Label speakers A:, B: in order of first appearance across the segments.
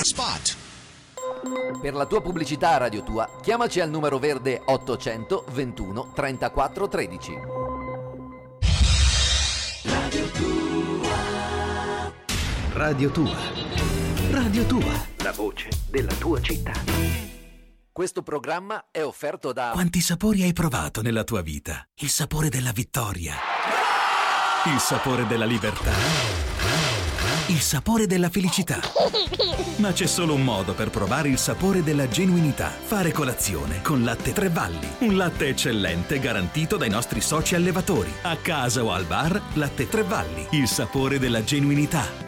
A: spot.
B: Per la tua pubblicità a Radio Tua, chiamaci al numero verde 800 21 34 13.
A: Radio Tua.
C: Radio Tua. Radio Tua.
D: La voce della tua città.
B: Questo programma è offerto da...
C: Quanti sapori hai provato nella tua vita? Il sapore della vittoria. Il sapore della libertà. Il sapore della felicità. Ma c'è solo un modo per provare il sapore della genuinità. Fare colazione con Latte Tre Valli. Un latte eccellente garantito dai nostri soci allevatori. A casa o al bar, Latte Tre Valli. Il sapore della genuinità.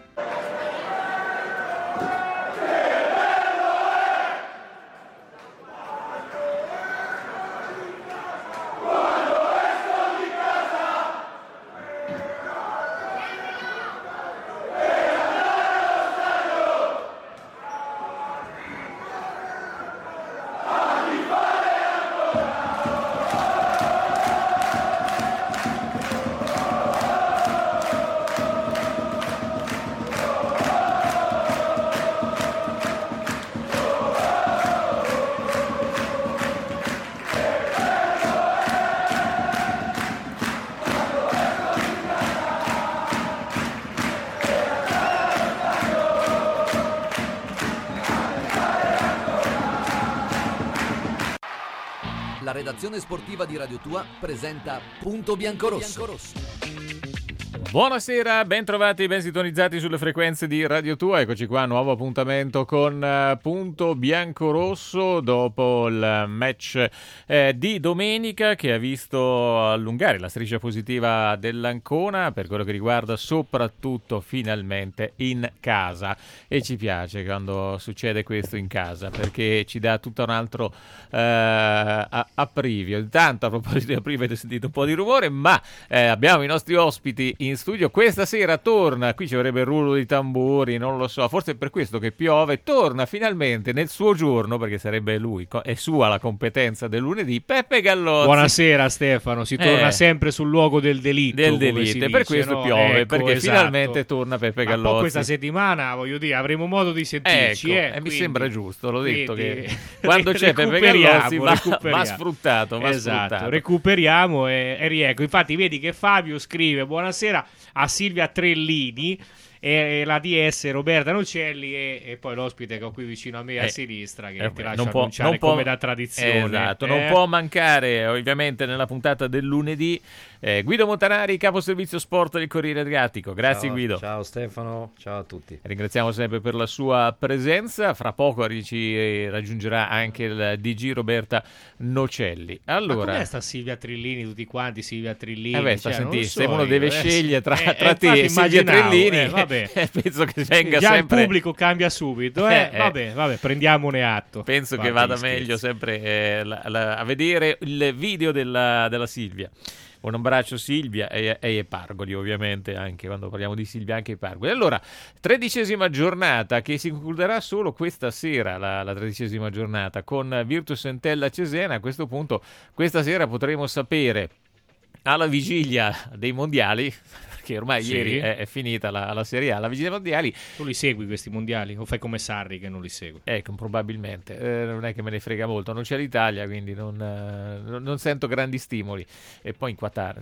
B: La redazione sportiva di Radio Tua presenta Punto Biancorosso.
E: Buonasera, ben trovati, ben sintonizzati sulle frequenze di Radio Tua. Eccoci qua, nuovo appuntamento con Punto Biancorosso dopo il match di domenica che ha visto allungare la striscia positiva dell'Ancona per quello che riguarda soprattutto finalmente in casa. E ci piace quando succede questo in casa perché ci dà tutto un altro apprivio. Intanto, a proposito di apprivio, avete sentito un po' di rumore, ma abbiamo i nostri ospiti in studio. Questa sera torna, qui ci vorrebbe il rullo di tamburi, non lo so, forse è per questo che piove, torna finalmente nel suo giorno, perché sarebbe lui, è sua la competenza del lunedì, Peppe Gallozzi.
F: Buonasera Stefano, si torna sempre sul luogo del delitto.
E: Del delitto, e per questo
F: no?
E: piove,
F: Ecco,
E: perché
F: esatto.
E: Finalmente torna Peppe Gallozzi.
F: Ma poi questa settimana, voglio dire, avremo modo di sentirci.
E: Ecco, mi sembra giusto, l'ho detto che
F: quando
E: c'è Peppe Gallozzi va sfruttato.
F: Esatto, recuperiamo e riecco. Infatti vedi che Fabio scrive buonasera a Silvia Trellini e la DS Roberta Nocelli e poi l'ospite che ho qui vicino a me a sinistra che ti lascio annunciare come da tradizione.
E: Esatto, non può mancare ovviamente nella puntata del lunedì Guido Montanari, capo servizio sport del Corriere Adriatico. Grazie, ciao, Guido.
G: Ciao Stefano, ciao a tutti.
E: Ringraziamo sempre per la sua presenza. Fra poco ci raggiungerà anche il DG Roberta Nocelli. Allora,
F: ma com'è sta Silvia Trillini, tutti quanti Silvia Trillini?
E: Se uno deve scegliere tra te e Silvia Trillini, vabbè. Penso che venga
F: già
E: sempre...
F: il pubblico cambia subito. Vabbè, prendiamone atto.
E: Penso che vada meglio sempre a vedere il video della Silvia. Un abbraccio Silvia e Epargoli, ovviamente, anche quando parliamo di Silvia, anche Epargoli. Allora, 13ª giornata che si concluderà solo questa sera, la 13ª giornata, con Virtus Entella Cesena. A questo punto, questa sera potremo sapere, alla vigilia dei mondiali, che ormai ieri è finita la Serie A, alla vigilia dei mondiali.
F: Tu li segui questi mondiali o fai come Sarri che non li segue?
E: Ecco, probabilmente, non è che me ne frega molto, non c'è l'Italia, quindi non sento grandi stimoli. E poi in Qatar,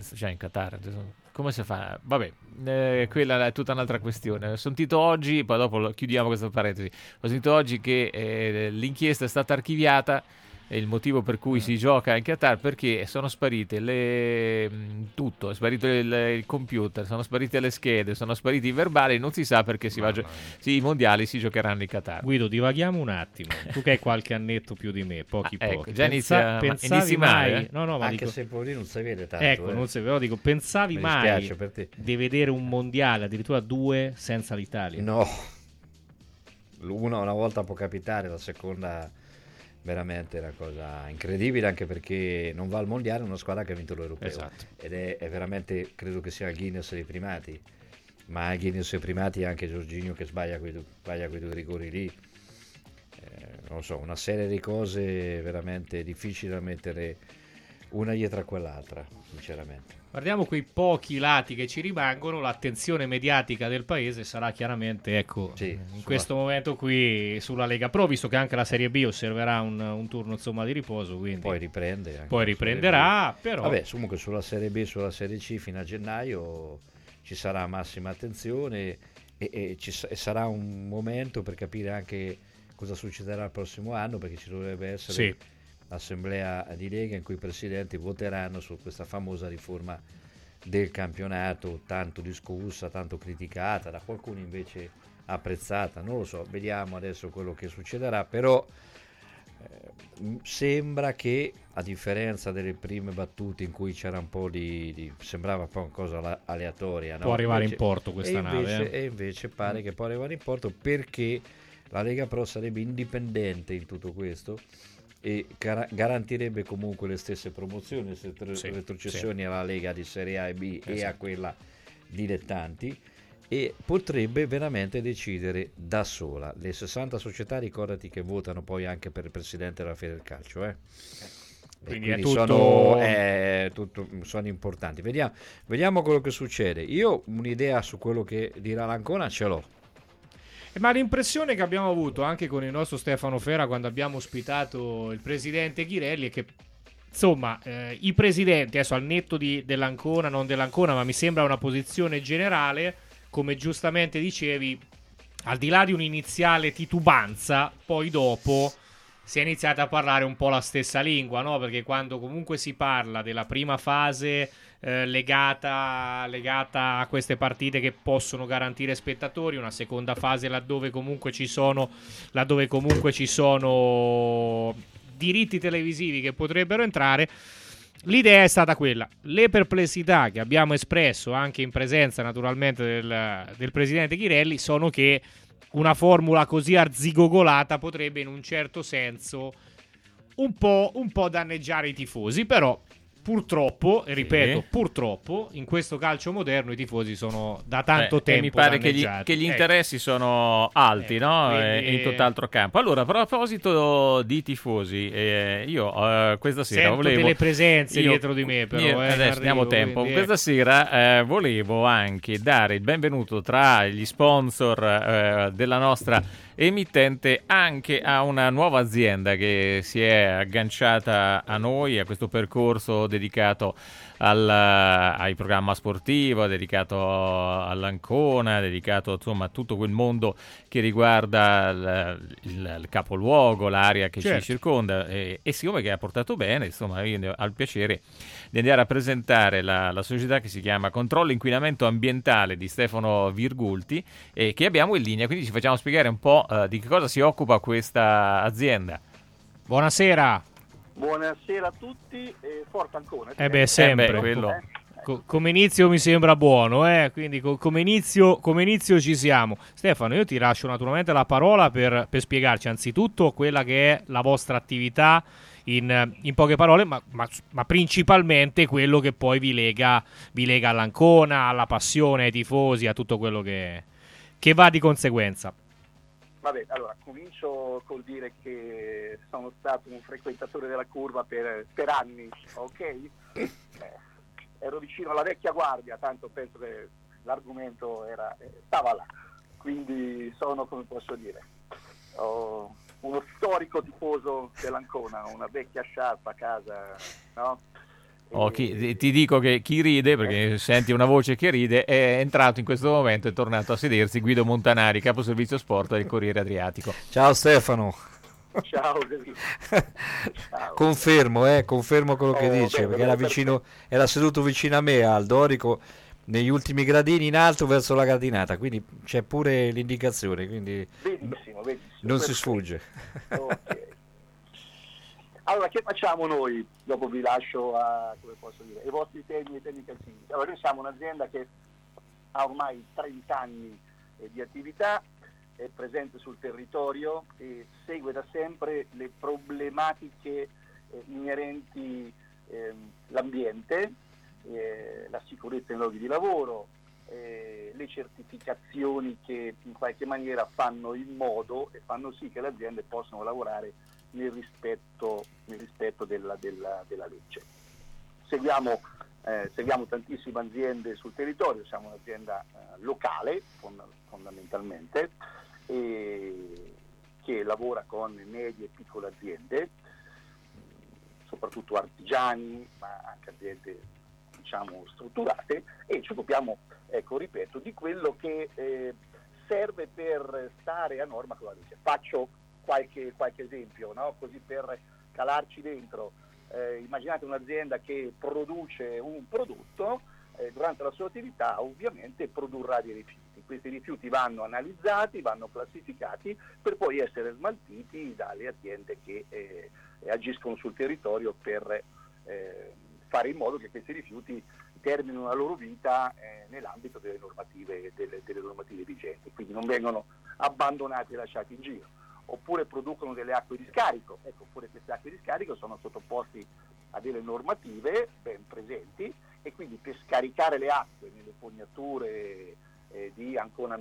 E: come si fa? Vabbè, quella è tutta un'altra questione. Ho sentito oggi, poi dopo chiudiamo questa parentesi, ho sentito oggi che l'inchiesta è stata archiviata. È il motivo per cui si gioca in Qatar, perché sono sparite tutto, è sparito il computer, sono sparite le schede, sono spariti i verbali, non si sa perché i mondiali si giocheranno in Qatar.
F: Guido, divaghiamo un attimo, tu che hai qualche annetto più di me, pochi.
E: Già inizi
F: mai?
E: No,
G: ma anche se poi non si vede tanto.
F: Ecco, non si vede, dico, pensavi mai
G: per te
F: di vedere un mondiale, addirittura 2 senza l'Italia?
G: No, una volta può capitare, la seconda veramente una cosa incredibile, anche perché non va al mondiale una squadra che ha vinto l'Europeo.
F: Esatto.
G: Ed è veramente, credo che sia il Guinness dei primati, ma il Guinness dei primati è anche Jorginho che sbaglia quei due rigori lì. Non so, una serie di cose veramente difficili da mettere una dietro a quell'altra, sinceramente.
F: Guardiamo quei pochi lati che ci rimangono. L'attenzione mediatica del paese sarà chiaramente, ecco,
G: Sì,
F: in questo momento qui sulla Lega Pro, visto che anche la Serie B osserverà un turno insomma di riposo, quindi
G: Poi riprende. Anche
F: poi
G: la
F: riprenderà,
G: Serie B.
F: però
G: Vabbè, comunque sulla Serie B e sulla Serie C fino a gennaio ci sarà massima attenzione e sarà un momento per capire anche cosa succederà il prossimo anno, perché ci dovrebbe essere
F: sì.
G: l'assemblea di Lega in cui i presidenti voteranno su questa famosa riforma del campionato, tanto discussa, tanto criticata, da qualcuno invece apprezzata, non lo so, vediamo adesso quello che succederà, però sembra che, a differenza delle prime battute in cui c'era un po' sembrava un po' una cosa aleatoria, no?
F: Può arrivare
G: invece,
F: in porto questa nave.
G: E invece pare che può arrivare in porto, perché la Lega Pro sarebbe indipendente in tutto questo e garantirebbe comunque le stesse promozioni, le retrocessioni alla Lega di Serie A e B e a quella dilettanti, e potrebbe veramente decidere da sola. Le 60 società, ricordati che votano poi anche per il presidente della Federcalcio,
F: quindi è tutto...
G: sono importanti. Vediamo quello che succede. Io un'idea su quello che dirà l'Ancona ce l'ho.
F: Ma l'impressione che abbiamo avuto anche con il nostro Stefano Fera quando abbiamo ospitato il presidente Ghirelli è che, insomma, i presidenti, adesso al netto dell'Ancona, non dell'Ancona, ma mi sembra una posizione generale, come giustamente dicevi, al di là di un'iniziale titubanza, poi dopo si è iniziata a parlare un po' la stessa lingua, no? Perché quando comunque si parla della prima fase legata a queste partite che possono garantire spettatori, una seconda fase laddove comunque ci sono diritti televisivi che potrebbero entrare, l'idea è stata quella. Le perplessità che abbiamo espresso anche in presenza naturalmente del presidente Ghirelli sono che una formula così arzigogolata potrebbe in un certo senso un po' danneggiare i tifosi, però purtroppo, e ripeto, purtroppo in questo calcio moderno i tifosi sono da tanto tempo
E: mi pare
F: danneggiati.
E: che gli interessi sono alti, no?
F: Quindi,
E: in tutt'altro campo. Allora, a proposito di tifosi, io questa sera
F: sento
E: volevo
F: delle presenze dietro di me, però
E: adesso diamo tempo.
F: quindi,
E: Questa sera volevo anche dare il benvenuto tra gli sponsor della nostra emittente anche a una nuova azienda che si è agganciata a noi, a questo percorso dedicato al programma sportivo, dedicato all'Ancona, dedicato insomma a tutto quel mondo che riguarda il capoluogo, l'area che ci circonda, e siccome che ha portato bene, insomma io ho il piacere di andare a presentare la società che si chiama Controllo Inquinamento Ambientale di Stefano Virgulti, e che abbiamo in linea, quindi ci facciamo spiegare un po' di che cosa si occupa questa azienda.
F: Buonasera.
H: Buonasera a tutti, forte Ancona.
F: Sempre.
E: Quello.
F: Come inizio mi sembra buono, quindi come inizio ci siamo. Stefano, io ti lascio naturalmente la parola per spiegarci anzitutto quella che è la vostra attività in poche parole, ma principalmente quello che poi vi lega all'Ancona, alla passione, ai tifosi, a tutto quello che va di conseguenza.
H: Vabbè, allora comincio col dire che sono stato un frequentatore della curva per anni, ok? Ero vicino alla vecchia guardia, tanto penso che l'argomento stava là, quindi sono, come posso dire, uno storico tifoso dell'Ancona, una vecchia sciarpa a casa, no?
E: Ti dico che chi ride, perché senti una voce che ride, è entrato in questo momento, è tornato a sedersi Guido Montanari, capo servizio sport del Corriere Adriatico.
G: Ciao Stefano.
H: Ciao.
G: Confermo quello che dice, perché era seduto vicino a me al Dorico, negli ultimi gradini in alto verso la gradinata, quindi c'è pure l'indicazione, quindi
H: benissimo.
G: non si sfugge.
H: Okay. Allora, che facciamo noi? Dopo vi lascio ai vostri temi calcistici. Allora, noi siamo un'azienda che ha ormai 30 anni di attività, è presente sul territorio e segue da sempre le problematiche inerenti l'ambiente, la sicurezza nei luoghi di lavoro, le certificazioni che in qualche maniera fanno in modo e fanno sì che le aziende possano lavorare nel rispetto della legge. seguiamo tantissime aziende sul territorio, siamo un'azienda locale fondamentalmente, che lavora con medie e piccole aziende, soprattutto artigiani, ma anche aziende diciamo strutturate, e ci occupiamo, ecco, ripeto, di quello che serve per stare a norma con la legge. Faccio qualche esempio, no? Così per calarci dentro. Immaginate un'azienda che produce un prodotto, durante la sua attività ovviamente produrrà dei rifiuti. Questi rifiuti vanno analizzati, vanno classificati per poi essere smaltiti dalle aziende che agiscono sul territorio per fare in modo che questi rifiuti terminino la loro vita nell'ambito delle normative vigenti, quindi non vengono abbandonati e lasciati in giro. Oppure producono delle acque di scarico, ecco, oppure queste acque di scarico sono sottoposti a delle normative ben presenti, e quindi per scaricare le acque nelle fognature di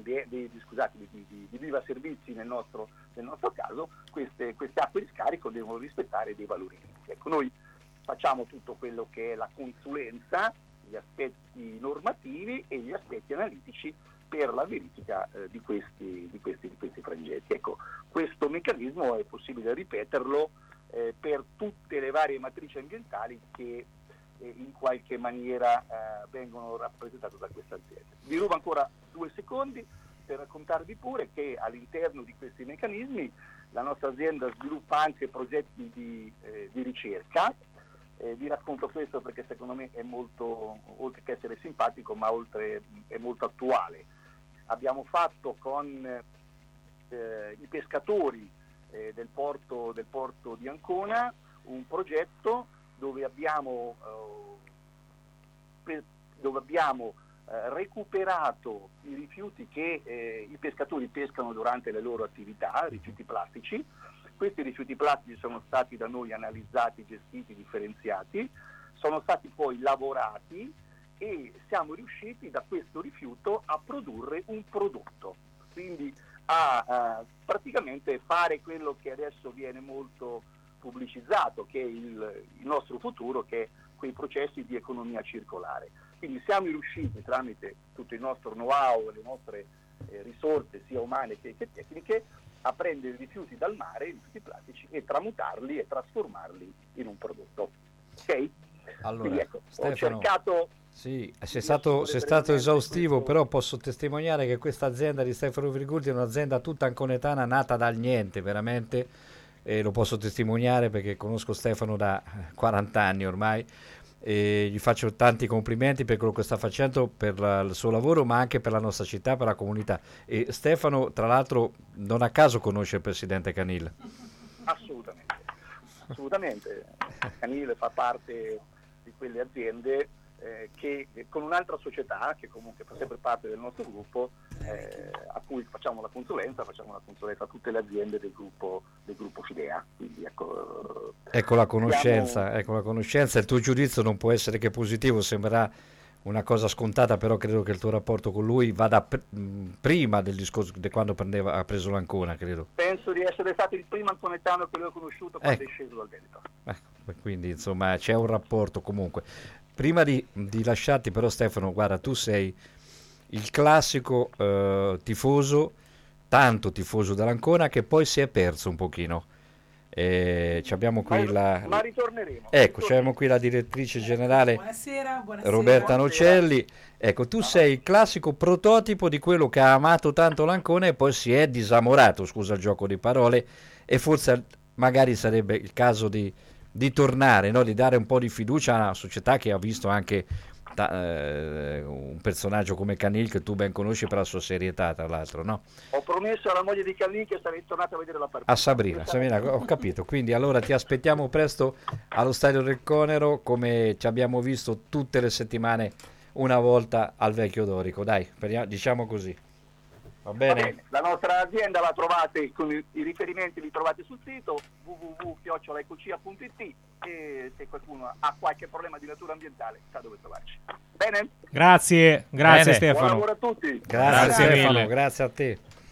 H: Viva Servizi nel nostro caso, queste acque di scarico devono rispettare dei valori limiti. Ecco, noi facciamo tutto quello che è la consulenza, gli aspetti normativi e gli aspetti analitici per la verifica di questi frangenti. Ecco, questo meccanismo è possibile ripeterlo per tutte le varie matrici ambientali che in qualche maniera vengono rappresentate da questa azienda. Vi rubo ancora 2 secondi per raccontarvi pure che all'interno di questi meccanismi la nostra azienda sviluppa anche progetti di ricerca. Vi racconto questo perché secondo me è molto, oltre che essere simpatico, ma è molto attuale. Abbiamo fatto con i pescatori del porto di Ancona un progetto dove abbiamo recuperato i rifiuti che i pescatori pescano durante le loro attività, rifiuti plastici. Questi rifiuti plastici sono stati da noi analizzati, gestiti, differenziati, sono stati poi lavorati e siamo riusciti da questo rifiuto a produrre un prodotto, quindi a praticamente fare quello che adesso viene molto pubblicizzato, che è il nostro futuro, che è quei processi di economia circolare. Quindi siamo riusciti tramite tutto il nostro know-how e le nostre risorse sia umane che tecniche a prendere i rifiuti dal mare, i rifiuti plastici, e tramutarli e trasformarli in un prodotto. Ok?
G: Allora,
H: quindi ecco,
G: Stefano,
H: ho cercato...
G: Sì, sei stato esaustivo, però posso testimoniare che questa azienda di Stefano Virgulti è un'azienda tutta anconetana, nata dal niente, veramente, e lo posso testimoniare perché conosco Stefano da 40 anni ormai, e gli faccio tanti complimenti per quello che sta facendo, per il suo lavoro, ma anche per la nostra città, per la comunità. E Stefano, tra l'altro, non a caso conosce il presidente Canil.
H: Assolutamente. Canil fa parte di quelle aziende che con un'altra società che comunque fa sempre parte del nostro gruppo, a cui facciamo la consulenza a tutte le aziende del gruppo Fidea. Quindi
G: ecco la conoscenza, il tuo giudizio non può essere che positivo, sembrerà una cosa scontata, però credo che il tuo rapporto con lui vada prima del discorso di quando ha preso l'Ancona, credo.
H: Penso di essere stato il primo anconetano che lui ha conosciuto quando è sceso dal Veneto.
G: Quindi insomma c'è un rapporto comunque. Prima di lasciarti però, Stefano, guarda, tu sei il classico tifoso, tanto tifoso dell'Ancona, che poi si è perso un pochino. Abbiamo qui
H: ma ritorneremo.
G: Ecco, abbiamo qui la direttrice generale.
I: Buonasera.
G: Roberta Nocelli. Ecco, tu sei il classico prototipo di quello che ha amato tanto l'Ancona e poi si è disamorato, scusa il gioco di parole, e forse magari sarebbe il caso di tornare, no? Di dare un po' di fiducia a una società che ha visto anche un personaggio come Canil, che tu ben conosci per la sua serietà, tra l'altro, no?
H: Ho promesso alla moglie di Canil che sarei tornato a vedere la partita.
G: A Sabrina, ho capito. Quindi allora ti aspettiamo presto allo Stadio del Conero, come ci abbiamo visto tutte le settimane, una volta al Vecchio Dorico. Dai, diciamo così. Va bene?
H: La nostra azienda la trovate, con i riferimenti li trovate sul sito www.ecocia.it, e se qualcuno ha qualche problema di natura ambientale sa dove trovarci. Bene?
F: Grazie
E: Bene.
F: Stefano.
H: Buon lavoro a tutti.
G: Grazie Stefano,
F: mille.
G: grazie a te.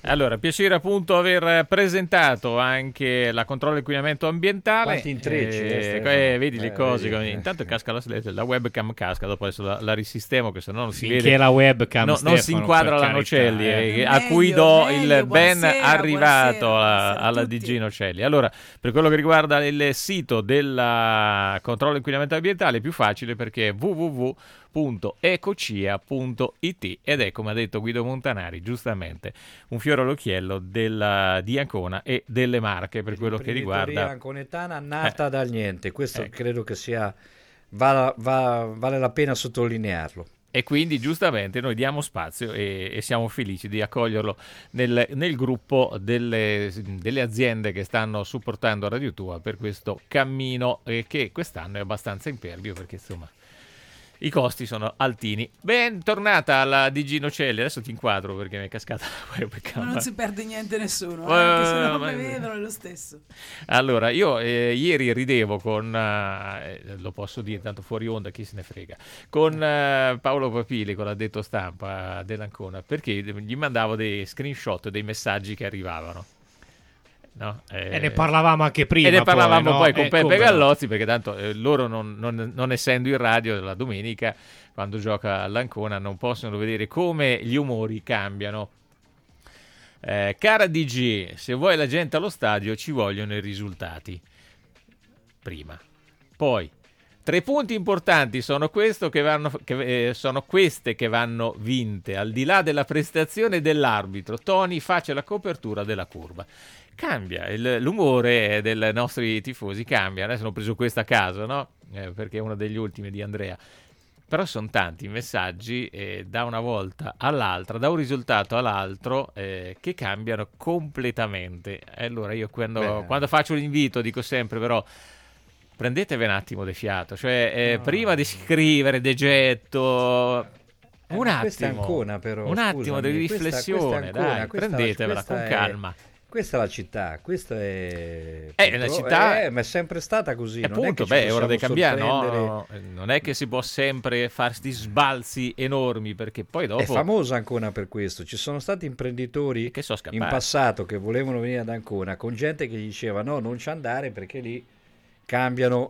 E: Allora, piacere appunto aver presentato anche la controllo inquinamento ambientale.
G: Quanti intrecci,
E: vedi le cose.
G: vedi.
E: Intanto casca la webcam casca, dopo adesso la risistemo, che se no non si
F: Finché
E: vede.
F: la webcam,
E: non si
F: Stefano,
E: inquadra
F: per
E: la Nocelli,
F: carità,
E: a cui do
I: Meglio,
E: il ben
I: buonasera,
E: arrivato
I: buonasera
E: alla
I: a tutti.
E: DG Nocelli. Allora, per quello che riguarda il sito del controllo inquinamento ambientale è più facile perché è www.ecocia.it ed è, come ha detto Guido Montanari, giustamente un fiore all'occhiello di Ancona e delle Marche per quello che riguarda
G: anconetana nata dal niente. Questo credo che sia vale la pena sottolinearlo.
E: e quindi giustamente noi diamo spazio e siamo felici di accoglierlo nel gruppo delle aziende che stanno supportando Radio Tua per questo cammino che quest'anno è abbastanza impervio perché insomma i costi sono altini. Bentornata alla DG Nocelli, adesso ti inquadro perché mi è cascata la webcam.
I: Ma non si perde niente nessuno, anche se non mi vedono è lo stesso.
E: Allora, io ieri ridevo con, lo posso dire tanto fuori onda, chi se ne frega, con Paolo Papili, con l'addetto stampa dell'Ancona, perché gli mandavo dei screenshot dei messaggi che arrivavano. No?
F: E ne parlavamo anche prima.
E: E ne parlavamo
F: poi,
E: poi con Peppe
F: come no?
E: Gallozzi, perché tanto loro non essendo in radio la domenica, quando gioca all'Ancona, non possono vedere come gli umori cambiano. Cara DG, se vuoi la gente allo stadio ci vogliono i risultati. Prima. Poi, 3 punti importanti sono queste che vanno vinte, al di là della prestazione dell'arbitro. Toni faccia la copertura della curva. Cambia, l'umore dei nostri tifosi cambia. Adesso ho preso questa a caso, no? Perché è uno degli ultimi di Andrea. Però sono tanti i messaggi da una volta all'altra, da un risultato all'altro, che cambiano completamente. Allora io quando faccio l'invito dico sempre però prendetevi un attimo di fiato, cioè prima di scrivere degetto un
G: Questa è
E: attimo,
G: Ancona, però,
E: un attimo di
G: scusami,
E: riflessione,
G: questa è Ancona,
E: dai,
G: questa
E: prendetevela
G: questa
E: con
G: è-
E: calma.
G: Questa è la città, questa è
E: la città-
G: ma è sempre stata così. non è
E: Appunto,
G: che ci
E: è ora di
G: possiamo
E: cambiare, no?
G: sorprendere.
E: Non è che si può sempre farsi sbalzi enormi, perché poi dopo
G: È famosa Ancona per questo. Ci sono stati imprenditori
E: che sono
G: in
E: scappati.
G: passato che volevano venire ad Ancona con gente che gli diceva no, non ci andare perché lì cambiano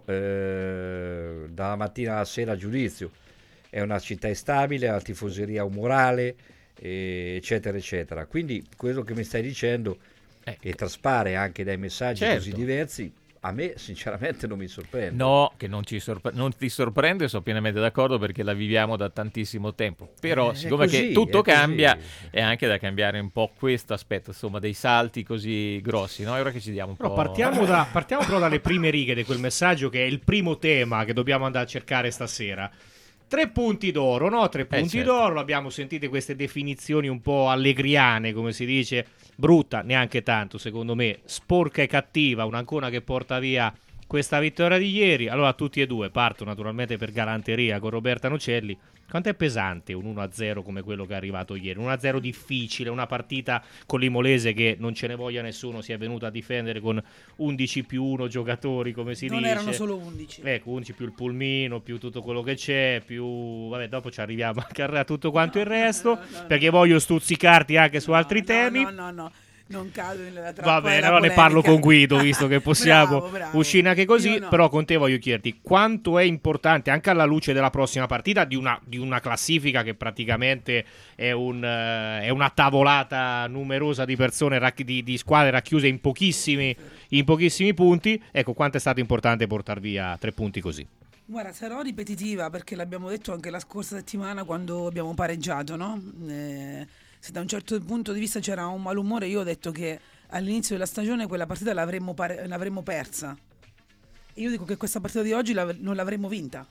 G: dalla mattina alla sera a giudizio. È una città instabile, ha la tifoseria umorale, eccetera, eccetera. Quindi quello che mi stai dicendo e traspare anche dai messaggi
E: Certo.
G: così diversi, a me sinceramente non mi sorprende.
E: No, che non ti sorprende, sono pienamente d'accordo perché la viviamo da tantissimo tempo. Però, siccome
G: così,
E: che tutto
G: è così.
E: cambia, è anche da cambiare un po' questo aspetto, insomma, dei salti così grossi, no? E ora che ci diamo un
F: Però
E: po'.
F: partiamo però dalle prime righe di quel messaggio che è il primo tema che dobbiamo andare a cercare stasera. 3 punti d'oro, no? 3 punti
E: certo.
F: d'oro, l'abbiamo sentite queste definizioni un po' allegriane, come si dice, brutta, neanche tanto secondo me, sporca e cattiva, un'Ancona che porta via questa vittoria di ieri. Allora tutti e due parto naturalmente per galanteria con Roberta Nocelli. Quanto è pesante un 1-0 come quello che è arrivato ieri? Un 1-0 difficile, una partita con l'Imolese che non ce ne voglia nessuno, si è venuto a difendere con 11 più 1 giocatori, come si
I: Non
F: dice.
I: erano solo 11.
F: Ecco, 11 più il pulmino, più tutto quello che c'è, più... Vabbè, dopo ci arriviamo anche a tutto quanto il resto, perché voglio stuzzicarti anche su altri temi.
I: No, non cado nella trappola.
F: Va bene,
I: della
F: allora ne parlo
I: polemica.
F: con Guido, visto che possiamo
I: Bravo.
F: uscire anche così.
I: Io no.
F: Però con te voglio chiederti quanto è importante, anche alla luce della prossima partita, di una classifica che praticamente è una tavolata numerosa di persone, di squadre racchiuse in pochissimi punti. Ecco, quanto è stato importante portar via 3 punti così.
I: Guarda, sarò ripetitiva perché l'abbiamo detto anche la scorsa settimana quando abbiamo pareggiato, no? Se da un certo punto di vista c'era un malumore, io ho detto che all'inizio della stagione quella partita l'avremmo persa. Io dico che questa partita di oggi non l'avremmo vinta,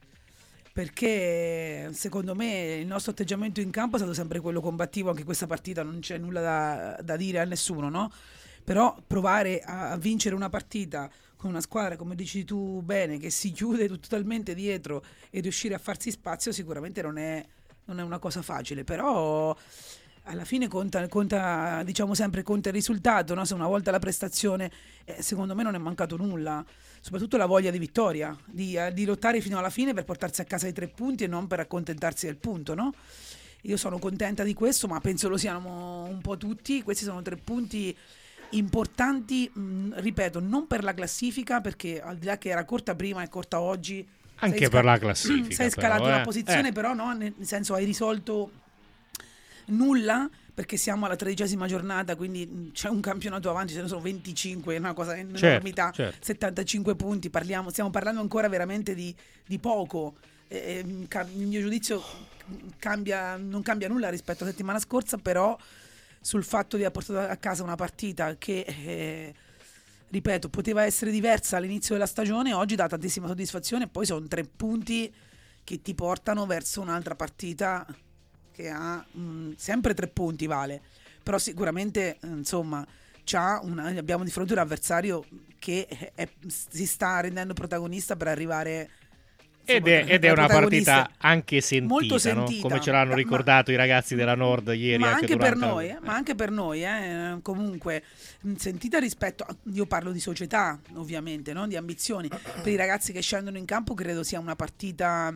I: perché secondo me il nostro atteggiamento in campo è stato sempre quello combattivo. Anche questa partita non c'è nulla da dire a nessuno, no? Però provare a vincere una partita con una squadra, come dici tu bene, che si chiude totalmente dietro e riuscire a farsi spazio sicuramente non è una cosa facile. Però alla fine conta, diciamo sempre, conta il risultato, no? Se una volta la prestazione, secondo me non è mancato nulla, soprattutto la voglia di vittoria, di lottare fino alla fine per portarsi a casa i 3 punti e non per accontentarsi del punto, no? io sono contenta di questo, ma penso lo siamo un po' tutti. Questi sono 3 punti importanti, ripeto, non per la classifica, perché al di là che era corta prima e corta oggi,
F: anche per la classifica
I: sei scalato
F: però,
I: una posizione, però no, nel senso hai risolto nulla, perché siamo alla 13ª giornata, quindi c'è un campionato avanti, ce ne sono 25, è una cosa, un'enormità,
F: certo.
I: 75 punti, stiamo parlando ancora veramente di poco. Il mio giudizio non cambia nulla rispetto alla settimana scorsa, però sul fatto di aver portato a casa una partita che ripeto, poteva essere diversa all'inizio della stagione, oggi dà tantissima soddisfazione, e poi sono 3 punti che ti portano verso un'altra partita che ha sempre 3 punti, vale, però sicuramente insomma abbiamo di fronte un avversario che si sta rendendo protagonista per arrivare, insomma,
F: ed è una partita anche sentita,
I: molto sentita,
F: no? Come ce l'hanno ricordato i ragazzi della Nord ieri,
I: ma anche per noi, comunque sentita rispetto io parlo di società, ovviamente, no? Di ambizioni. Per i ragazzi che scendono in campo credo sia una partita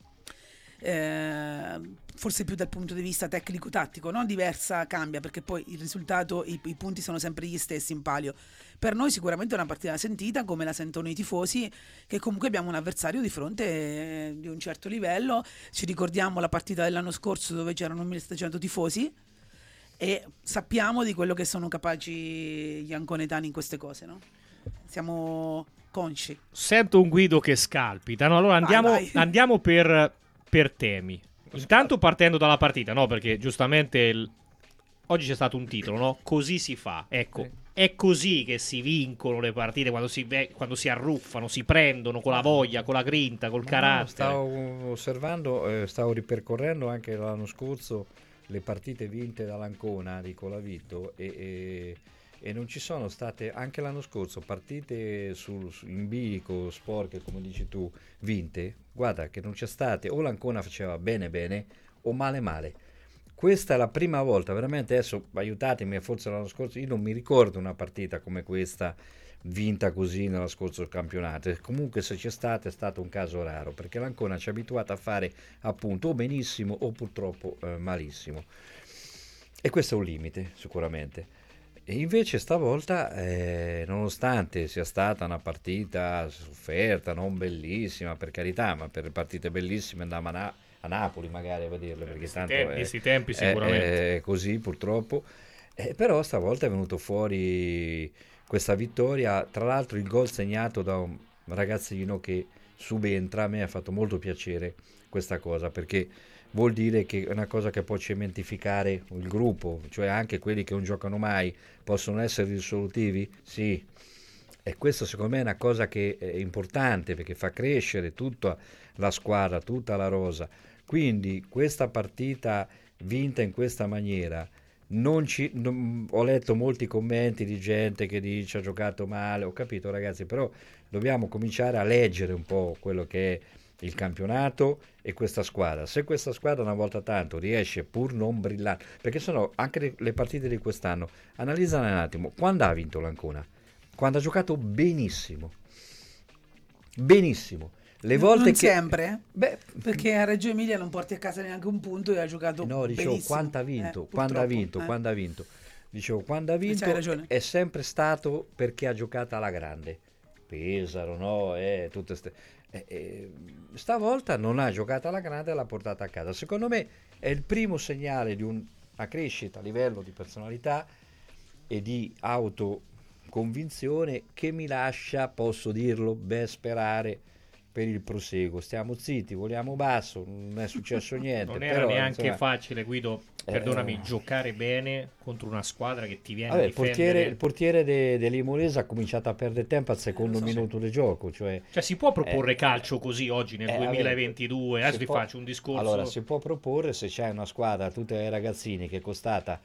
I: forse più dal punto di vista tecnico-tattico, no? Diversa, cambia, perché poi il risultato, i punti sono sempre gli stessi in palio. Per noi sicuramente è una partita sentita, come la sentono i tifosi, che comunque abbiamo un avversario di fronte di un certo livello. Ci ricordiamo la partita dell'anno scorso dove c'erano 1700 tifosi e sappiamo di quello che sono capaci gli anconetani in queste cose, no? Siamo consci.
F: Sento un Guido che scalpita, no? Allora andiamo per temi. Intanto partendo dalla partita, no? Perché giustamente oggi c'è stato un titolo, no? Così si fa. Ecco, è così che si vincono le partite, quando si arruffano, si prendono con la voglia, con la grinta, col carattere.
G: Stavo osservando, stavo ripercorrendo anche l'anno scorso le partite vinte dall'Ancona di Colavito e non ci sono state anche l'anno scorso partite in bilico, sporche, come dici tu, vinte. Guarda che non c'è state, o l'Ancona faceva bene o male. Questa è la prima volta, veramente, adesso aiutatemi, forse l'anno scorso io non mi ricordo una partita come questa vinta così nello scorso campionato, e comunque se c'è stata è stato un caso raro, perché l'Ancona ci è abituata a fare appunto o benissimo o purtroppo malissimo, e questo è un limite sicuramente. E invece stavolta, nonostante sia stata una partita sofferta, non bellissima per carità, ma per partite bellissime andavamo a Napoli magari a vederle, perché tanto
F: questi tempi sicuramente
G: è così purtroppo, però stavolta è venuto fuori questa vittoria, tra l'altro il gol segnato da un ragazzino che subentra. A me ha fatto molto piacere questa cosa, perché vuol dire che è una cosa che può cementificare il gruppo, cioè anche quelli che non giocano mai possono essere risolutivi, sì, e questo secondo me è una cosa che è importante, perché fa crescere tutta la squadra, tutta la rosa. Quindi questa partita vinta in questa maniera, ho letto molti commenti di gente che dice ha giocato male, ho capito ragazzi, però dobbiamo cominciare a leggere un po' quello che è il campionato e questa squadra. Se questa squadra una volta tanto riesce, pur non brillante, perché sono anche le partite di quest'anno, analizzano un attimo, quando ha vinto l'Ancona? Quando ha giocato benissimo, le volte
I: non
G: che
I: sempre, perché a Reggio Emilia non porti a casa neanche un punto e ha giocato
G: dicevo
I: benissimo.
G: quando ha vinto, quando ha vinto dicevo quando ha vinto è sempre stato perché ha giocato alla grande. Pesaro, no? Tutte stavolta non ha giocato alla grande e l'ha portata a casa. Secondo me è il primo segnale di una crescita a livello di personalità e di autoconvinzione che mi lascia, posso dirlo, sperare per il proseguo. Stiamo zitti, voliamo basso, non è successo niente.
F: Non era neanche facile, Guido, perdonami, giocare bene contro una squadra che ti viene a difendere.
G: Il portiere dell'Imolese ha cominciato a perdere tempo al secondo minuto di gioco. Cioè
F: si può proporre calcio così oggi nel 2022? Adesso ti faccio un discorso.
G: Allora, si può proporre se c'è una squadra, tutte le ragazzini, che è costata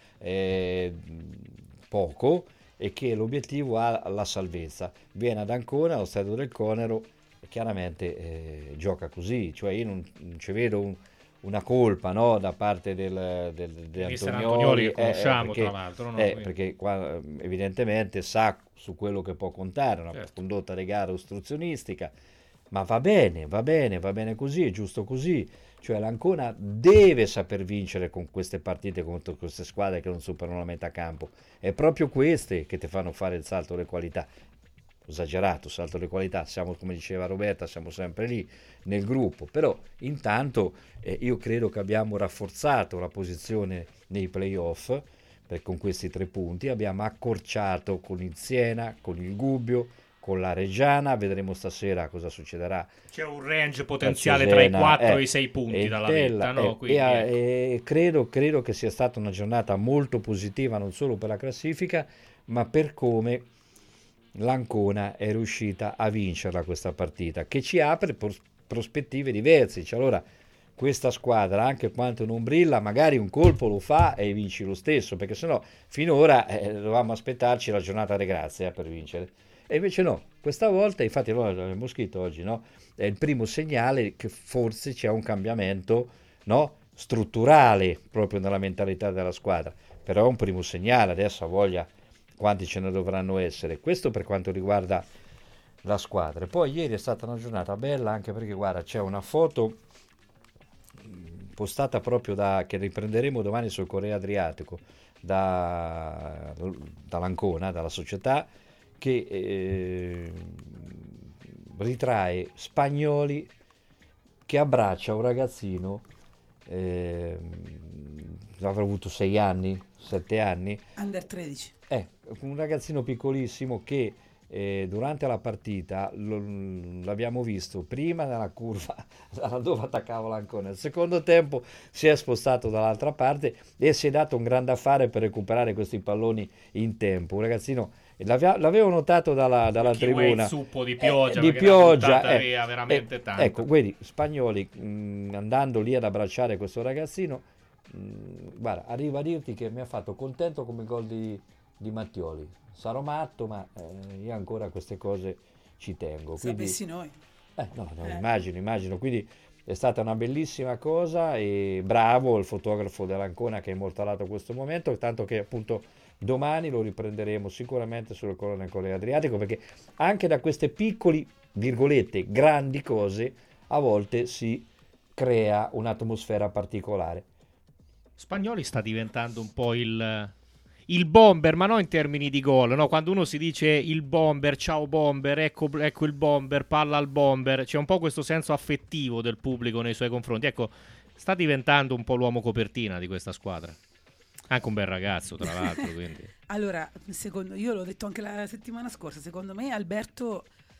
G: poco e che l'obiettivo ha la salvezza. Viene ad Ancona, allo stadio del Conero, chiaramente gioca così, cioè io non ci vedo una colpa, no, da parte del
F: Antonioli, che conosciamo
G: perché,
F: tra l'altro, no?
G: Perché qua evidentemente sa su quello che può contare, una condotta di gara ostruzionistica, ma va bene così, è giusto così. Cioè l'Ancona deve saper vincere con queste partite contro queste squadre che non superano la metà campo. È proprio queste che ti fanno fare il salto alle qualità. Esagerato, salto alle qualità, siamo, come diceva Roberta, siamo sempre lì nel gruppo, però intanto io credo che abbiamo rafforzato la posizione nei playoff, perché con questi 3 punti abbiamo accorciato con il Siena, con il Gubbio, con la Reggiana, vedremo stasera cosa succederà.
F: C'è un range potenziale tra i 4 e i 6 punti dalla vetta, no?
G: Credo che sia stata una giornata molto positiva, non solo per la classifica, ma per come l'Ancona è riuscita a vincerla questa partita, che ci apre prospettive diverse. Cioè, allora questa squadra, anche quanto non brilla, magari un colpo lo fa e vinci lo stesso, perché sennò finora dovevamo aspettarci la giornata di grazia per vincere. E invece no, questa volta, infatti noi l'abbiamo scritto oggi, no? È il primo segnale che forse c'è un cambiamento, no? Strutturale proprio nella mentalità della squadra, però è un primo segnale, adesso ha voglia quanti ce ne dovranno essere. Questo per quanto riguarda la squadra. E poi ieri è stata una giornata bella, anche perché guarda, c'è una foto postata proprio che riprenderemo domani sul Corriere Adriatico dall'Ancona, dalla società, che ritrae Spagnoli che abbraccia un ragazzino, avrà avuto 6 anni, 7 anni,
I: under 13,
G: un ragazzino piccolissimo che durante la partita l'abbiamo visto prima nella curva dove attaccava l'Ancona, nel secondo tempo si è spostato dall'altra parte e si è dato un grande affare per recuperare questi palloni in tempo. Un ragazzino, l'avevo notato dalla tribuna,
F: il suppo di pioggia, via veramente tanto.
G: Ecco, vedi, Spagnoli andando lì ad abbracciare questo ragazzino, guarda, arrivo a dirti che mi ha fatto contento come il gol di Mattioli. Sarò matto, ma io ancora queste cose ci tengo.
I: Sapessi noi.
G: Immagino. Quindi è stata una bellissima cosa e bravo il fotografo dell'Ancona che ha immortalato questo momento, tanto che appunto domani lo riprenderemo sicuramente sulle colonne del Corriere Adriatico, perché anche da queste piccoli, virgolette, grandi cose a volte si crea un'atmosfera particolare.
F: Spagnoli sta diventando un po' il bomber, ma non in termini di gol, no? Quando uno si dice il bomber, ciao bomber, ecco il bomber, palla al bomber, c'è un po' questo senso affettivo del pubblico nei suoi confronti. Ecco, sta diventando un po' l'uomo copertina di questa squadra. Anche un bel ragazzo, tra l'altro. Quindi.
I: Allora, io l'ho detto anche la settimana scorsa, secondo me Alberto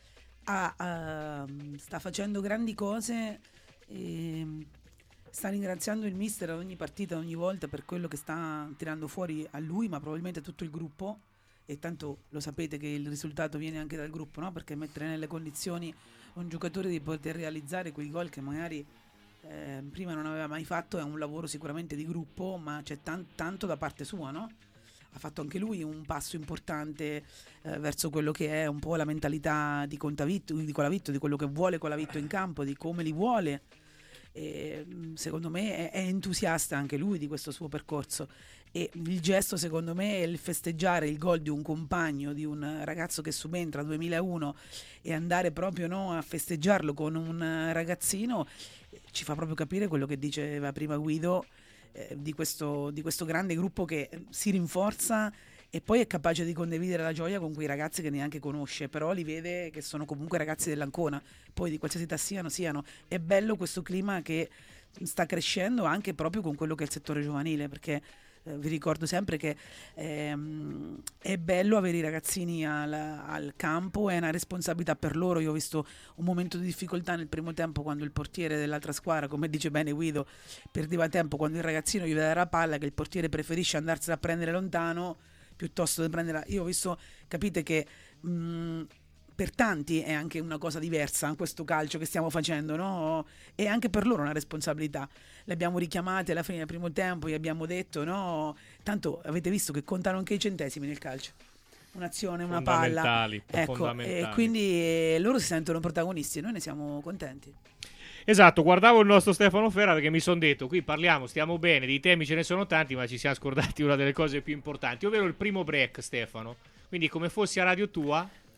I: sta facendo grandi cose e sta ringraziando il mister ad ogni partita, ogni volta, per quello che sta tirando fuori a lui, ma probabilmente a tutto il gruppo. E tanto lo sapete che il risultato viene anche dal gruppo, no? Perché mettere nelle condizioni un giocatore di poter realizzare quei gol che magari prima non aveva mai fatto è un lavoro sicuramente di gruppo, ma c'è tanto da parte sua, no? Ha fatto anche lui un passo importante verso quello che è un po' la mentalità di Colavitto, di quello che vuole Colavitto in campo, di come li vuole. E secondo me è entusiasta anche lui di questo suo percorso, e il gesto secondo me è il festeggiare il gol di un compagno, di un ragazzo che subentra 2001, e andare proprio a festeggiarlo con un ragazzino ci fa proprio capire quello che diceva prima Guido, di questo grande gruppo che si rinforza e poi è capace di condividere la gioia con quei ragazzi che neanche conosce, però li vede che sono comunque ragazzi dell'Ancona, poi di qualsiasi età siano. È bello questo clima che sta crescendo anche proprio con quello che è il settore giovanile, perché vi ricordo sempre che è bello avere i ragazzini al campo, è una responsabilità per loro. Io ho visto un momento di difficoltà nel primo tempo quando il portiere dell'altra squadra, come dice bene Guido, perdeva tempo quando il ragazzino gli dà la palla, che il portiere preferisce andarsela a prendere lontano piuttosto di prenderla. Io ho visto, capite che per tanti è anche una cosa diversa questo calcio che stiamo facendo, no? E anche per loro è una responsabilità. Le abbiamo richiamate alla fine del primo tempo, gli abbiamo detto, no? Tanto avete visto che contano anche i centesimi nel calcio. Un'azione, una palla. Ecco, e quindi loro si sentono protagonisti e noi ne siamo contenti.
F: Esatto, guardavo il nostro Stefano Ferra perché mi sono detto, qui parliamo, stiamo bene, di temi ce ne sono tanti, ma ci siamo scordati una delle cose più importanti, ovvero il primo break, Stefano. Quindi come fossi a radio tua,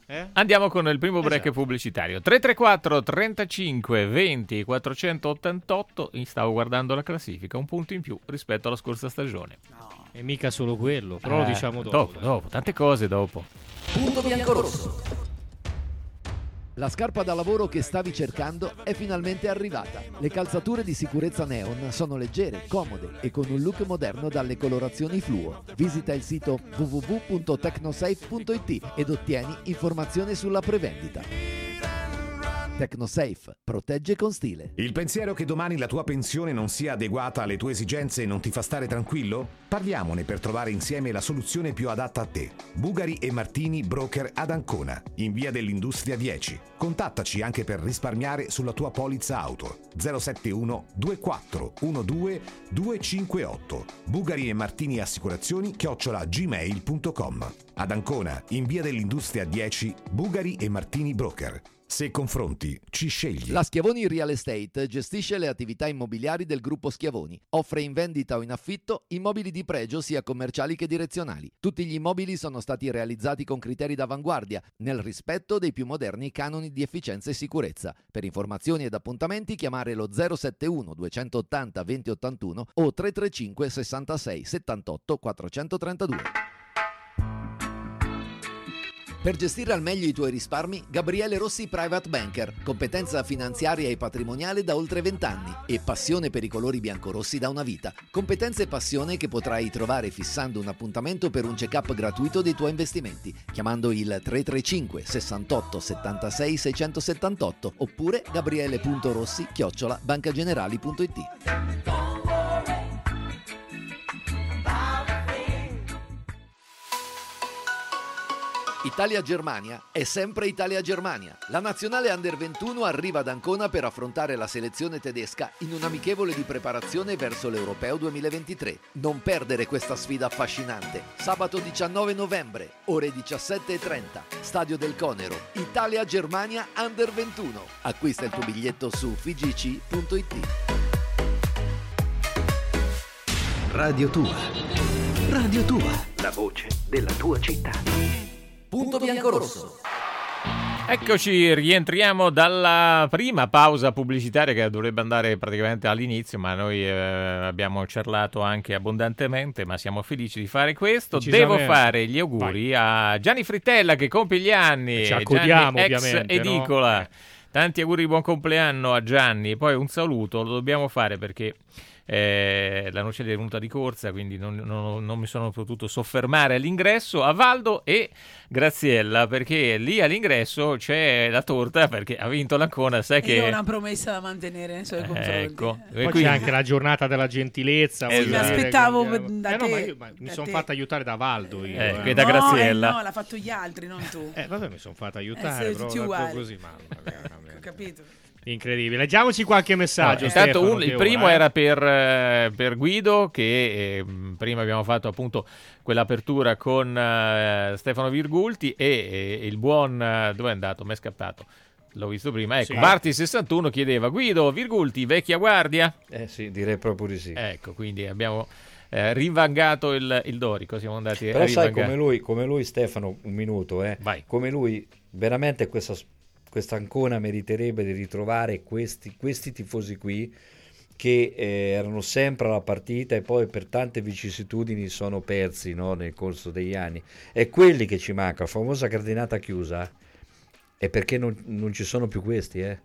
E: Andiamo con il primo break pubblicitario. 334 35 20 488. Stavo guardando la classifica, un punto in più rispetto alla scorsa stagione.
F: E mica solo quello, però lo diciamo
E: dopo, tante cose dopo.
B: Punto biancorosso. La scarpa da lavoro che stavi cercando è finalmente arrivata. Le calzature di sicurezza Neon sono leggere, comode e con un look moderno dalle colorazioni fluo. Visita il sito www.tecnosafe.it ed ottieni informazioni sulla prevendita. TecnoSafe, protegge con stile.
J: Il pensiero che domani la tua pensione non sia adeguata alle tue esigenze non ti fa stare tranquillo? Parliamone per trovare insieme la soluzione più adatta a te. Bugari e Martini Broker ad Ancona, in via dell'Industria 10. Contattaci anche per risparmiare sulla tua polizza auto. 071 24 12 258. Bugari e Martini Assicurazioni @gmail.com. Ad Ancona, in via dell'Industria 10, Bugari e Martini Broker. Se confronti, ci scegli.
B: La Schiavoni Real Estate gestisce le attività immobiliari del gruppo Schiavoni. Offre in vendita o in affitto immobili di pregio sia commerciali che direzionali. Tutti gli immobili sono stati realizzati con criteri d'avanguardia, nel rispetto dei più moderni canoni di efficienza e sicurezza. Per informazioni ed appuntamenti chiamare lo 071 280 2081 o 335 66 78 432. Per gestire al meglio i tuoi risparmi, Gabriele Rossi Private Banker, competenza finanziaria e patrimoniale da oltre 20 anni e passione per i colori biancorossi da una vita. Competenza e passione che potrai trovare fissando un appuntamento per un check-up gratuito dei tuoi investimenti, chiamando il 335 68 76 678 oppure gabriele.rossi@bancagenerali.it. Italia-Germania è sempre Italia-Germania. La nazionale Under 21 arriva ad Ancona per affrontare la selezione tedesca in un amichevole di preparazione verso l'Europeo 2023. Non perdere questa sfida affascinante. Sabato 19 novembre, ore 17:30, Stadio del Conero, Italia-Germania Under 21. Acquista il tuo biglietto su fgc.it.
C: Radio Tua. Radio Tua.
D: La voce della tua città.
B: Punto biancorosso.
E: Eccoci, rientriamo dalla prima pausa pubblicitaria che dovrebbe andare praticamente all'inizio, ma noi abbiamo ciarlato anche abbondantemente, ma siamo felici di fare questo. Devo fare gli auguri a Gianni Frittella che compie gli anni,
F: ci accodiamo,
E: Gianni, ex
F: ovviamente,
E: edicola.
F: No?
E: Tanti auguri di buon compleanno a Gianni, poi un saluto lo dobbiamo fare perché la noce è venuta di corsa, quindi non mi sono potuto soffermare all'ingresso, a Valdo e Graziella, perché lì all'ingresso c'è la torta perché ha vinto l'Ancona, sai che
I: io ho una promessa da mantenere nei suoi confronti.
E: Ecco.
F: Poi quindi c'è anche la giornata della gentilezza.
I: Sì, mi aspettavo da te.
F: Ma mi sono fatto aiutare da Valdo io.
E: Che da Graziella.
I: No, l'ha fatto gli altri, non tu.
F: Vabbè, mi sono fatto aiutare, però così,
I: ho capito.
F: Incredibile. Leggiamoci qualche messaggio.
E: Intanto il primo era per Guido, che prima abbiamo fatto appunto quell'apertura con Stefano Virgulti e il buon dove è andato? Mi è scappato. L'ho visto prima. Ecco, sì. Marti61 chiedeva: Guido, Virgulti, vecchia guardia?
G: Sì, direi proprio di sì.
E: Ecco, quindi abbiamo rivangato il Dorico, siamo andati
G: però
E: a
G: sai come lui Stefano, un minuto,
E: Vai.
G: Come lui veramente questa Ancona meriterebbe di ritrovare questi tifosi qui che erano sempre alla partita e poi per tante vicissitudini sono persi, no, nel corso degli anni. È quelli che ci manca, la famosa cardinata chiusa, è perché non ci sono più questi, noi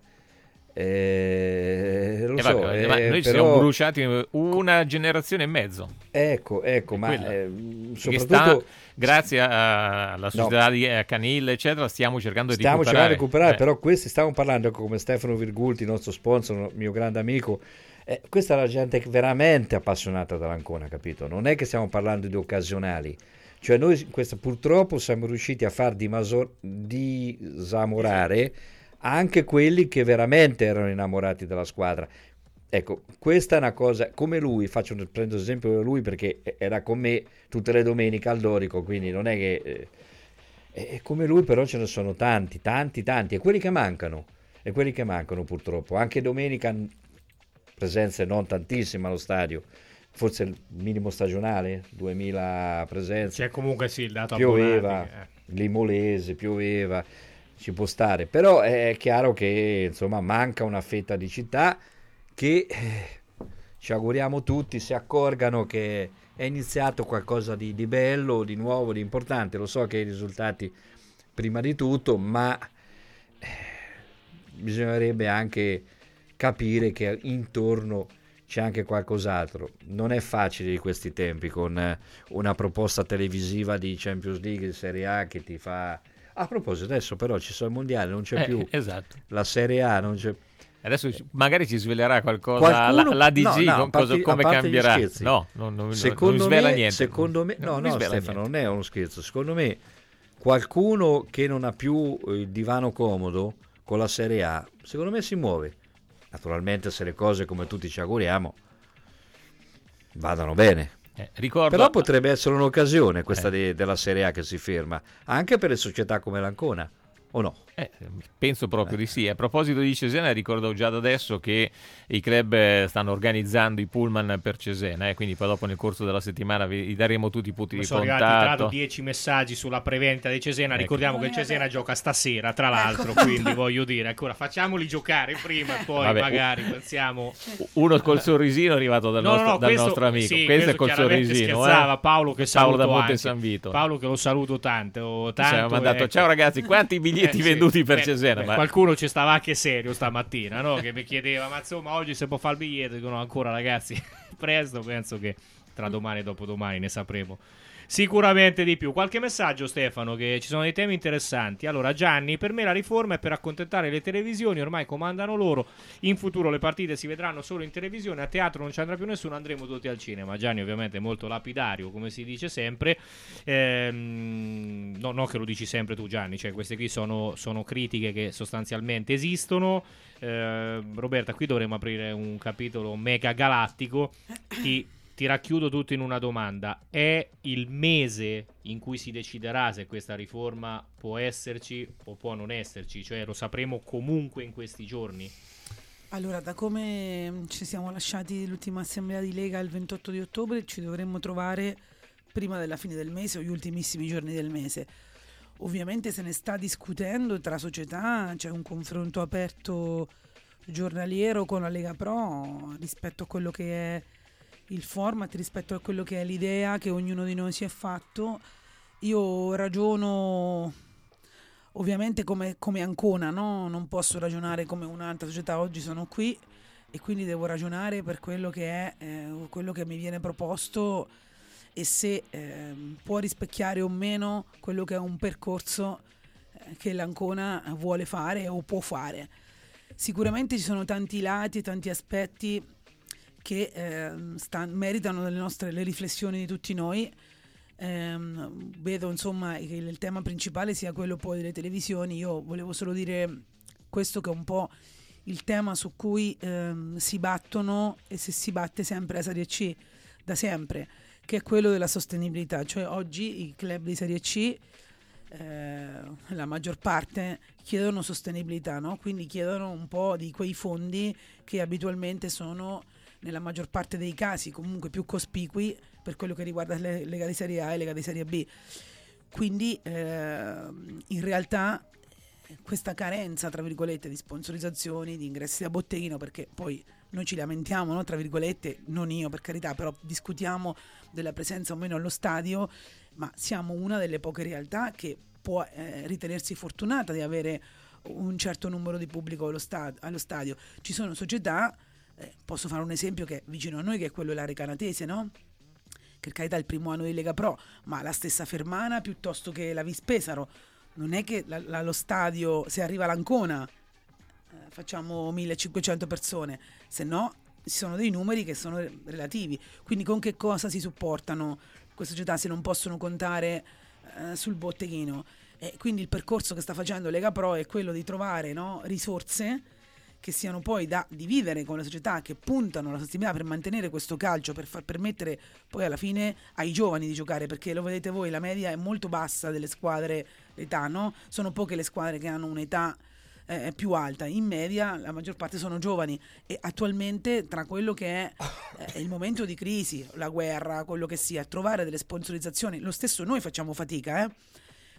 E: siamo bruciati una generazione e mezzo.
G: Ecco, ma
E: soprattutto grazie alla società di Canil, eccetera, stiamo cercando di recuperare.
G: Però questi stiamo parlando, come Stefano Virgulti, il nostro sponsor, mio grande amico. Questa è la gente veramente appassionata dall'Ancona, capito? Non è che stiamo parlando di occasionali. Cioè noi purtroppo siamo riusciti a far disamorare anche quelli che veramente erano innamorati della squadra. Ecco, questa è una cosa, come lui, prendo esempio lui perché era con me tutte le domeniche al Dorico, quindi non è che... come lui però ce ne sono tanti, e quelli che mancano purtroppo. Anche domenica presenze non tantissime allo stadio, forse il minimo stagionale, 2000 presenze.
F: C'è comunque sì il dato
G: pioveva. Limolese, pioveva, ci può stare, però è chiaro che insomma manca una fetta di città che ci auguriamo tutti si accorgano che è iniziato qualcosa di bello, di nuovo, di importante. Lo so che i risultati prima di tutto, ma bisognerebbe anche capire che intorno c'è anche qualcos'altro. Non è facile di questi tempi con una proposta televisiva di Champions League, di Serie A che ti fa... A proposito, adesso però ci sono i mondiali, non c'è più
E: esatto.
G: La Serie A, non c'è...
E: Adesso magari ci svelerà qualcosa l'ADG, come cambierà. No, non svela niente.
G: Secondo me, no, Stefano, non è uno scherzo. Secondo me qualcuno che non ha più il divano comodo con la Serie A, secondo me si muove. Naturalmente se le cose, come tutti ci auguriamo, vadano bene. Però potrebbe essere un'occasione questa della Serie A che si ferma, anche per le società come l'Ancona. O no?
E: Penso proprio di sì. A proposito di Cesena, ricordo già da adesso che i club stanno organizzando i pullman per Cesena, quindi poi dopo nel corso della settimana vi daremo tutti i punti di contatto.
F: Sono arrivati 10 messaggi sulla prevendita di Cesena. Ricordiamo che il Cesena gioca stasera, tra l'altro, quindi voglio dire, ancora facciamoli giocare prima e poi magari pensiamo.
E: Uno col sorrisino arrivato dal nostro amico.
F: Sì,
E: questo è col sorrisino.
F: Scherzava Paolo, che saluto
E: da Monte
F: anche.
E: San Vito.
F: Paolo, che lo saluto tanto.
E: Mandato, ciao ragazzi, quanti biglietti venduti per Cesena? Ma...
F: Qualcuno ci stava anche serio stamattina, no? Che mi chiedeva, ma insomma oggi se può fare il biglietto. Dicono ancora ragazzi, presto, penso che tra domani e dopodomani ne sapremo sicuramente di più. Qualche messaggio, Stefano, che ci sono dei temi interessanti. Allora, Gianni, per me la riforma è per accontentare le televisioni, ormai comandano loro, in futuro le partite si vedranno solo in televisione, a teatro non ci andrà più nessuno, andremo tutti al cinema. Gianni ovviamente è molto lapidario, come si dice sempre, no che lo dici sempre tu, Gianni, cioè queste qui sono critiche che sostanzialmente esistono. Roberta, qui dovremmo aprire un capitolo mega galattico. Ti racchiudo tutto in una domanda: è il mese in cui si deciderà se questa riforma può esserci o può non esserci? Cioè lo sapremo comunque in questi giorni?
I: Allora, da come ci siamo lasciati l'ultima assemblea di Lega il 28 di ottobre, ci dovremmo trovare prima della fine del mese o gli ultimissimi giorni del mese. Ovviamente se ne sta discutendo tra società, c'è un confronto aperto giornaliero con la Lega Pro rispetto a quello che è il format, rispetto a quello che è l'idea che ognuno di noi si è fatto. Io ragiono ovviamente come Ancona, no? Non posso ragionare come un'altra società. Oggi sono qui e quindi devo ragionare per quello che è quello che mi viene proposto e se può rispecchiare o meno quello che è un percorso che l'Ancona vuole fare o può fare. Sicuramente ci sono tanti lati e tanti aspetti che meritano le riflessioni di tutti noi. Vedo insomma che il tema principale sia quello poi delle televisioni. Io volevo solo dire questo, che è un po' il tema su cui si battono e se si batte sempre la Serie C da sempre, che è quello della sostenibilità. Cioè oggi i club di Serie C, la maggior parte, chiedono sostenibilità, no? Quindi chiedono un po' di quei fondi che abitualmente sono nella maggior parte dei casi comunque più cospicui per quello che riguarda le Lega di Serie A e Lega di Serie B. Quindi in realtà questa carenza, tra virgolette, di sponsorizzazioni, di ingressi da botteghino, perché poi noi ci lamentiamo, no? Tra virgolette, non io per carità, però discutiamo della presenza o meno allo stadio, ma siamo una delle poche realtà che può ritenersi fortunata di avere un certo numero di pubblico allo stadio. Ci sono società, posso fare un esempio che è vicino a noi, che è quello della Recanatese, no? Che per carità è il primo anno di Lega Pro, ma la stessa Fermana piuttosto che la Vis Pesaro. Non è che allo stadio, se arriva l'Ancona, facciamo 1500 persone, se no ci sono dei numeri che sono relativi. Quindi con che cosa si supportano queste società se non possono contare sul botteghino? E quindi il percorso che sta facendo Lega Pro è quello di trovare, no, risorse che siano poi da dividere con le società che puntano alla sostenibilità per mantenere questo calcio, per far permettere poi alla fine ai giovani di giocare, perché lo vedete voi, la media è molto bassa delle squadre, l'età, no? Sono poche le squadre che hanno un'età più alta, in media la maggior parte sono giovani, e attualmente tra quello che è il momento di crisi, la guerra, quello che sia, trovare delle sponsorizzazioni, lo stesso noi facciamo fatica,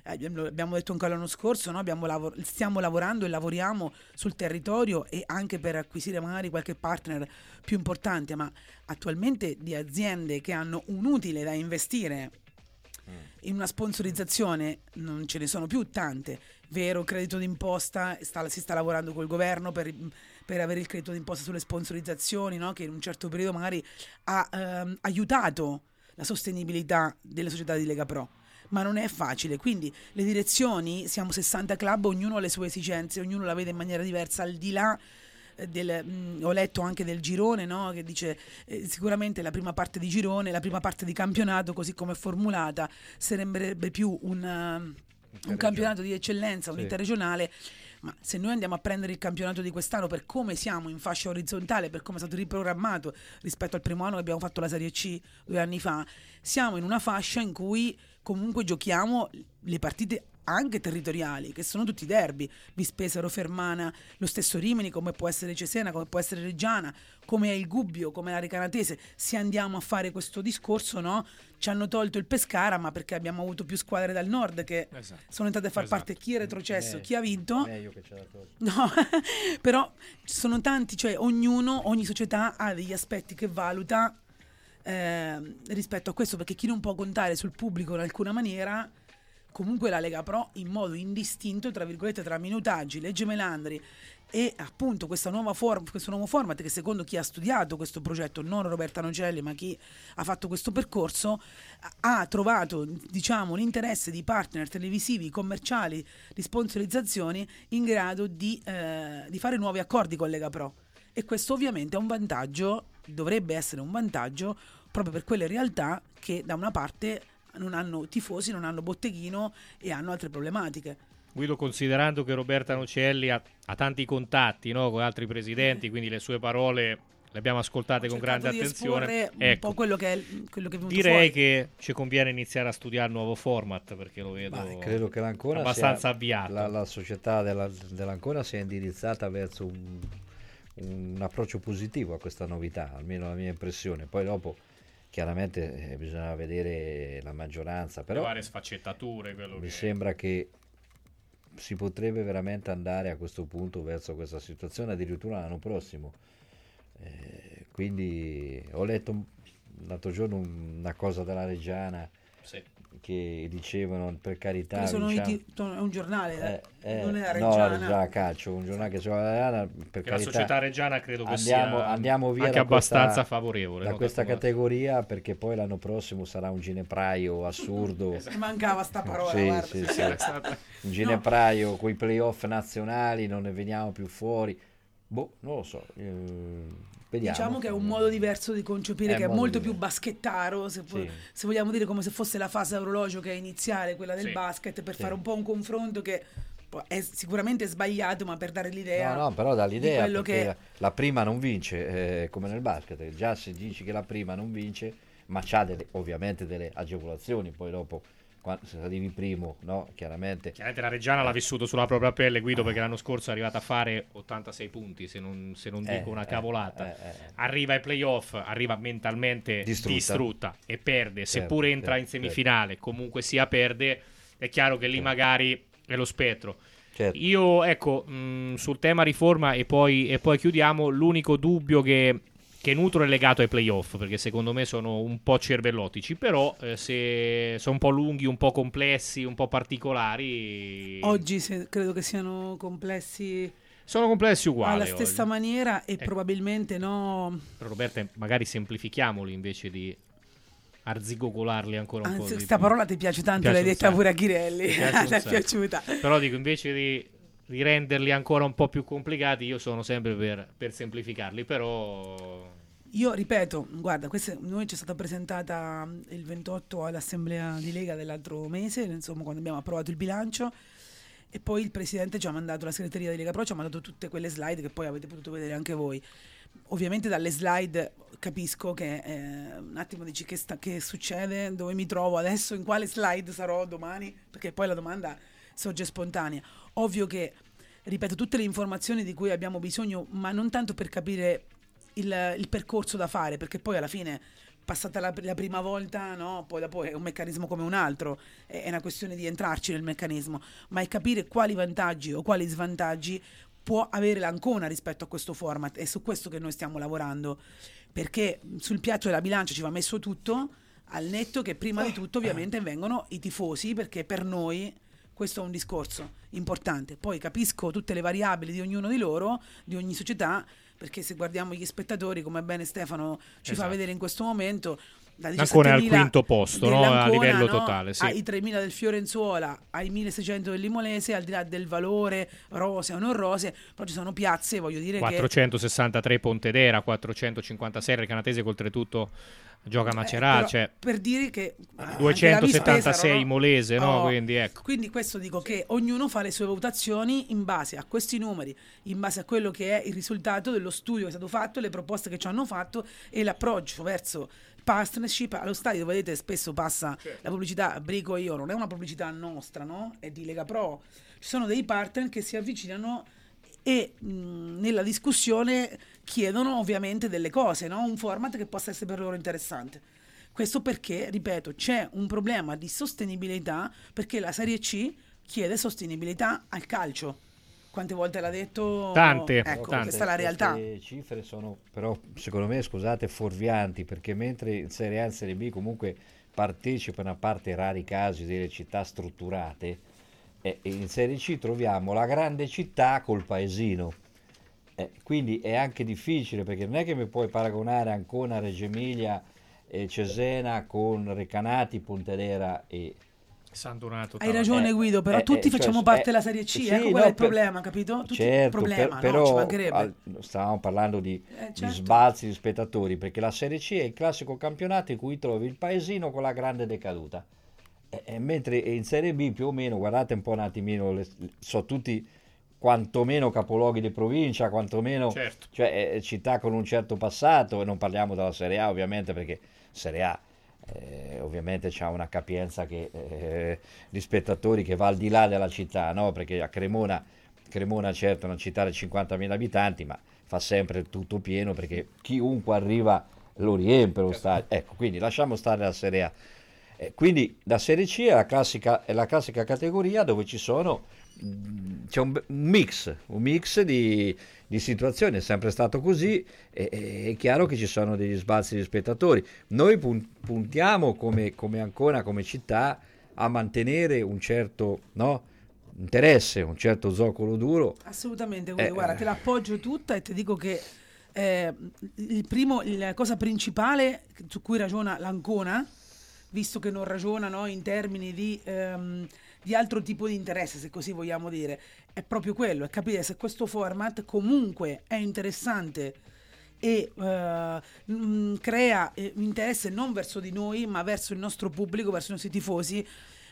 I: abbiamo detto anche l'anno scorso, no? Stiamo lavorando e lavoriamo sul territorio e anche per acquisire magari qualche partner più importante, ma attualmente di aziende che hanno un utile da investire in una sponsorizzazione non ce ne sono più tante. Vero, credito d'imposta, si sta lavorando col governo per avere il credito d'imposta sulle sponsorizzazioni, no? Che in un certo periodo magari ha aiutato la sostenibilità delle società di Lega Pro, ma non è facile. Quindi le direzioni, siamo 60 club, ognuno ha le sue esigenze, ognuno la vede in maniera diversa, al di là ho letto anche del girone, no? Che dice sicuramente la prima parte di girone, la prima parte di campionato, così come è formulata, sembrerebbe più un campionato di eccellenza, un interregionale. Ma se noi andiamo a prendere il campionato di quest'anno per come siamo in fascia orizzontale, per come è stato riprogrammato rispetto al primo anno che abbiamo fatto la Serie C 2 anni fa, siamo in una fascia in cui comunque giochiamo le partite anche territoriali, che sono tutti derby, Vispesaro, Fermana, lo stesso Rimini, come può essere Cesena, come può essere Reggiana, come è il Gubbio, come è la Recanatese. Se andiamo a fare questo discorso, no? Ci hanno tolto il Pescara, ma perché abbiamo avuto più squadre dal nord che sono entrate a far parte, chi è retrocesso, chi ha vinto.
G: Meglio che ce l'ha tolto.
I: No, però ci sono tanti, cioè ogni società ha degli aspetti che valuta rispetto a questo, perché chi non può contare sul pubblico in alcuna maniera, comunque la Lega Pro in modo indistinto, tra virgolette, tra minutaggi, legge Melandri e appunto questo nuovo format, che secondo chi ha studiato questo progetto, non Roberta Nocelli ma chi ha fatto questo percorso, ha trovato, diciamo, l'interesse di partner televisivi, commerciali, di sponsorizzazioni in grado di fare nuovi accordi con Lega Pro, e questo ovviamente è un vantaggio, dovrebbe essere un vantaggio proprio per quelle realtà che da una parte non hanno tifosi, non hanno botteghino e hanno altre problematiche.
F: Guido, considerando che Roberta Nocelli ha tanti contatti, no, con altri presidenti, quindi le sue parole le abbiamo ascoltate con grande attenzione.
I: Un po' quello che è venuto
F: direi
I: fuori.
F: che ci conviene iniziare a studiare il nuovo format, perché lo vedo
G: credo che l'Ancona
F: abbastanza avviato.
G: La società dell'Ancona sia indirizzata verso un approccio positivo a questa novità, almeno la mia impressione. Poi dopo chiaramente bisogna vedere la maggioranza, però
F: le varie sfaccettature,
G: mi sembra che si potrebbe veramente andare a questo punto verso questa situazione addirittura l'anno prossimo. Quindi ho letto l'altro giorno una cosa della Reggiana, che dicevano, per carità,
I: è un giornale, non è la Reggiana.
G: No, la Reggiana Calcio, un giornale che c'è la Reggiana, per carità,
F: la società reggiana credo che
G: andiamo via
F: anche abbastanza favorevole
G: da questa categoria, perché poi l'anno prossimo sarà un ginepraio assurdo.
I: Mancava sta parola,
G: sì. Un ginepraio con i playoff nazionali, non ne veniamo più fuori. Non lo so, vediamo.
I: Diciamo che è un modo diverso di concepire, che è molto più baschettaro, se vogliamo dire, come se fosse la fase a orologio che è iniziale, quella del basket, per fare un po' un confronto che è sicuramente sbagliato, ma per dare l'idea.
G: No, però dà l'idea,
I: quello
G: perché
I: che
G: la prima non vince, come nel basket. Già se dici che la prima non vince, ma c'ha ovviamente delle agevolazioni, poi dopo se arrivi primo, no? Chiaramente
F: la Reggiana l'ha vissuto sulla propria pelle, Guido, perché l'anno scorso è arrivata a fare 86 punti, se non dico una cavolata. Arriva ai playoff, arriva mentalmente distrutta e perde, seppure entra in semifinale, comunque sia perde. È chiaro che lì magari è lo spettro. Io sul tema riforma e poi chiudiamo, l'unico dubbio che nutro è legato ai playoff, perché secondo me sono un po' cervellotici, però se sono un po' lunghi, un po' complessi, un po' particolari.
I: Oggi credo che siano complessi.
F: Sono complessi uguali
I: alla stessa maniera e probabilmente no.
F: Però Roberta, magari semplifichiamoli invece di arzigogolarli ancora un po'.
I: Questa parola ti piace tanto, l'hai detta pure a Ghirelli. Ti è piaciuta.
F: Però dico, invece di renderli ancora un po' più complicati, io sono sempre per semplificarli, però
I: io ripeto, guarda, noi ci è stata presentata il 28 all'assemblea di Lega dell'altro mese, insomma, quando abbiamo approvato il bilancio, e poi il presidente ci ha mandato, la segreteria di Lega Pro ci ha mandato tutte quelle slide che poi avete potuto vedere anche voi. Ovviamente dalle slide capisco che un attimo dici che succede, dove mi trovo adesso, in quale slide sarò domani, perché poi la domanda sorge spontanea. Ovvio che, ripeto, tutte le informazioni di cui abbiamo bisogno, ma non tanto per capire il percorso da fare, perché poi alla fine passata la prima volta, no? Poi dopo è un meccanismo come un altro, è una questione di entrarci nel meccanismo, ma è capire quali vantaggi o quali svantaggi può avere l'Ancona rispetto a questo format. È su questo che noi stiamo lavorando, perché sul piatto della bilancia ci va messo tutto, al netto che prima di tutto ovviamente vengono i tifosi, perché per noi questo è un discorso importante. Poi capisco tutte le variabili di ognuno di loro, di ogni società, perché se guardiamo gli spettatori, come bene Stefano ci fa vedere in questo momento, da
F: Ancora al quinto posto, no? A livello totale, sì.
I: Ai 3.000 del Fiorenzuola, ai 1.600 del Limolese, al di là del valore rose o non rose, poi ci sono piazze, voglio dire
F: 463 Pontedera, 456 Recanatese, che oltretutto gioca a Macerata, cioè
I: per dire che
F: 276
I: no?
F: Molese, no? Quindi ecco.
I: Quindi questo dico che ognuno fa le sue valutazioni in base a questi numeri, in base a quello che è il risultato dello studio che è stato fatto, le proposte che ci hanno fatto e l'approccio verso partnership. Allo stadio, vedete, spesso passa la pubblicità Brico io, non è una pubblicità nostra, no? È di Lega Pro. Ci sono dei partner che si avvicinano e nella discussione chiedono ovviamente delle cose, no? Un format che possa essere per loro interessante. Questo perché, ripeto, c'è un problema di sostenibilità, perché la Serie C chiede sostenibilità al calcio. Quante volte l'ha detto?
F: Tante.
I: Ecco, questa è la realtà.
G: Le cifre sono però, secondo me, scusate, fuorvianti, perché mentre in Serie A e in Serie B comunque partecipano, a parte rari casi delle città strutturate, in Serie C troviamo la grande città col paesino, quindi è anche difficile, perché non è che mi puoi paragonare Ancona, Reggio Emilia e Cesena con Recanati, Pontedera e
F: San Donato.
I: Hai ragione Guido, però tutti facciamo parte della Serie C,
G: sì,
I: quello è il problema, capito? Tutti
G: certo,
I: problema,
G: però
I: ci mancherebbe.
G: Stavamo parlando di
I: certo.
G: sbalzi di spettatori, perché la Serie C è il classico campionato in cui trovi il paesino con la grande decaduta. Mentre in Serie B più o meno, guardate un po' un attimino, so tutti quantomeno capoluoghi di provincia, quantomeno cioè, città con un certo passato, e non parliamo della Serie A ovviamente, perché Serie A ovviamente c'ha una capienza di spettatori che va al di là della città, no? Perché a Cremona certo è una città di 50.000 abitanti, ma fa sempre tutto pieno, perché chiunque arriva lo riempie lo stadio. Ecco, quindi lasciamo stare la Serie A. Quindi la Serie C è la classica categoria dove c'è un mix di situazioni, è sempre stato così, è chiaro che ci sono degli sbalzi di spettatori. Noi puntiamo come Ancona, come città, a mantenere un certo interesse, un certo zoccolo duro.
I: Assolutamente, guarda, te l'appoggio tutta e ti dico che la cosa principale su cui ragiona l'Ancona, visto che non ragiona, no, in termini di altro tipo di interesse, se così vogliamo dire, è proprio quello, è capire se questo format comunque è interessante e crea interesse non verso di noi, ma verso il nostro pubblico, verso i nostri tifosi,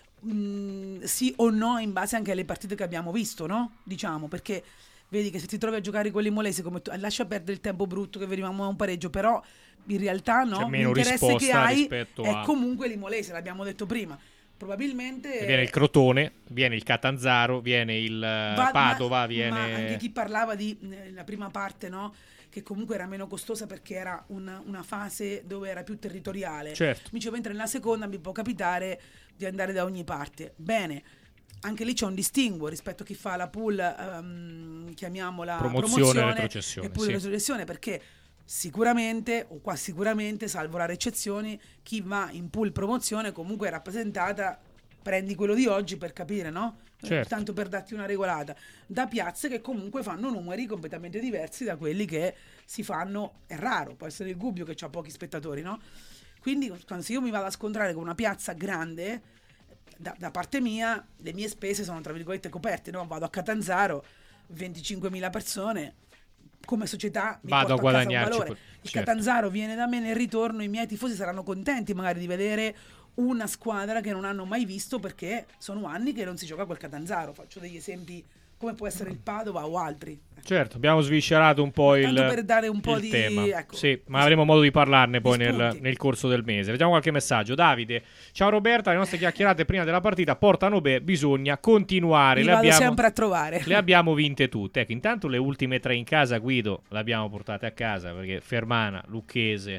I: sì o no, in base anche alle partite che abbiamo visto, no? Diciamo, perché vedi che se ti trovi a giocare con l'Imolese, lascia perdere il tempo brutto che venivamo a un pareggio, però in realtà no, l'interesse che hai è comunque l'Imolese, l'abbiamo detto prima. Probabilmente
F: viene il Crotone, viene il Catanzaro, viene il Padova,
I: ma anche chi parlava di la prima parte, no? Che comunque era meno costosa perché era una fase dove era più territoriale.
F: Certo.
I: Mi dicevo, mentre nella seconda mi può capitare di andare da ogni parte. Bene, anche lì c'è un distinguo rispetto a chi fa la pool, chiamiamola promozione
F: e retrocessione,
I: e pool retrocessione, perché sicuramente o quasi sicuramente, salvo rare eccezioni, chi va in pool promozione comunque è rappresentata, prendi quello di oggi per capire, no?
F: Certo.
I: Tanto per darti una regolata, da piazze che comunque fanno numeri completamente diversi da quelli che si fanno. È raro, può essere il Gubbio che ha pochi spettatori, no? Quindi se io mi vado a scontrare con una piazza grande, da parte mia le mie spese sono tra virgolette coperte, no? Vado a Catanzaro, 25.000 persone, come società mi
F: vado
I: porto
F: a
I: casa un
F: guadagnarci
I: valore. Il
F: certo.
I: Catanzaro viene da me, nel ritorno i miei tifosi saranno contenti magari di vedere una squadra che non hanno mai visto, perché sono anni che non si gioca col Catanzaro. Faccio degli esempi come può essere il Padova o altri.
F: Certo, abbiamo sviscerato un po'
I: per dare un po'
F: il
I: di
F: tema.
I: Ecco,
F: sì, ma avremo modo di parlarne poi
I: spunti.
F: nel corso del mese. Vediamo qualche messaggio. Davide, ciao Roberta, le nostre chiacchierate prima della partita portano bisogna continuare.
I: Mi vado sempre a trovare.
F: Le abbiamo vinte tutte. Ecco, intanto le ultime 3 in casa, Guido, le abbiamo portate a casa, perché Fermana, Lucchese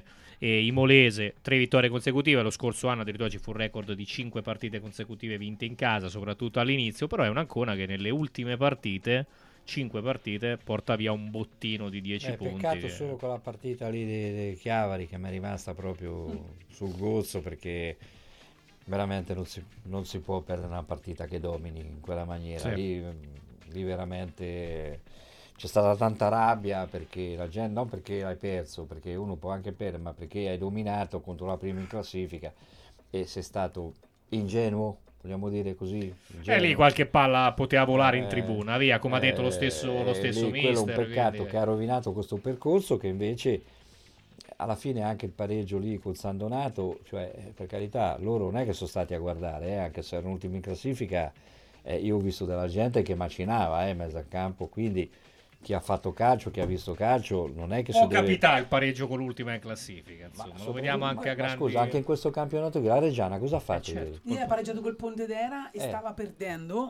F: Imolese 3 vittorie consecutive, lo scorso anno addirittura ci fu un record di 5 partite consecutive vinte in casa, soprattutto all'inizio, però è un Ancona che nelle ultime partite 5 partite porta via un bottino di 10 punti.
G: Peccato solo con la partita lì di Chiavari che mi è rimasta proprio sul gozzo, perché veramente non si può perdere una partita che domini in quella maniera. Lì veramente c'è stata tanta rabbia, perché la gente, non perché hai perso, perché uno può anche perdere, ma perché hai dominato contro la prima in classifica e sei stato ingenuo, vogliamo dire così.
F: E lì qualche palla poteva volare in tribuna, via, come ha detto lo stesso mister.
G: Quello è un peccato che ha rovinato questo percorso, che invece alla fine anche il pareggio lì con San Donato, cioè per carità, loro non è che sono stati a guardare, anche se erano ultimi in classifica, io ho visto della gente che macinava in mezzo al campo, quindi chi ha fatto calcio, chi ha visto calcio, non è che
F: può capitare il pareggio con l'ultima in classifica, insomma, lo vediamo anche a grandi...
G: Scusa, anche in questo campionato la Reggiana cosa ha fatto
I: ieri? Ieri ha pareggiato col Pontedera e stava perdendo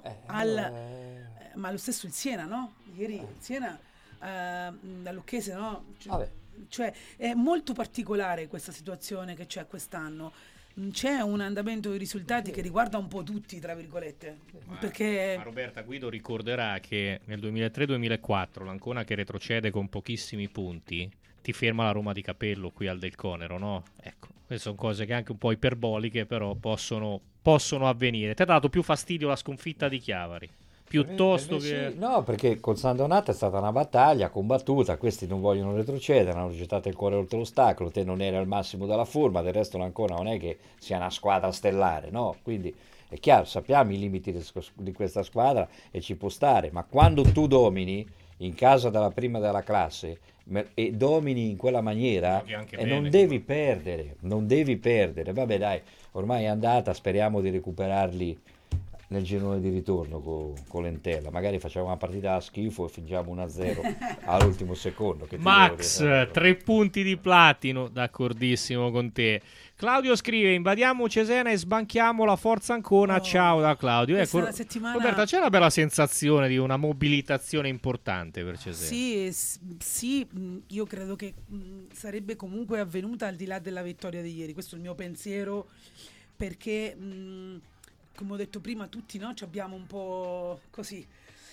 I: ma lo stesso il Siena, no? Ieri il Siena dall'Occhese, no? Cioè è molto particolare questa situazione che c'è quest'anno. C'è un andamento di risultati che riguarda un po' tutti, tra virgolette, perché...
F: Ma Roberta Guido ricorderà che nel 2003-2004 l'Ancona che retrocede con pochissimi punti ti ferma la Roma di Capello qui al Del Conero, no? Ecco, queste sono cose che anche un po' iperboliche, però possono avvenire. Ti ha dato più fastidio la sconfitta di Chiavari? Piuttosto che...
G: Sì. No, perché con San Donato è stata una battaglia combattuta, questi non vogliono retrocedere, hanno gettato il cuore oltre l'ostacolo, te non eri al massimo della forma, del resto ancora non è che sia una squadra stellare, no? Quindi è chiaro, sappiamo i limiti di questa squadra e ci può stare, ma quando tu domini in casa della prima della classe e domini in quella maniera non devi perdere, vabbè dai, ormai è andata, speriamo di recuperarli nel girone di ritorno con l'Entella, magari facciamo una partita a schifo e fingiamo 1-0 all'ultimo secondo. Che
F: Max, 3 punti di platino, d'accordissimo con te. Claudio scrive: invadiamo Cesena e sbanchiamo la Forza Ancona. Ciao da Claudio. Ecco, settimana... Roberta, c'è una bella sensazione di una mobilitazione importante per Cesena.
I: Sì, io credo che sarebbe comunque avvenuta al di là della vittoria di ieri, questo è il mio pensiero, perché come ho detto prima, tutti ci abbiamo un po' così,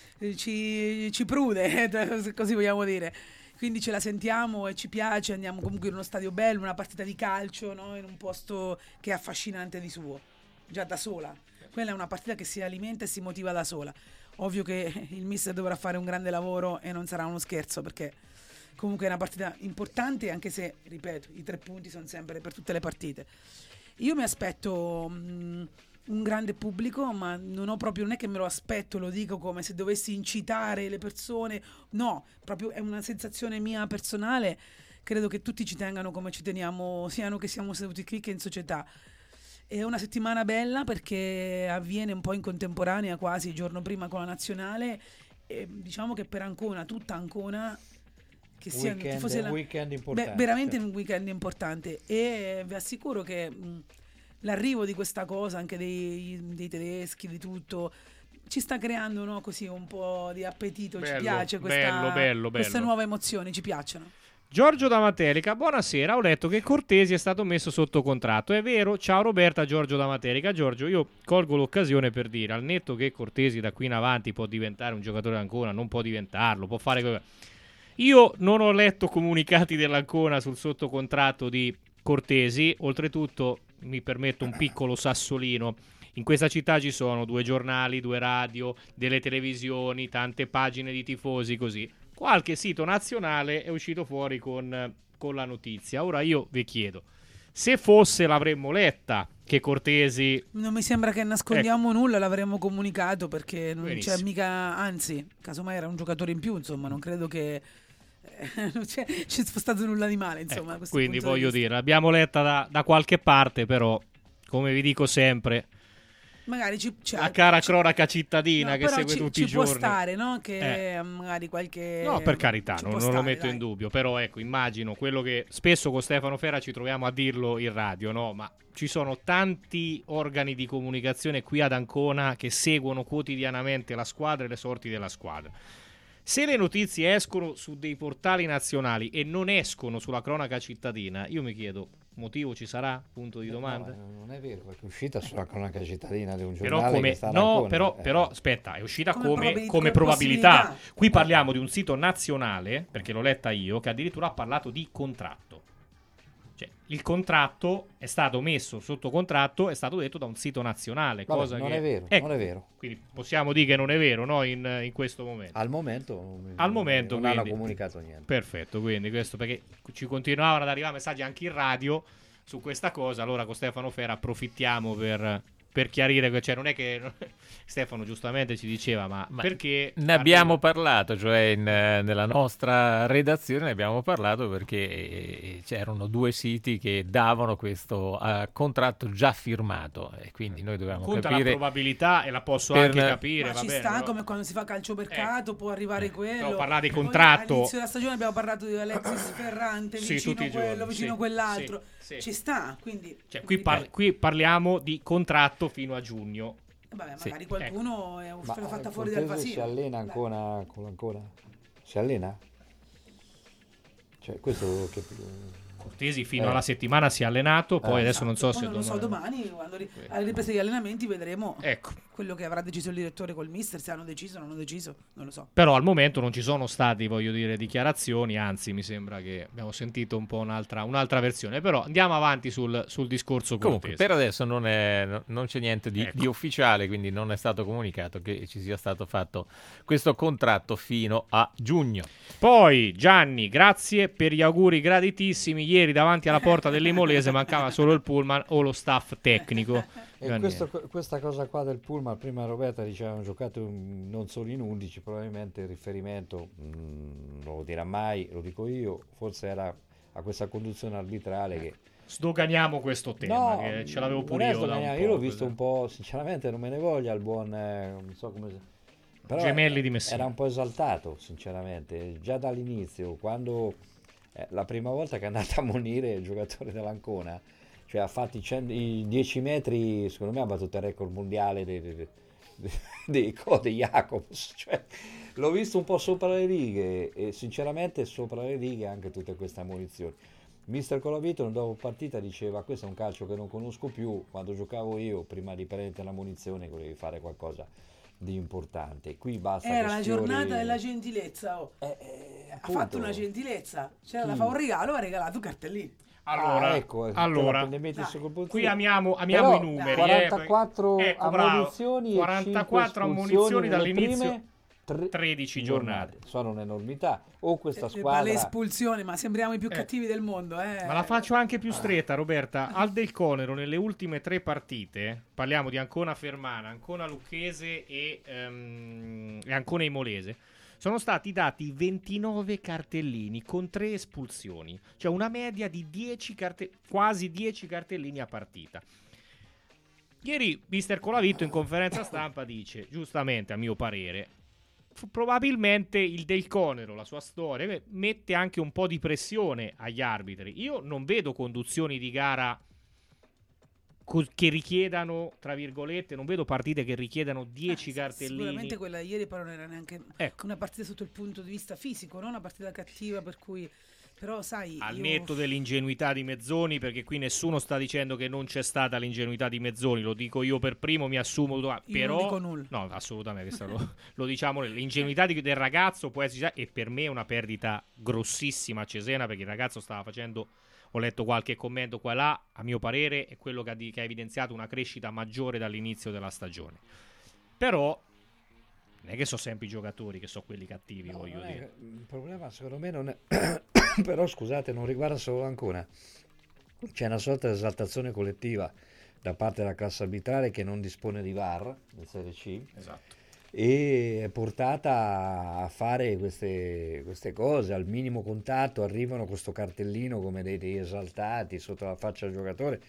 I: ci prude, così vogliamo dire. Quindi ce la sentiamo e ci piace, andiamo comunque in uno stadio bello, una partita di calcio, no? In un posto che è affascinante di suo, già da sola. Quella è una partita che si alimenta e si motiva da sola. Ovvio che il mister dovrà fare un grande lavoro e non sarà uno scherzo, perché comunque è una partita importante, anche se, ripeto, i 3 punti sono sempre per tutte le partite. Io mi aspetto un grande pubblico, ma non è che me lo aspetto, lo dico come se dovessi incitare le persone, no, proprio è una sensazione mia personale. Credo che tutti ci tengano come ci teniamo, siano che siamo seduti qui che in società. È una settimana bella perché avviene un po' in contemporanea, quasi il giorno prima con la nazionale, e diciamo che per Ancona, tutta Ancona, che sia un
G: weekend importante,
I: veramente un weekend importante, e vi assicuro che l'arrivo di questa cosa, anche dei tedeschi, di tutto, ci sta creando, no, così un po' di appetito. Ci piace queste nuove emozioni, ci piacciono.
F: Giorgio da Materica, buonasera, ho letto che Cortesi è stato messo sotto contratto, è vero? Ciao Roberta, Giorgio da Materica. Giorgio, io colgo l'occasione per dire, al netto che Cortesi da qui in avanti può diventare un giocatore d'Ancona, non può diventarlo, può fare... Io non ho letto comunicati dell'Ancona sul sottocontratto di Cortesi, oltretutto mi permetto un piccolo sassolino. In questa città ci sono 2 giornali, 2 radio, delle televisioni, tante pagine di tifosi, così. Qualche sito nazionale è uscito fuori con la notizia. Ora io vi chiedo, se fosse l'avremmo letta che Cortesi...
I: Non mi sembra che nascondiamo nulla, l'avremmo comunicato, perché non c'è mica... Anzi, casomai era un giocatore in più, insomma, non credo che... non c'è stato nulla di male, insomma.
F: Quindi voglio dire, l'abbiamo letta da qualche parte, però, come vi dico sempre...
I: Magari
F: la cara cronaca cittadina che segue tutti i giorni.
I: Ci può stare, no? Che magari qualche...
F: No, per carità, non lo metto in dubbio. Però ecco, immagino quello che spesso con Stefano Ferra ci troviamo a dirlo in radio, no? Ma ci sono tanti organi di comunicazione qui ad Ancona che seguono quotidianamente la squadra e le sorti della squadra. Se le notizie escono su dei portali nazionali e non escono sulla cronaca cittadina, io mi chiedo, motivo ci sarà? Punto di domanda?
G: No, non è vero, perché è uscita sulla cronaca cittadina di un
F: Però
G: giornale
F: come,
G: che sta a
F: no,
G: Ancona.
F: però aspetta, è uscita
I: Come
F: come
I: probabilità.
F: probabilità. Qui parliamo di un sito nazionale, perché l'ho letta io, che addirittura ha parlato di contratto. Cioè, il contratto è stato messo sotto contratto, è stato detto da un sito nazionale.
G: Vabbè,
F: cosa
G: non
F: che...
G: è vero,
F: Ecco,
G: non è vero.
F: quindi possiamo dire che non è vero, no? In questo momento.
G: Al momento
F: non
G: hanno
F: quindi,
G: comunicato niente.
F: Perfetto, quindi questo perché ci continuavano ad arrivare messaggi anche in radio su questa cosa. Allora con Stefano Fera approfittiamo per chiarire che, cioè, non è che Stefano giustamente ci diceva ma perché
E: ne abbiamo parlato, cioè nella nostra redazione ne abbiamo parlato perché c'erano 2 siti che davano questo contratto già firmato e quindi noi dovevamo
F: conta
E: capire
F: la probabilità e la posso
E: per-
F: anche capire,
I: Ma
F: va
I: ci
F: bene,
I: sta
F: però-
I: come quando si fa calciomercato, può arrivare quello.
F: no, parlare di
I: Poi
F: contratto.
I: All'inizio della stagione abbiamo parlato di Alexis Ferrante,
F: Sì,
I: vicino
F: tutti i
I: quello,
F: giorni,
I: vicino
F: sì,
I: quell'altro.
F: sì.
I: Ci sta, quindi
F: Cioè, qui parliamo di contratto fino a giugno.
I: vabbè,
F: Sì,
I: magari qualcuno è
G: Ma
I: fatta fuori dal
G: Cortese si
I: vasino.
G: allena ancora con l'Ancona? Si allena? Cioè, questo che...
F: Cortesi fino alla settimana si è allenato, poi adesso non so
I: Poi
F: se
I: non lo so, domani quando alle riprese degli allenamenti vedremo
F: Ecco.
I: quello che avrà deciso il direttore col mister, se hanno deciso o non hanno deciso, non lo so.
F: Però al momento non ci sono stati, voglio dire, dichiarazioni, anzi mi sembra che abbiamo sentito un po' un'altra versione, però andiamo avanti sul discorso
E: Comunque,
F: Cortesi.
E: per adesso non c'è niente di ufficiale, quindi non è stato comunicato che ci sia stato fatto questo contratto fino a giugno.
F: Poi Gianni, grazie per gli auguri graditissimi. Ieri davanti alla porta dell'Imolese mancava solo il pullman o lo staff tecnico.
G: E questa cosa qua del pullman, prima Roberta diceva hanno giocato non solo in 11, probabilmente il riferimento, non lo dirà mai, lo dico io, forse era a questa conduzione arbitrale che...
F: Sdoganiamo questo tema, che ce l'avevo pure io da un po'.
G: Io l'ho visto un po', sinceramente non me ne voglia il buon, non so come... Però
F: Gemelli di Messina.
G: era un po' esaltato, sinceramente, già dall'inizio, quando la prima volta che è andato a ammonire il giocatore dell'Ancona, cioè ha fatto i 10 metri, secondo me ha battuto il record mondiale dei Jacobs, cioè, l'ho visto un po' sopra le righe e sinceramente sopra le righe anche tutte queste ammonizioni. Mister Colavito dopo partita diceva questo è un calcio che non conosco più, quando giocavo io prima di prendere la munizione volevi fare qualcosa di importante, qui basta
I: Era la
G: questioni-
I: giornata della gentilezza, ha fatto una gentilezza, c'era da fare un regalo, ha regalato un cartellino.
F: Allora,
G: allora te la metti su col
F: qui amiamo
G: Però,
F: i numeri.
G: 44
F: Ecco, bravo.
G: ammonizioni
F: 44
G: e 5
F: ammonizioni
G: espulsioni nelle
F: dall'inizio,
G: prime
F: 13 giornate.
G: Sono un'enormità. O questa
I: Le
G: squadra...
I: espulsioni, ma sembriamo i più cattivi del mondo.
F: Ma la faccio anche più stretta, Roberta. Al Del Conero, nelle ultime 3 partite, parliamo di Ancona Fermana, Ancona Lucchese e Ancona Imolese, sono stati dati 29 cartellini con 3 espulsioni, cioè una media di quasi 10 cartellini a partita. Ieri mister Colavito in conferenza stampa dice, giustamente a mio parere, probabilmente il Del Conero, la sua storia, mette anche un po' di pressione agli arbitri. Io non vedo conduzioni di gara che richiedano, tra virgolette, non vedo partite che richiedano 10 cartellini.
I: Sicuramente quella di ieri però non era neanche una partita sotto il punto di vista fisico, non una partita cattiva, per cui però sai
F: al netto dell'ingenuità di Mezzoni, perché qui nessuno sta dicendo che non c'è stata l'ingenuità di Mezzoni, lo dico io per primo, mi assumo, però
I: non dico nulla.
F: no, assolutamente, questo lo diciamo, l'ingenuità del ragazzo può essere, e per me è una perdita grossissima a Cesena, perché il ragazzo stava facendo, ho letto qualche commento qua e là, a mio parere è quello che ha evidenziato una crescita maggiore dall'inizio della stagione. Però non è che sono sempre i giocatori che sono quelli cattivi, voglio dire.
G: Il problema secondo me non è però scusate, non riguarda solo Ancona. C'è una sorta di esaltazione collettiva da parte della classe arbitrale che non dispone di VAR in Serie C.
F: Esatto.
G: E è portata a fare queste cose al minimo contatto, arrivano questo cartellino come dei esaltati sotto la faccia del giocatore.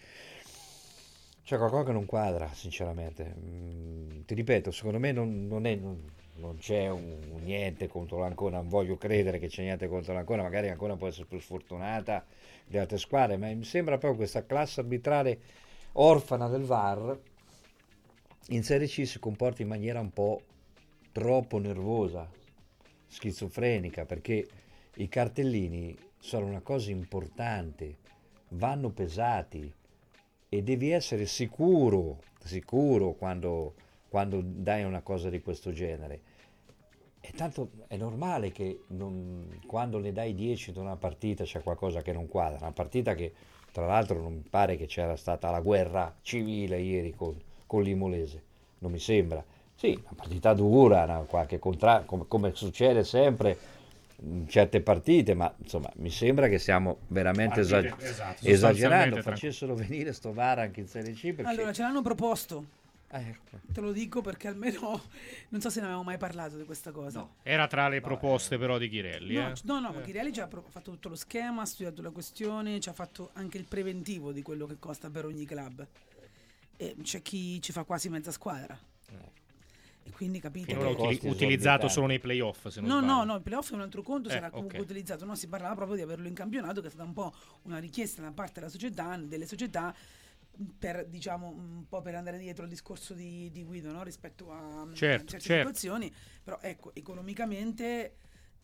G: C'è qualcosa che non quadra, sinceramente. Ti ripeto, secondo me non c'è niente contro l'Ancona, non voglio credere che c'è niente contro l'Ancona, magari l'Ancona può essere più sfortunata di altre squadre, ma mi sembra proprio questa classe arbitrale orfana del VAR in Serie C si comporta in maniera un po' troppo nervosa. schizofrenica, perché i cartellini sono una cosa importante, vanno pesati e devi essere sicuro quando dai una cosa di questo genere. E tanto è normale che quando ne dai 10 da una partita c'è qualcosa che non quadra, una partita che tra l'altro non mi pare che c'era stata la guerra civile ieri con l'Imolese, non mi sembra. Sì, una partita dura, qualche come succede sempre in certe partite, ma insomma mi sembra che stiamo veramente esagerando. Facessero venire sto VAR anche in Serie C perché...
I: Allora, ce l'hanno proposto.
G: Ecco.
I: Te lo dico perché almeno non so se ne avevamo mai parlato di questa cosa.
F: No. Era tra le proposte però di Chirelli.
I: No, ma Chirelli ci ha fatto tutto lo schema, ha studiato la questione, ci ha fatto anche il preventivo di quello che costa per ogni club. E c'è chi ci fa quasi mezza squadra. E quindi capite
F: finora utilizzato solo nei playoff, se non sbaglio.
I: No, il playoff è un altro conto, sarà comunque utilizzato. No, si parlava proprio di averlo in campionato, che è stata un po' una richiesta da parte delle società per, diciamo, un po' per andare dietro al discorso di Guido, no? Rispetto a certe situazioni. Però ecco, economicamente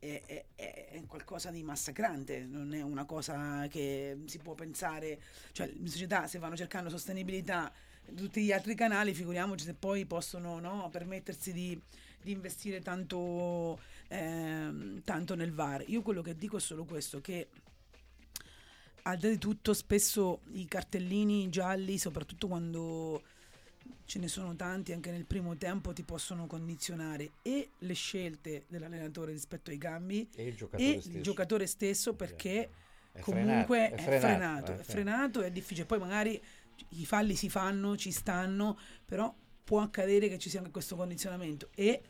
I: è qualcosa di massacrante, non è una cosa che si può pensare, cioè le società se vanno cercando sostenibilità tutti gli altri canali, figuriamoci se poi possono permettersi di investire tanto nel VAR. Io quello che dico è solo questo, che al di tutto spesso i cartellini gialli, soprattutto quando ce ne sono tanti anche nel primo tempo, ti possono condizionare e le scelte dell'allenatore rispetto ai cambi
G: e
I: il giocatore stesso perché comunque è frenato, è difficile. Poi magari i falli si fanno, ci stanno, però può accadere che ci sia anche questo condizionamento e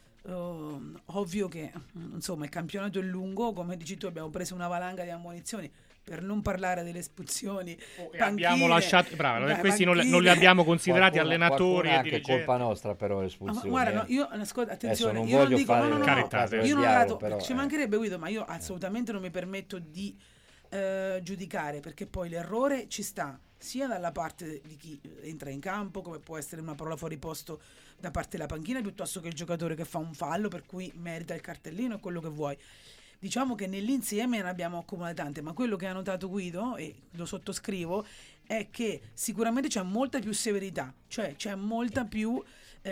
I: ovvio che insomma il campionato è lungo, come dici tu abbiamo preso una valanga di ammonizioni, per non parlare delle espulsioni,
F: abbiamo lasciato questi non li abbiamo considerati allenatori e
G: anche colpa nostra però l'espulsione.
I: Guarda, no, io attenzione,
G: non
I: io
G: voglio
I: non dico
G: fare
I: io non ci mancherebbe Guido, ma io assolutamente non mi permetto di giudicare, perché poi l'errore ci sta sia dalla parte di chi entra in campo, come può essere una parola fuori posto da parte della panchina, piuttosto che il giocatore che fa un fallo per cui merita il cartellino e quello che vuoi. Diciamo che nell'insieme ne abbiamo accumulate tante, ma quello che ha notato Guido, e lo sottoscrivo, è che sicuramente c'è molta più severità, cioè c'è molta più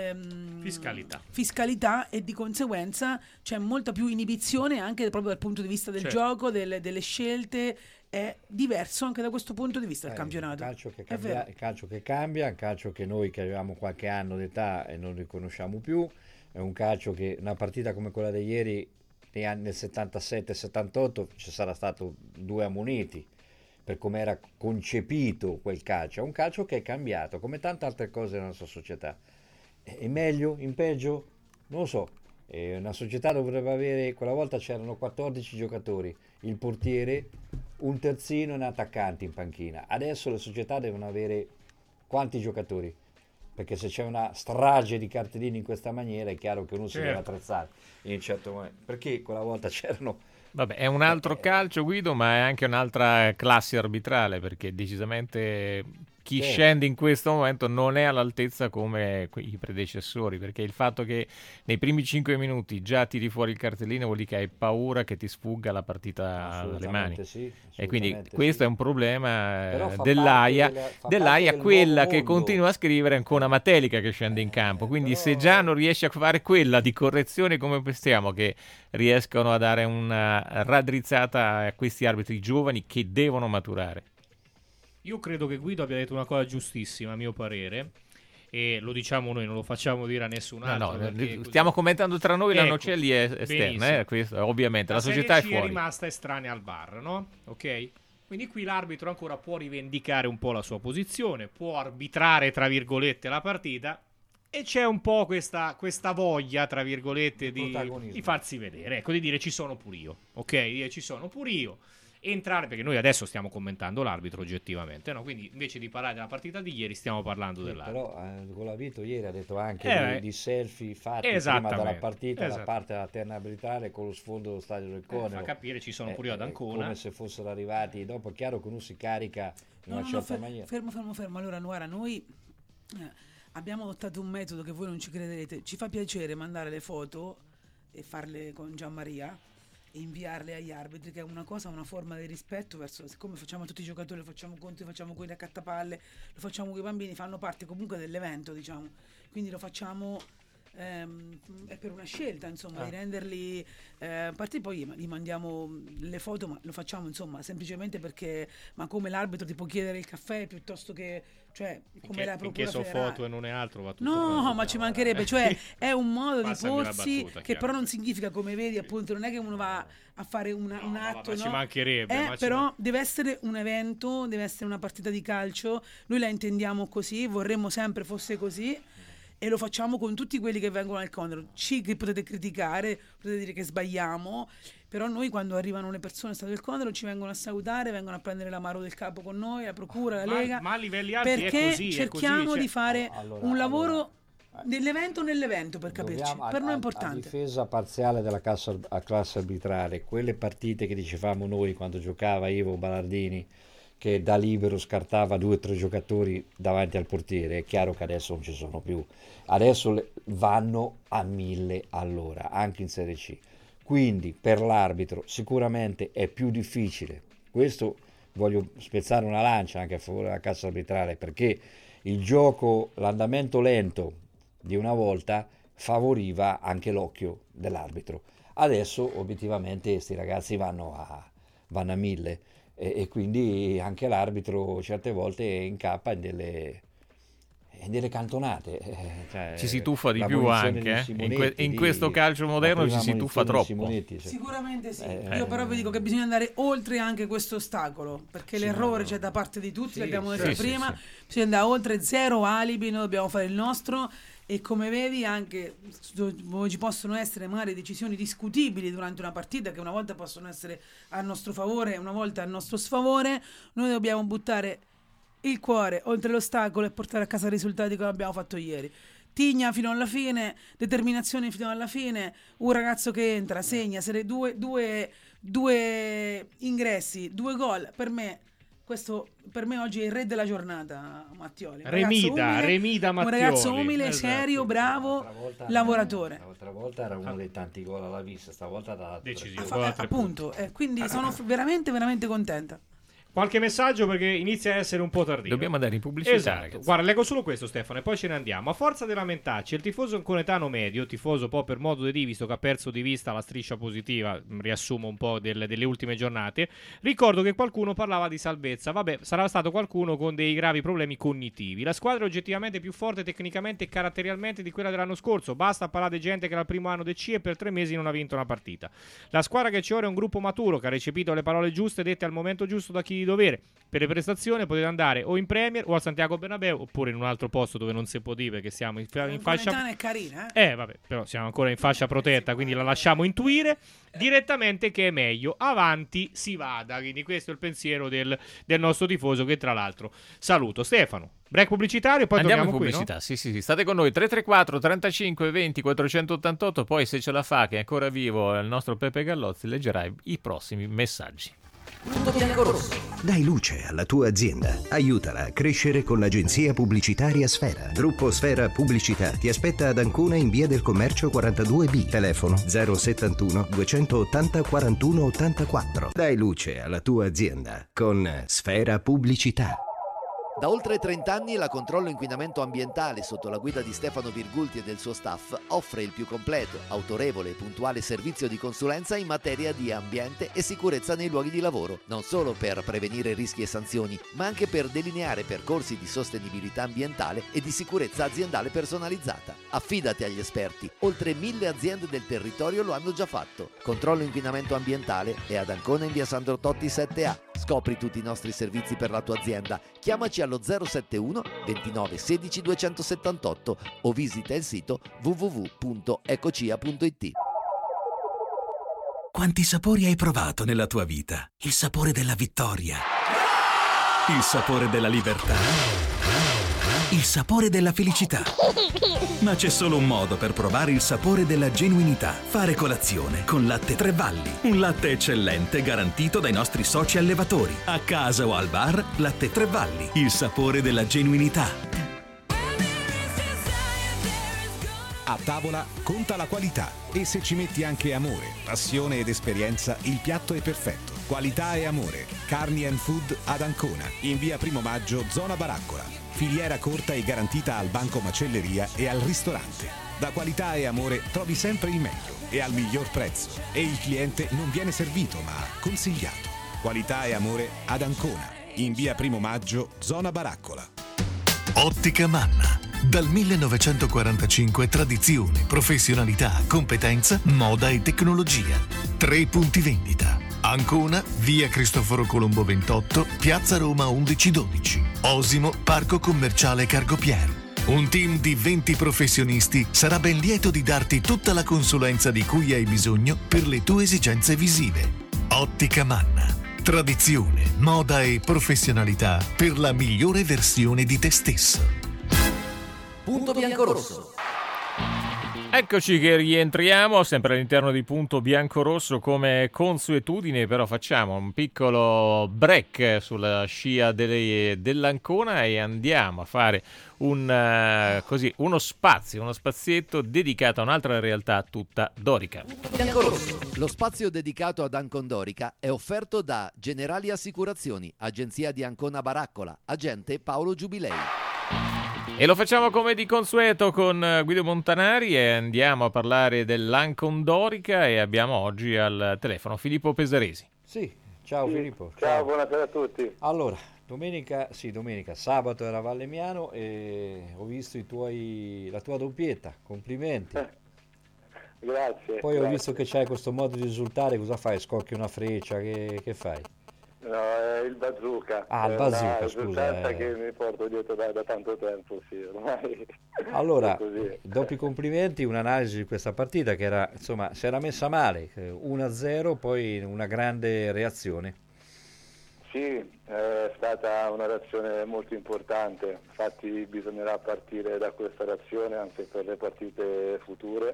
I: fiscalità e di conseguenza c'è molta più inibizione anche proprio dal punto di vista del gioco, delle scelte. È diverso anche da questo punto di vista il campionato.
G: Il calcio che cambia, un calcio che noi che avevamo qualche anno d'età e non riconosciamo più, è un calcio che una partita come quella di ieri nel 77-78 ci sarà stato 2 ammoniti per come era concepito quel calcio. È un calcio che è cambiato come tante altre cose nella nostra società. È meglio, in peggio? Non lo so. Una società dovrebbe avere, quella volta c'erano 14 giocatori, il portiere, un terzino e un attaccante in panchina. Adesso le società devono avere quanti giocatori? Perché se c'è una strage di cartellini in questa maniera è chiaro che uno si deve attrezzare in un certo momento. Perché quella volta c'erano...
E: Vabbè, è un altro calcio, Guido, ma è anche un'altra classe arbitrale, perché decisamente chi scende in questo momento non è all'altezza come i predecessori, perché il fatto che nei primi 5 minuti già tiri fuori il cartellino vuol dire che hai paura che ti sfugga la partita dalle mani.
G: Sì,
E: e quindi questo è un problema dell'AIA, quella che continua a scrivere ancora Matelica che scende in campo, quindi se già non riesci a fare quella di correzione, come pensiamo che riescono a dare una raddrizzata a questi arbitri giovani che devono maturare?
F: Io credo che Guido abbia detto una cosa giustissima, a mio parere, e lo diciamo noi, non lo facciamo dire a nessun altro.
E: No, stiamo commentando tra noi, la Nocelli è esterna, questo, ovviamente, la società è fuori.
F: È rimasta estranea al VAR, no? Ok? Quindi qui l'arbitro ancora può rivendicare un po' la sua posizione, può arbitrare, tra virgolette, la partita, e c'è un po' questa voglia, tra virgolette, di farsi vedere, ecco, di dire ci sono pure io, ok? Ci sono pure io. Entrare, perché noi adesso stiamo commentando l'arbitro oggettivamente, no? Quindi invece di parlare della partita di ieri stiamo parlando dell'arbitro.
G: Però Golavito ieri ha detto anche di selfie fatti prima della partita da parte della terna arbitrale con lo sfondo dello stadio del Coneo.
F: Fa capire ci sono pure io ad Ancona,
G: come se fossero arrivati dopo. È chiaro che uno si carica in una certa maniera.
I: Fermo. Allora Nuara, noi abbiamo adottato un metodo che voi non ci crederete, ci fa piacere mandare le foto e farle con Gianmaria e inviarle agli arbitri, che è una forma di rispetto verso, siccome facciamo tutti i giocatori, lo facciamo con te, facciamo con i raccattapalle, lo facciamo con i bambini, fanno parte comunque dell'evento, diciamo, quindi lo facciamo è per una scelta, insomma, di renderli a parte, poi gli mandiamo le foto, ma lo facciamo insomma semplicemente perché, ma come l'arbitro ti può chiedere il caffè piuttosto che, cioè, come la procura
F: so
I: federale.
F: foto e non è altro, va tutto
I: no, ma ci mancherebbe, cioè è un modo di
F: Passami la
I: porsi
F: battuta,
I: che però non significa, come vedi appunto, non è che uno va a fare un atto,
F: ma ci mancherebbe,
I: però deve essere un evento, deve essere una partita di calcio, noi la intendiamo così, vorremmo sempre fosse così. E lo facciamo con tutti quelli che vengono al Condor. Che potete criticare, potete dire che sbagliamo, però noi quando arrivano le persone state del Condor ci vengono a salutare, vengono a prendere l'amaro del capo con noi, la procura, la Lega,
F: ma a livelli alti
I: perché
F: è così,
I: cerchiamo di fare un lavoro
G: nell'evento
I: per capirci, per noi è importante.
G: A difesa parziale della classe arbitrale, quelle partite che dicevamo noi quando giocava Ivo Ballardini, che da libero scartava 2 o 3 giocatori davanti al portiere, è chiaro che adesso non ci sono più, adesso vanno a 1000 all'ora, anche in Serie C, quindi per l'arbitro sicuramente è più difficile. Questo voglio spezzare una lancia anche a favore della cassa arbitrale, perché il gioco, l'andamento lento di una volta favoriva anche l'occhio dell'arbitro, adesso obiettivamente questi ragazzi vanno a 1000 e quindi anche l'arbitro certe volte incappa in delle cantonate, cioè,
E: ci si tuffa di più anche in questo calcio moderno, ci si tuffa troppo.
I: Sicuramente sì, io però vi dico che bisogna andare oltre anche questo ostacolo, perché l'errore c'è da parte di tutti, l'abbiamo detto prima, bisogna andare oltre, zero alibi, noi dobbiamo fare il nostro. E come vedi anche ci possono essere magari decisioni discutibili durante una partita, che una volta possono essere a nostro favore e una volta a nostro sfavore, noi dobbiamo buttare il cuore oltre l'ostacolo e portare a casa i risultati come abbiamo fatto ieri. Tigna fino alla fine, determinazione fino alla fine, un ragazzo che entra, segna, se due ingressi, 2 gol, per me questo oggi è il re della giornata, Mattioli.
F: Remida Mattioli.
I: Un ragazzo umile, serio, bravo, lavoratore.
G: L'altra volta era uno dei tanti gol alla vista, stavolta da decisione.
I: Appunto, quindi sono veramente, veramente contenta.
F: Qualche messaggio perché inizia a essere un po' tardivo.
E: Dobbiamo andare in pubblicità.
F: Esatto. Guarda, leggo solo questo, Stefano, e poi ce ne andiamo. A forza di lamentarci, il tifoso conetano medio, tifoso po' per modo di visto che ha perso di vista la striscia positiva, riassumo un po' delle ultime giornate, ricordo che qualcuno parlava di salvezza. Vabbè, sarà stato qualcuno con dei gravi problemi cognitivi. La squadra è oggettivamente più forte tecnicamente e caratterialmente di quella dell'anno scorso. Basta parlare di gente che dal primo anno del C e per 3 mesi non ha vinto una partita. La squadra che c'è ora è un gruppo maturo che ha recepito le parole giuste dette al momento giusto da chi di dovere. Per le prestazioni potete andare o in Premier o al Santiago Bernabéu oppure in un altro posto dove non si può dire perché siamo in fascia
I: è carina,
F: vabbè, però siamo ancora in fascia protetta, quindi la lasciamo intuire direttamente che è meglio, avanti si vada. Quindi questo è il pensiero del nostro tifoso, che tra l'altro saluto. Stefano, break pubblicitario, poi
E: andiamo in
F: qui,
E: pubblicità,
F: no?
E: sì, state con noi, 334 35 20 488, poi se ce la fa, che è ancora vivo il nostro Peppe Gallozzi, leggerai i prossimi messaggi.
A: Punto bianco rosso.
K: Dai luce alla tua azienda. Aiutala a crescere con l'agenzia pubblicitaria Sfera. Gruppo Sfera Pubblicità ti aspetta ad Ancona in via del Commercio 42B. Telefono 071 280 41 84. Dai luce alla tua azienda con Sfera Pubblicità.
B: Da oltre 30 anni la Controllo Inquinamento Ambientale, sotto la guida di Stefano Virgulti e del suo staff, offre il più completo, autorevole e puntuale servizio di consulenza in materia di ambiente e sicurezza nei luoghi di lavoro, non solo per prevenire rischi e sanzioni, ma anche per delineare percorsi di sostenibilità ambientale e di sicurezza aziendale personalizzata. Affidati agli esperti, oltre 1000 aziende del territorio lo hanno già fatto. Controllo Inquinamento Ambientale è ad Ancona in via Sandro Totti 7A. Scopri tutti i nostri servizi per la tua azienda. Chiamaci allo 071 29 16 278 o visita il sito www.ecocia.it.
C: Quanti sapori hai provato nella tua vita? Il sapore della vittoria, il sapore della libertà, il sapore della felicità. Ma c'è solo un modo per provare il sapore della genuinità: fare colazione con Latte Tre Valli. Un latte eccellente garantito dai nostri soci allevatori. A casa o al bar, Latte Tre Valli, il sapore della genuinità.
J: A tavola conta la qualità e se ci metti anche amore, passione ed esperienza, il piatto è perfetto. Qualità e amore. Carni and Food ad Ancona, in via Primo Maggio, zona Baraccola. Filiera corta e garantita al banco macelleria e al ristorante. Da Qualità e Amore trovi sempre il meglio e al miglior prezzo. E il cliente non viene servito ma consigliato. Qualità e Amore ad Ancona, in via Primo Maggio, zona Baraccola.
L: Ottica Manna. Dal 1945 tradizione, professionalità, competenza, moda e tecnologia. 3 punti vendita. Ancona, via Cristoforo Colombo 28, piazza Roma 1112. Osimo, parco commerciale Cargopier. Un team di 20 professionisti sarà ben lieto di darti tutta la consulenza di cui hai bisogno per le tue esigenze visive. Ottica Manna. Tradizione, moda e professionalità per la migliore versione di te stesso.
B: Punto bianco-rosso.
E: Eccoci che rientriamo sempre all'interno di Punto Bianco-Rosso come consuetudine, però facciamo un piccolo break sulla scia dell'Ancona e andiamo a fare uno spazietto dedicato a un'altra realtà tutta dorica.
B: Bianco-rosso. Lo spazio dedicato ad Ancondorica è offerto da Generali Assicurazioni, agenzia di Ancona Baraccola, agente Paolo Giubilei.
E: E lo facciamo come di consueto con Guido Montanari e andiamo a parlare dell'Ancondorica e abbiamo oggi al telefono Filippo Pesaresi.
G: Sì, ciao Filippo.
H: Ciao, buonasera a tutti.
G: Allora, domenica, sabato era Valemiano e ho visto la tua doppietta, complimenti.
H: Grazie.
G: Poi ho visto che c'hai questo modo di risultare, cosa fai? Scocchi una freccia, che fai?
H: No, è il bazooka.
G: Il bazooka, scusa.
H: Che mi porto dietro da tanto tempo, sì, ormai.
G: Allora, dopo i complimenti, un'analisi di questa partita che era, insomma, si era messa male, 1-0, poi una grande reazione.
H: Sì, è stata una reazione molto importante, infatti bisognerà partire da questa reazione anche per le partite future,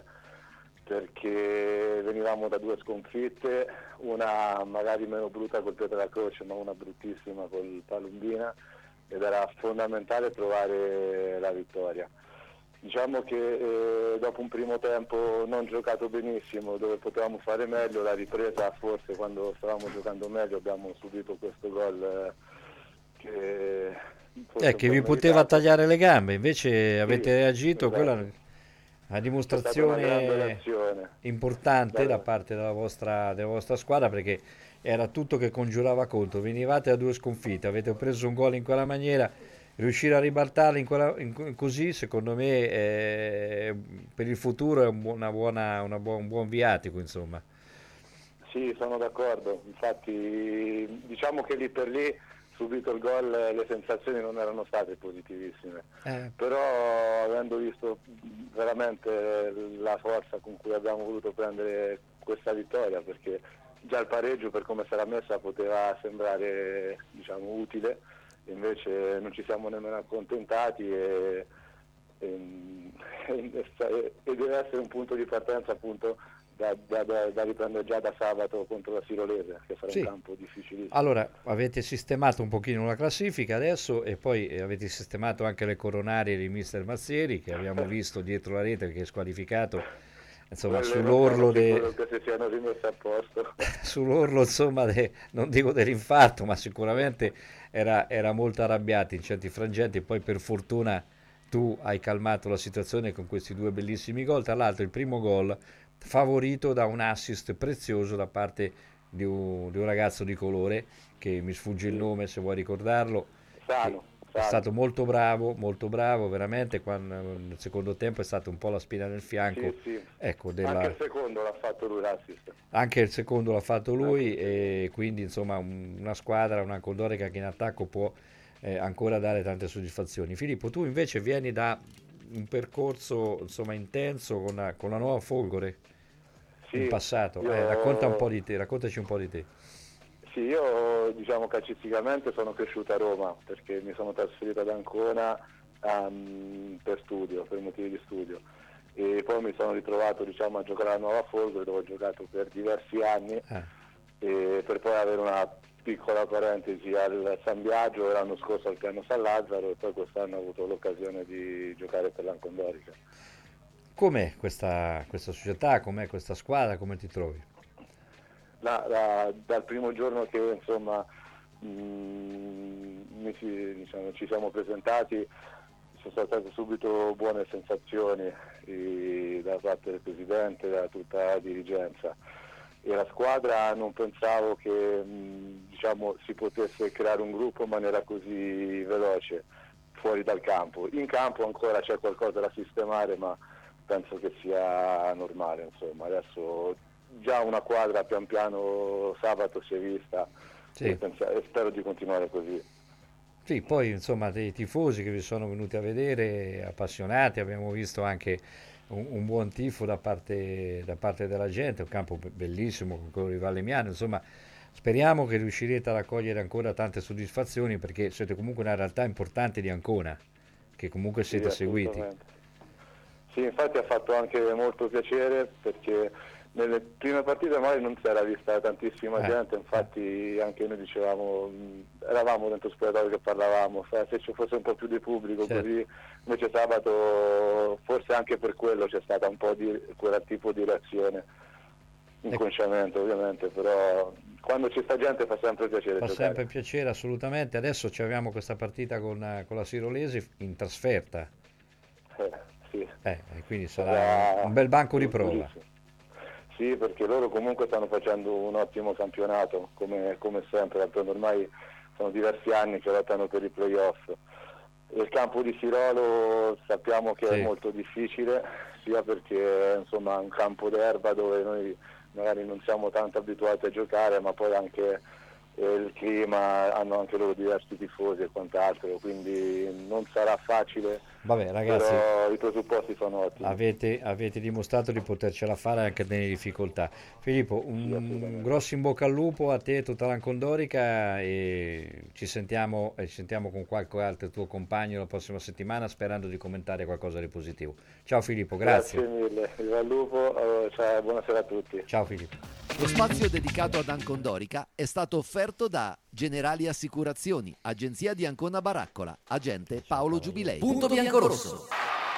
H: perché venivamo da 2 sconfitte, una magari meno brutta col Pietra della Croce, ma una bruttissima col Palombina, ed era fondamentale trovare la vittoria. Diciamo che dopo un primo tempo non giocato benissimo, dove potevamo fare meglio, la ripresa forse quando stavamo giocando meglio abbiamo subito questo gol
G: che vi poteva tagliare le gambe, invece avete reagito, esatto. Quella una dimostrazione importante da parte della vostra squadra, perché era tutto che congiurava contro. Venivate da 2 sconfitte, avete preso un gol in quella maniera, riuscire a ribaltarla così secondo me per il futuro è un buon viatico, insomma.
H: Sì, sono d'accordo, infatti diciamo che lì per lì subito il gol le sensazioni non erano state positivissime, però avendo visto veramente la forza con cui abbiamo voluto prendere questa vittoria, perché già il pareggio per come si era messa poteva sembrare, diciamo, utile, invece non ci siamo nemmeno accontentati e deve essere un punto di partenza appunto da riprendere già da sabato contro la Sirolese, che sarà un campo difficilissimo.
G: Allora, avete sistemato un pochino la classifica adesso e poi avete sistemato anche le coronarie di mister Mazzieri, che abbiamo visto dietro la rete, che è squalificato, insomma, sull'orlo
H: che si siano rimesse a posto.
G: Sull'orlo, insomma, non dico dell'infarto, ma sicuramente era molto arrabbiato in certi frangenti. Poi per fortuna tu hai calmato la situazione con questi 2 bellissimi gol. Tra l'altro il primo gol favorito da un assist prezioso da parte di un ragazzo di colore, che mi sfugge il nome, se vuoi ricordarlo. Sano. È stato molto bravo veramente. Quando nel secondo tempo è stato un po' la spina nel fianco.
H: Sì.
G: Ecco,
H: anche il secondo l'ha fatto lui l'assist.
G: Anche il secondo l'ha fatto lui, e quindi insomma una squadra, una Ancondorica che in attacco può ancora dare tante soddisfazioni. Filippo, tu invece vieni da un percorso, insomma, intenso con la nuova Folgore in passato. Raccontaci un po' di te.
H: Sì, io diciamo calcisticamente sono cresciuto a Roma, perché mi sono trasferito ad Ancona per motivi di studio, e poi mi sono ritrovato, diciamo, a giocare alla nuova Folgore, dove ho giocato per diversi anni, e per poi avere una piccola parentesi al San Biagio, l'anno scorso al Piano San Lazzaro, e poi quest'anno ho avuto l'occasione di giocare per l'Ancondorica.
G: Com'è questa società, com'è questa squadra, come ti trovi?
M: Dal primo giorno che insomma ci siamo presentati ci sono state subito buone sensazioni da parte del presidente, da tutta la dirigenza, e la squadra non pensavo che si potesse creare un gruppo in maniera così veloce fuori dal campo. In campo ancora c'è qualcosa da sistemare, ma penso che sia normale, insomma. Adesso già una quadra pian piano sabato si è vista, sì. E spero di continuare così.
G: Sì, poi insomma dei tifosi che vi sono venuti a vedere, appassionati, abbiamo visto anche un buon tifo da parte della gente, un campo bellissimo con quello di Valemiano, insomma speriamo che riuscirete a raccogliere ancora tante soddisfazioni, perché siete comunque una realtà importante di Ancona, che comunque siete seguiti.
M: Sì, infatti ha fatto anche molto piacere, perché nelle prime partite magari non si era vista tantissima gente, infatti anche noi dicevamo, eravamo dentro spogliatoio che parlavamo, se ci fosse un po' più di pubblico, certo. Così invece sabato forse anche per quello c'è stata un po' di quel tipo di reazione, inconsciamente ovviamente, però quando ci sta gente fa sempre piacere.
G: Fa sempre piacere, assolutamente. Adesso abbiamo questa partita con la Sirolesi in trasferta.
M: Sì.
G: Quindi sarà un bel banco di prova.
M: Sì, perché loro comunque stanno facendo un ottimo campionato, come sempre, ormai sono diversi anni che lottano per i playoff. Il campo di Sirolo sappiamo che è molto difficile, sia perché insomma è un campo d'erba dove noi magari non siamo tanto abituati a giocare, ma poi anche il clima, hanno anche loro diversi tifosi e quant'altro, quindi non sarà facile.
G: Vabbè ragazzi,
M: però i presupposti sono ottimi.
G: Avete dimostrato di potercela fare anche nelle difficoltà. Filippo, un grosso in bocca al lupo a te e tutta l'Ancondorica, e ci sentiamo con qualche altro tuo compagno la prossima settimana, sperando di commentare qualcosa di positivo. Ciao Filippo, grazie.
M: Grazie mille, viva il lupo, buonasera a tutti.
G: Ciao Filippo.
B: Lo spazio dedicato ad Ancondorica è stato offerto da Generali Assicurazioni, agenzia di Ancona Baraccola, agente Paolo Giubilei. Punto Biancorosso.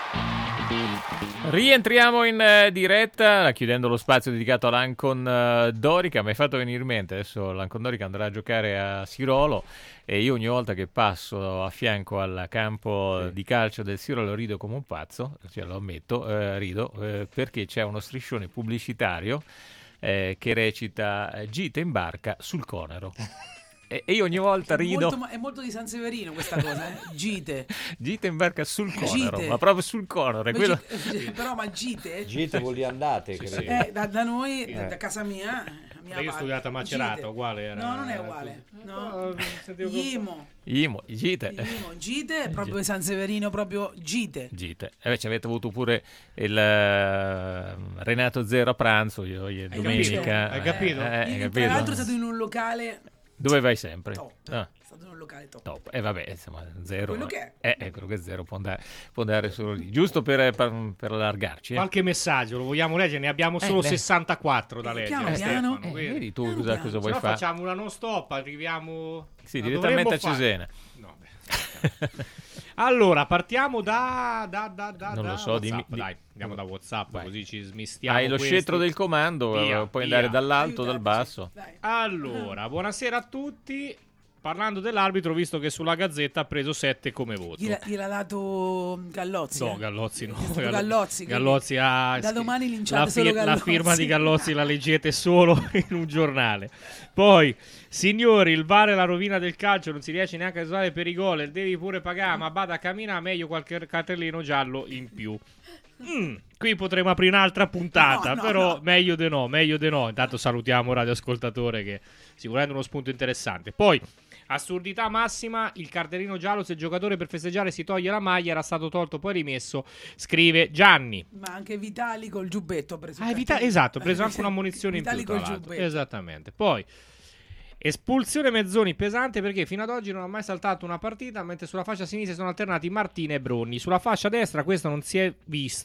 E: Rientriamo in diretta, chiudendo lo spazio dedicato all'Ancondorica. Mi hai fatto venire in mente, adesso l'Ancondorica andrà a giocare a Sirolo, e io ogni volta che passo a fianco al campo di calcio del Sirolo rido come un pazzo, cioè lo ammetto, rido perché c'è uno striscione pubblicitario che recita gite in barca sul Conero. E io ogni volta rido.
I: È molto di San Severino questa cosa, Gite.
E: Gite in barca sul Conero, ma proprio sul Conero.
I: Però ma Gite
G: vuol dire andate,
I: sì. Da noi, da casa mia.
F: Io ho studiato a Macerato, Gite. Uguale era.
I: No, non è uguale. No.
E: Gite
I: è proprio di San Severino, proprio Gite.
E: Ci avete avuto pure il Renato Zero a pranzo, io domenica.
F: Hai capito?
I: Tra l'altro è stato in un locale.
E: Dove vai sempre?
I: Top. È stato in un locale top.
E: E vabbè, insomma, Zero.
I: Quello che è.
E: Quello che è Zero può andare solo lì. Giusto per allargarci.
F: Qualche messaggio, lo vogliamo leggere? Ne abbiamo solo 64 da leggere.
I: Piano.
E: Vedi tu cosa vuoi fare?
F: Facciamo una non stop, arriviamo...
E: Sì, direttamente a Cesena.
F: No, allora, partiamo da
E: non lo so,
F: WhatsApp, dai, andiamo da WhatsApp, così ci smistiamo.
E: Hai lo scettro del comando, puoi andare dall'alto o dal basso.
F: Allora, buonasera a tutti. Parlando dell'arbitro, visto che sulla Gazzetta ha preso 7 come voto.
I: Gliel'ha dato Gallozzi?
F: No, Gallozzi no.
I: Gallozzi
F: ha...
I: Da domani linciate solo Gallozzi.
F: La firma di Gallozzi la leggete solo in un giornale. Poi, signori, il VAR è la rovina del calcio, non si riesce neanche a usare per i gol, devi pure pagare, ma bada a camminare, meglio qualche cartellino giallo in più. Qui potremo aprire un'altra puntata, però meglio di no. Intanto salutiamo radioascoltatore, che sicuramente è uno spunto interessante. Poi, assurdità massima, il cartellino giallo se il giocatore per festeggiare si toglie la maglia, era stato tolto poi rimesso, scrive Gianni.
I: Ma anche Vitali col giubbetto ha preso
F: esatto, ha preso anche una munizione in più, tra l'altro. Esattamente. Poi espulsione Mezzoni pesante, perché fino ad oggi non ha mai saltato una partita, mentre sulla fascia sinistra sono alternati Martina e Bronni. Sulla fascia destra questo non si è visto,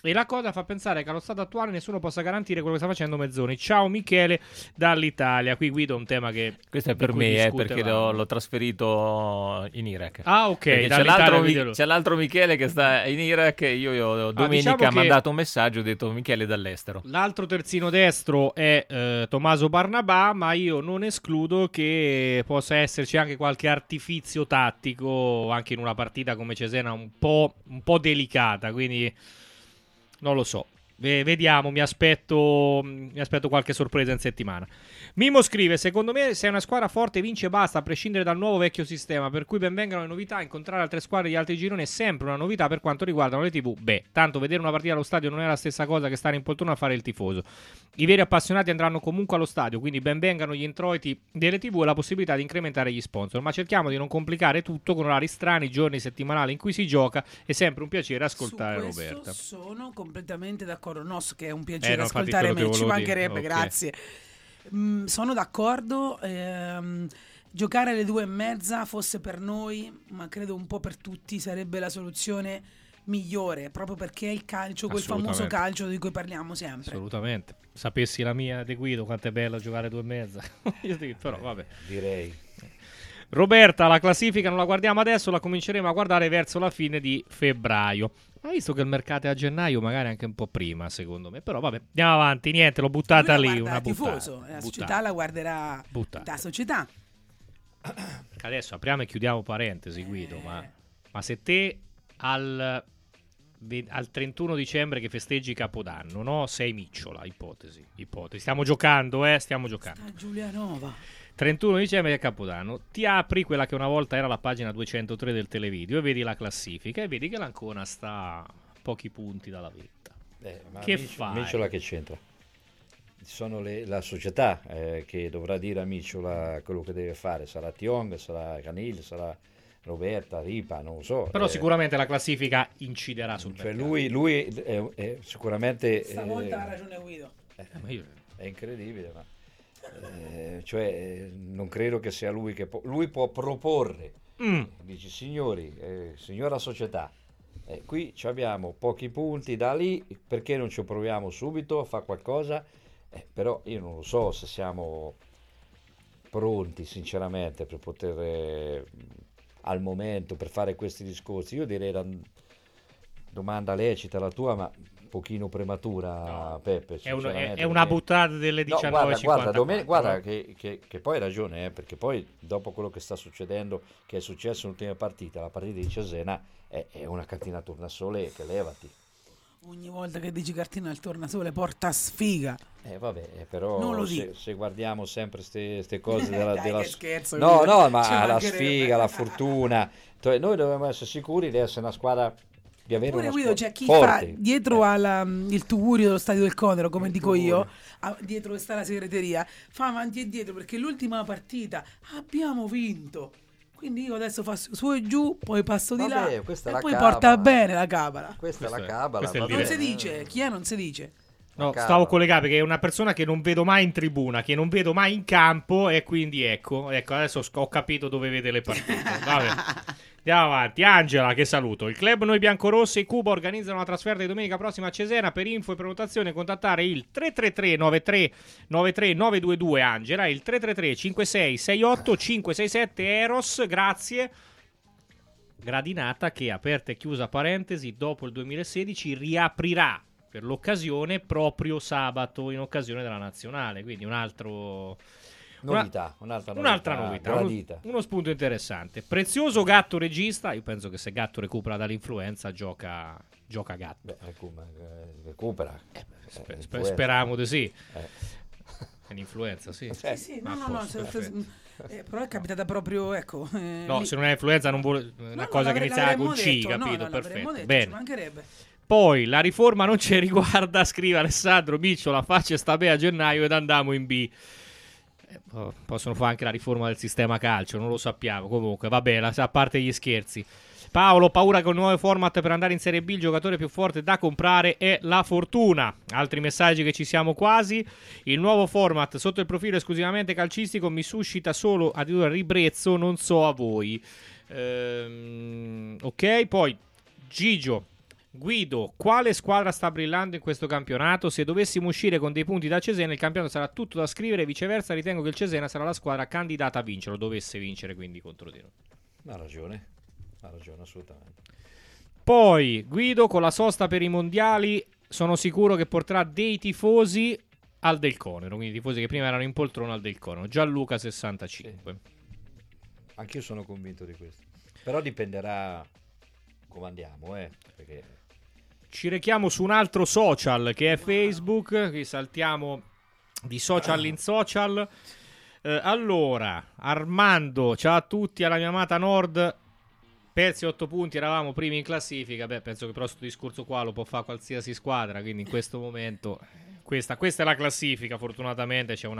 F: E la cosa fa pensare che allo stato attuale nessuno possa garantire quello che sta facendo Mezzoni. Ciao Michele dall'Italia. Qui Guido un tema che
E: questo è per me, perché l'ho trasferito in Iraq.
F: Ah, ok.
E: C'è l'altro Michele che sta in Iraq. Io domenica
F: diciamo
E: ha mandato un messaggio, ho detto Michele dall'estero.
F: L'altro terzino destro è Tommaso Barnabà, ma io non escludo che possa esserci anche qualche artifizio tattico anche in una partita come Cesena un po' delicata, quindi non lo so. Vediamo, mi aspetto qualche sorpresa in settimana. Mimo scrive: secondo me se una squadra forte vince basta, a prescindere dal nuovo vecchio sistema, per cui ben vengano le novità. Incontrare altre squadre di altri gironi è sempre una novità per quanto riguardano le TV. Tanto vedere una partita allo stadio non è la stessa cosa che stare in poltrona a fare il tifoso. I veri appassionati andranno comunque allo stadio, quindi ben vengano gli introiti delle TV e la possibilità di incrementare gli sponsor, ma cerchiamo di non complicare tutto con orari strani, giorni settimanali in cui si gioca. È sempre un piacere ascoltare Roberta.
I: Sono completamente d'accordo. Che è un piacere ascoltare me, ci mancherebbe, grazie. Sono d'accordo. Giocare alle 2:30 fosse per noi, ma credo un po' per tutti, sarebbe la soluzione migliore, proprio perché è il calcio, quel famoso calcio di cui parliamo sempre.
F: Assolutamente. Sapessi la mia De Guido quanto è bello giocare 2:30. Però vabbè,
G: direi.
F: Roberta, la classifica non la guardiamo adesso, la cominceremo a guardare verso la fine di febbraio. Ma visto che il mercato è a gennaio, magari anche un po' prima, secondo me. Però vabbè, andiamo avanti, niente, l'ho buttata lì, una
I: tifoso, la società la guarderà da società.
F: Adesso apriamo e chiudiamo parentesi, Guido, ma se te al 31 dicembre che festeggi Capodanno, no? Sei Micciola, ipotesi. Stiamo giocando. Sta
I: Giulianova.
F: 31 dicembre è Capodanno, ti apri quella che una volta era la pagina 203 del Televideo e vedi la classifica e vedi che l'Ancona sta a pochi punti dalla vetta.
G: Ma
F: che fai?
G: Micciola che c'entra? Sono la società che dovrà dire a Micciola quello che deve fare. Sarà Tiong, sarà Canil, sarà Roberta, Ripa, non lo so.
F: Però sicuramente la classifica inciderà sul mercato.
G: Lui è sicuramente...
I: Stavolta ha ragione Guido.
G: È incredibile, ma... non credo che sia lui che lui può proporre. Dici signora società, qui abbiamo pochi punti da lì, perché non ci proviamo subito a fare qualcosa? Però io non lo so se siamo pronti sinceramente per poter al momento per fare questi discorsi. Io direi domanda lecita la tua, ma pochino prematura, Peppe.
F: È una buttata delle 19:54.
G: Guarda che poi hai ragione, perché poi dopo quello che sta succedendo, che è successo nell'ultima partita, la partita di Cesena è una cartina tornasole che levati.
I: Ogni volta che dici cartina al tornasole porta sfiga.
G: Però se guardiamo sempre queste cose della
I: scherzo,
G: no, ma la sfiga, la fortuna, noi dobbiamo essere sicuri di essere una squadra, di avere una
I: Guido, c'è chi
G: forte.
I: fa dietro il tugurio dello stadio del Conero, come dico io, dietro che sta la segreteria, fa avanti e dietro perché l'ultima partita abbiamo vinto. Quindi io adesso faccio su e giù, poi passo di là e poi porta bene la cabala.
G: Questa è la cabala.
I: Non si dice, chi è non si dice.
F: No, stavo collegato perché è una persona che non vedo mai in tribuna, che non vedo mai in campo e quindi ecco adesso ho capito dove vede le partite. Vabbè. Andiamo avanti. Angela, che saluto. Il club Noi Biancorossi e Cuba organizzano una trasferta di domenica prossima a Cesena. Per info e prenotazione contattare il 333 93 93 922 Angela, il 333 56 68 567 Eros. Grazie. Gradinata che, aperta e chiusa parentesi, dopo il 2016 riaprirà per l'occasione proprio sabato in occasione della nazionale, quindi un'altra novità, uno spunto interessante. Prezioso Gatto regista, io penso che se Gatto recupera dall'influenza gioca Gatto.
G: Recupera.
F: Speriamo di sì. È l'influenza, sì.
I: Sì, però è capitata proprio, ecco.
F: Se non è influenza non vuole una cosa che inizia con C, capito? Perfetto. Bene.
I: Ci mancherebbe.
F: Poi la riforma non ci riguarda, scrive Alessandro Micciola, faccia sta bene a gennaio ed andiamo in B. Possono fare anche la riforma del sistema calcio, non lo sappiamo. Comunque va bene, a parte gli scherzi. Paolo, paura con il nuovo format per andare in Serie B, il giocatore più forte da comprare è la fortuna. Altri messaggi che ci siamo quasi. Il nuovo format sotto il profilo esclusivamente calcistico mi suscita solo addirittura ribrezzo, non so a voi. Ok, poi Gigio Guido, quale squadra sta brillando in questo campionato? Se dovessimo uscire con dei punti da Cesena, il campionato sarà tutto da scrivere. Viceversa, ritengo che il Cesena sarà la squadra candidata a vincerlo, dovesse vincere quindi contro di noi.
G: Ha ragione assolutamente.
F: Poi Guido, con la sosta per i mondiali sono sicuro che porterà dei tifosi al Del Conero, quindi i tifosi che prima erano in poltrona al Del Conero. Gianluca 65.
G: Anch'io sono convinto di questo, però dipenderà come andiamo, perché
F: ci rechiamo su un altro social che è Facebook, qui saltiamo di social in social. Allora, Armando, ciao a tutti, alla mia amata Nord, persi 8 punti, eravamo primi in classifica. Penso che però questo discorso qua lo può fare qualsiasi squadra, quindi in questo momento questa è la classifica, fortunatamente c'è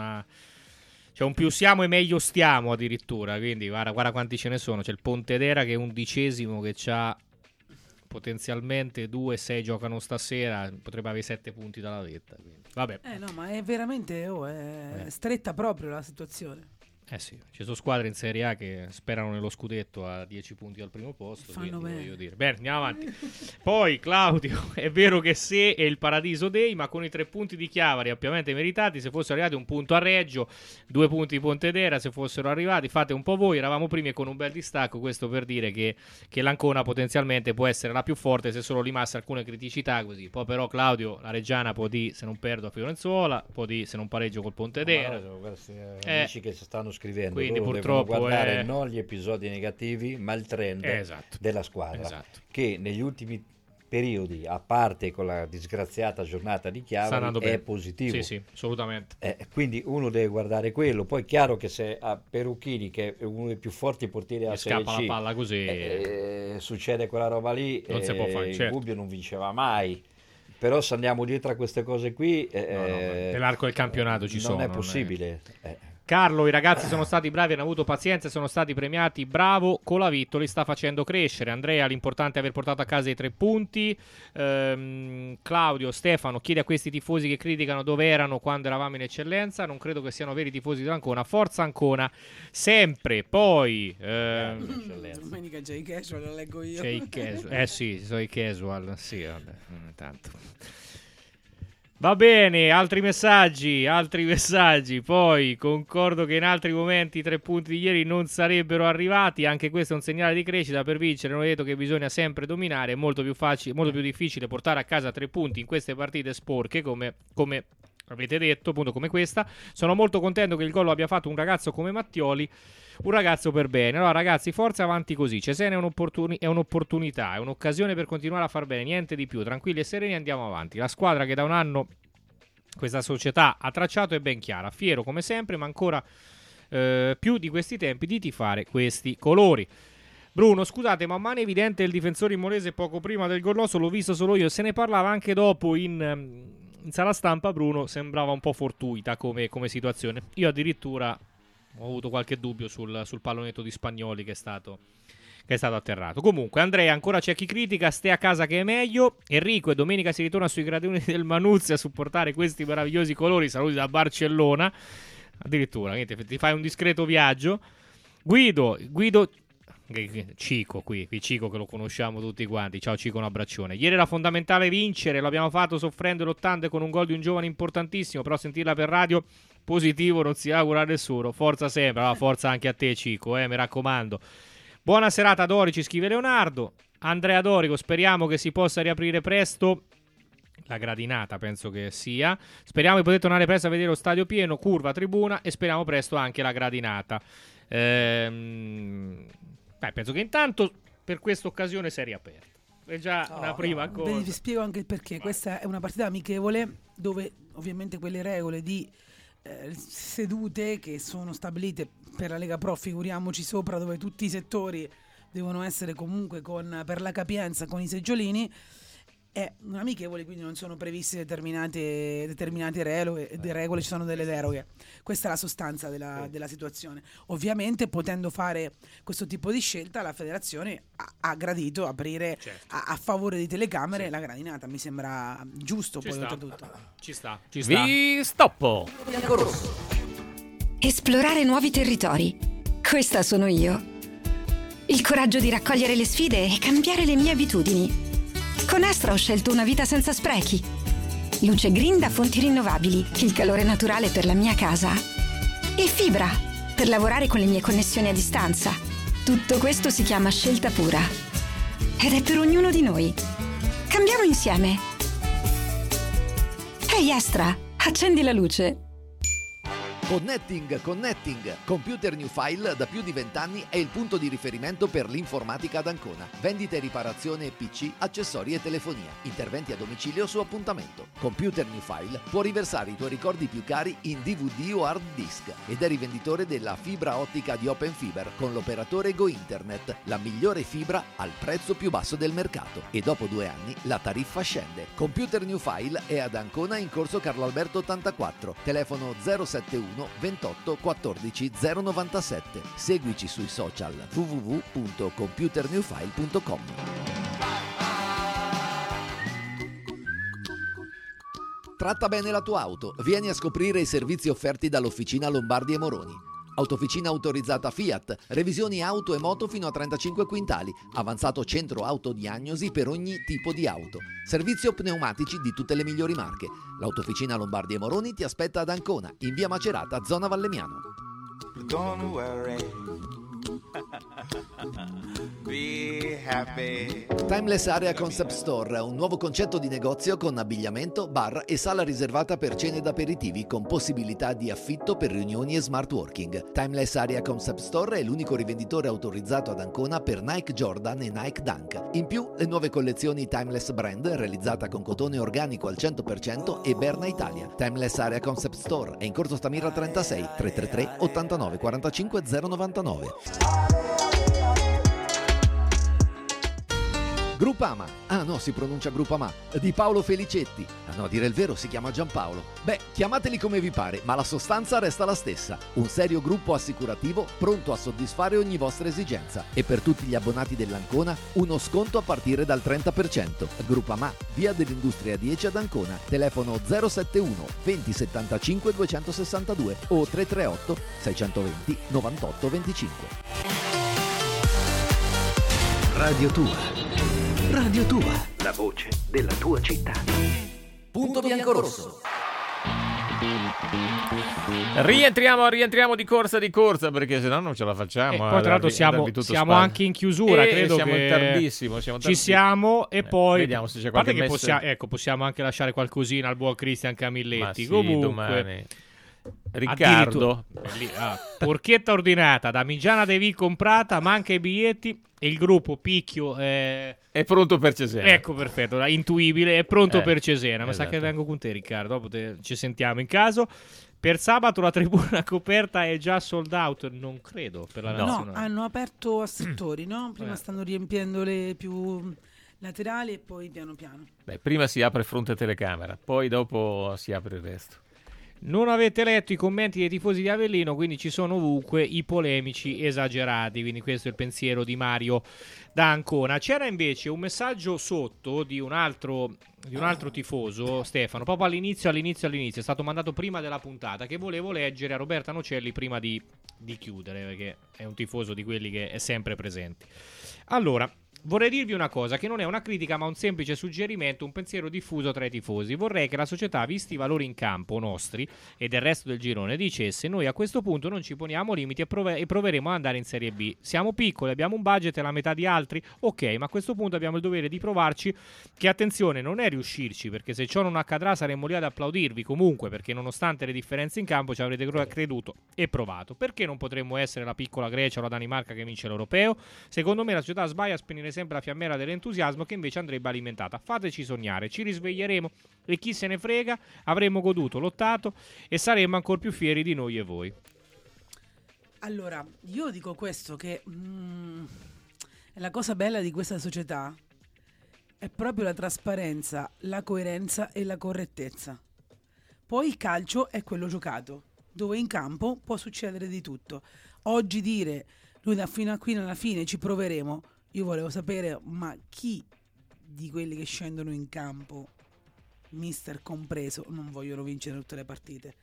F: un più siamo e meglio stiamo addirittura, quindi guarda quanti ce ne sono. C'è il Pontedera che è 11° che c'ha potenzialmente 2-6 giocano stasera, potrebbe avere 7 punti dalla vetta, quindi. Vabbè.
I: No, ma è veramente stretta proprio la situazione.
F: Sì, ci sono squadre in Serie A che sperano nello scudetto a 10 punti dal primo posto.
I: Fanno
F: quindi,
I: bene.
F: voglio dire. Bene, andiamo avanti. Poi Claudio, è vero che se è il paradiso dei, ma con i 3 punti di Chiavari ampiamente meritati, se fossero arrivati 1 punto a Reggio, 2 punti di Pontedera, se fossero arrivati, fate un po' voi, eravamo primi e con un bel distacco, questo per dire che l'Ancona potenzialmente può essere la più forte se solo rimasse alcune criticità così. Poi però Claudio, la Reggiana può dire se non perdo a Fiorenzuola, può dire se non pareggio col Pontedera.
G: Amici che stanno scrivendo,
F: quindi
G: loro
F: purtroppo
G: devono guardare non gli episodi negativi ma il trend della squadra, che negli ultimi periodi, a parte con la disgraziata giornata di Chiavari, è positivo.
F: Sì, assolutamente.
G: Quindi uno deve guardare quello. Poi è chiaro che se a Perucchini, che è uno dei più forti portieri della Serie C,
F: scappa la palla così,
G: succede quella roba lì,
F: non si può fare,
G: il Gubbio non vinceva mai. Però se andiamo dietro a queste cose qui,
F: nell'arco del campionato ci sono.
G: Non è possibile.
F: Carlo, i ragazzi sono stati bravi, hanno avuto pazienza e sono stati premiati. Bravo, Colavitto li sta facendo crescere. Andrea, l'importante è aver portato a casa i 3 punti. Claudio, Stefano chiede a questi tifosi che criticano dove erano quando eravamo in eccellenza. Non credo che siano veri tifosi dell'Ancona. Forza Ancona sempre. Poi
I: domenica c'è i casual, lo leggo io.
F: C'è i casual. Sì, sono i casual. Sì, vabbè, tanto. Va bene, altri messaggi. Poi concordo che in altri momenti i 3 punti di ieri non sarebbero arrivati. Anche questo è un segnale di crescita. Per vincere non è detto che bisogna sempre dominare. È molto più difficile portare a casa 3 punti in queste partite sporche come avete detto, appunto come questa. Sono molto contento che il gol lo abbia fatto un ragazzo come Mattioli, un ragazzo per bene. Allora ragazzi, forza, avanti così. Cesena è un'opportunità, è un'occasione per continuare a far bene, niente di più. Tranquilli e sereni, andiamo avanti. La squadra che da un anno questa società ha tracciato è ben chiara. Fiero come sempre, ma ancora più di questi tempi di tifare questi colori. Bruno, scusate, ma mano evidente il difensore imolese poco prima del gol nostro, l'ho visto solo io. Se ne parlava anche dopo in sala stampa. Bruno, sembrava un po' fortuita come situazione. Io addirittura ho avuto qualche dubbio sul pallonetto di Spagnoli che è stato atterrato. Comunque, Andrea, ancora c'è chi critica, stai a casa che è meglio. Enrico, e domenica si ritorna sui gradini del Manuzzi a supportare questi meravigliosi colori. Saluti da Barcellona. Addirittura, niente, ti fai un discreto viaggio. Guido Cico qui Cico che lo conosciamo tutti quanti. Ciao Cico, un abbraccione. Ieri era fondamentale vincere, lo abbiamo fatto soffrendo e lottando con un gol di un giovane importantissimo, però sentirla per radio positivo non si augura a nessuno. Forza sempre, forza anche a te Cico, mi raccomando. Buona serata Dori, ci scrive Leonardo. Andrea Dorico, speriamo che si possa riaprire presto la gradinata, penso che sia. Speriamo di poter tornare presto a vedere lo stadio pieno, curva, tribuna, e speriamo presto anche la gradinata. Penso che intanto per questa occasione si è riaperta. È già una prima cosa.
I: Vi spiego anche il perché. Questa è una partita amichevole dove ovviamente quelle regole di sedute che sono stabilite per la Lega Pro, figuriamoci sopra, dove tutti i settori devono essere comunque per la capienza con i seggiolini. È un amichevole, quindi non sono previste determinate regole, ci sono delle deroghe. Questa è la sostanza della situazione. Ovviamente, potendo fare questo tipo di scelta, la federazione ha gradito aprire a favore di telecamere la gradinata. Mi sembra giusto. Oltretutto.
F: Ci sta.
E: Vi stoppo.
N: Esplorare nuovi territori. Questa sono io. Il coraggio di raccogliere le sfide e cambiare le mie abitudini. Con Astra ho scelto una vita senza sprechi. Luce green da fonti rinnovabili, il calore naturale per la mia casa. E fibra, per lavorare con le mie connessioni a distanza. Tutto questo si chiama scelta pura. Ed è per ognuno di noi. Cambiamo insieme. Ehi Astra, accendi la luce.
B: Connecting. Computer New File da più di 20 anni è il punto di riferimento per l'informatica ad Ancona. Vendita e riparazione PC, accessori e telefonia. Interventi a domicilio su appuntamento. Computer New File può riversare i tuoi ricordi più cari in DVD o hard disk ed è rivenditore della fibra ottica di Open Fiber con l'operatore Go Internet, la migliore fibra al prezzo più basso del mercato. E dopo 2 anni la tariffa scende. Computer New File è ad Ancona in corso Carlo Alberto 84, telefono 071 28 14 097. Seguici sui social www.computernewfile.com. Tratta bene la tua auto. Vieni a scoprire i servizi offerti dall'Officina Lombardi e Moroni. Autofficina autorizzata Fiat, revisioni auto e moto fino a 35 quintali, avanzato centro autodiagnosi per ogni tipo di auto, servizio pneumatici di tutte le migliori marche. L'Autofficina Lombardi e Moroni ti aspetta ad Ancona, in via Macerata, zona Vallemmiano.
A: Don't worry. Be happy.
B: Timeless Area Concept Store, un nuovo concetto di negozio con abbigliamento, bar e sala riservata per cene ed aperitivi con possibilità di affitto per riunioni e smart working. Timeless Area Concept Store è l'unico rivenditore autorizzato ad Ancona per Nike Jordan e Nike Dunk. In più, le nuove collezioni Timeless Brand, realizzata con cotone organico al 100% e Berna Italia. Timeless Area Concept Store è in corso Stamira 36 333 89 45 099. Groupama, si pronuncia Groupama, di Paolo Felicetti. A dire il vero si chiama Giampaolo. Beh, chiamateli come vi pare, ma la sostanza resta la stessa. Un serio gruppo assicurativo pronto a soddisfare ogni vostra esigenza. E per tutti gli abbonati dell'Ancona, uno sconto a partire dal 30%. Groupama, via dell'Industria 10 ad Ancona. Telefono 071 20 75 262 o 338 620 98 25.
K: Radio Tua. Radio Tua.
D: La voce della tua città.
B: Punto bianco-rosso.
E: Rientriamo di corsa perché sennò non ce la facciamo.
F: Poi tra l'altro siamo anche in chiusura, credo
E: siamo
F: che
E: tardissimo,
F: ci siamo e poi
E: vediamo se c'è qualche
F: possiamo anche lasciare qualcosina al buon Cristian Camilletti.
E: Sì,
F: comunque
E: domani. Riccardo,
F: porchetta ordinata, Damigiana Devi comprata, manca i biglietti e il gruppo Picchio
E: è pronto per Cesena.
F: Ecco, perfetto, intuibile, è pronto per Cesena. Mi sa
E: esatto.
F: che vengo con te, Riccardo, dopo ci sentiamo in caso. Per sabato la tribuna coperta è già sold out, non credo, per la nazionale.
I: No, hanno aperto a settori, no? Prima stanno riempiendo le più laterali e poi piano piano.
E: Beh, prima si apre fronte telecamera, poi dopo si apre il resto.
F: Non avete letto i commenti dei tifosi di Avellino, quindi ci sono ovunque i polemici esagerati, quindi questo è il pensiero di Mario da Ancona. C'era invece un messaggio sotto di un altro tifoso, Stefano, proprio all'inizio, è stato mandato prima della puntata, che volevo leggere a Roberta Nocelli prima di chiudere, perché è un tifoso di quelli che è sempre presente. Allora, vorrei dirvi una cosa, che non è una critica ma un semplice suggerimento, un pensiero diffuso tra i tifosi. Vorrei che la società, visti i valori in campo nostri e del resto del girone, dicesse: noi a questo punto non ci poniamo limiti e proveremo ad andare in Serie B. Siamo piccoli, abbiamo un budget e la metà di altri, ok, ma a questo punto abbiamo il dovere di provarci, che attenzione, non è riuscirci, perché se ciò non accadrà saremmo lì ad applaudirvi comunque, perché nonostante le differenze in campo ci avrete creduto e provato. Perché non potremmo essere la piccola Grecia o la Danimarca che vince l'Europeo? Secondo me la società sbaglia a spegnere sempre la fiammella dell'entusiasmo che invece andrebbe alimentata. Fateci sognare, ci risveglieremo e chi se ne frega, avremo goduto, lottato e saremo ancora più fieri di noi e voi.
I: Allora, io dico questo, che la cosa bella di questa società è proprio la trasparenza, la coerenza e la correttezza. Poi il calcio è quello giocato, dove in campo può succedere di tutto. Oggi dire noi da fino a qui alla fine ci proveremo, io volevo sapere, ma chi di quelli che scendono in campo, mister compreso, non vogliono vincere tutte le partite?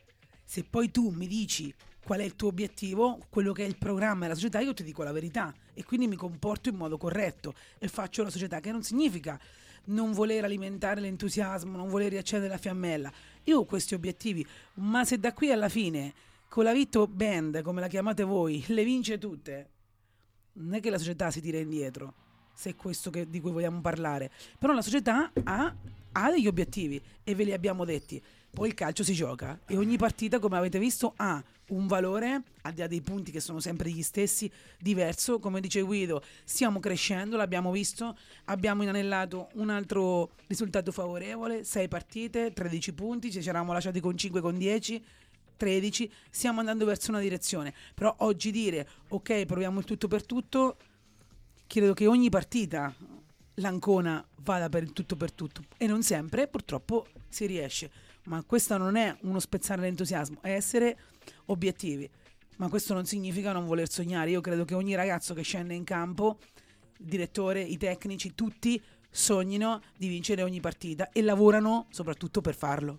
I: Se poi tu mi dici qual è il tuo obiettivo, quello che è il programma e la società, io ti dico la verità e quindi mi comporto in modo corretto e faccio la società, che non significa non voler alimentare l'entusiasmo, non voler riaccendere la fiammella. Io ho questi obiettivi, ma se da qui alla fine con la Vitto Band, come la chiamate voi, le vince tutte, non è che la società si tira indietro, se è questo di cui vogliamo parlare. Però la società ha degli obiettivi e ve li abbiamo detti. Poi il calcio si gioca e ogni partita, come avete visto, ha un valore, al di là dei punti che sono sempre gli stessi, diverso. Come dice Guido, stiamo crescendo, l'abbiamo visto, abbiamo inanellato un altro risultato favorevole, 6 partite, 13 punti, ci eravamo lasciati con 5, con 10, 13, stiamo andando verso una direzione. Però oggi dire ok, proviamo il tutto per tutto, credo che ogni partita l'Ancona vada per il tutto per tutto e non sempre purtroppo si riesce, ma questo non è uno spezzare l'entusiasmo, è essere obiettivi, ma questo non significa non voler sognare. Io credo che ogni ragazzo che scende in campo, il direttore, i tecnici, tutti sognino di vincere ogni partita e lavorano soprattutto per farlo.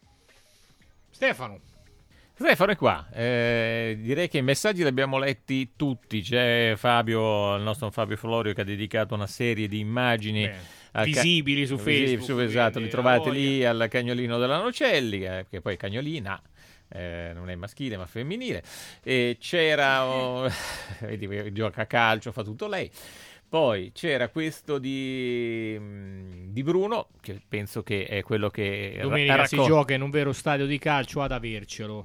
F: Stefano
E: è qua, direi che i messaggi li abbiamo letti tutti. C'è Fabio, il nostro Fabio Florio, che ha dedicato una serie di immagini
F: visibili su Facebook,
E: esatto, li trovate lì al cagnolino della Nocelli, che poi è cagnolina, non è maschile ma femminile, e c'era vedi, gioca a calcio, fa tutto lei. Poi c'era questo di Bruno, che penso che è quello che
F: domenica si gioca in un vero stadio di calcio ad avercelo.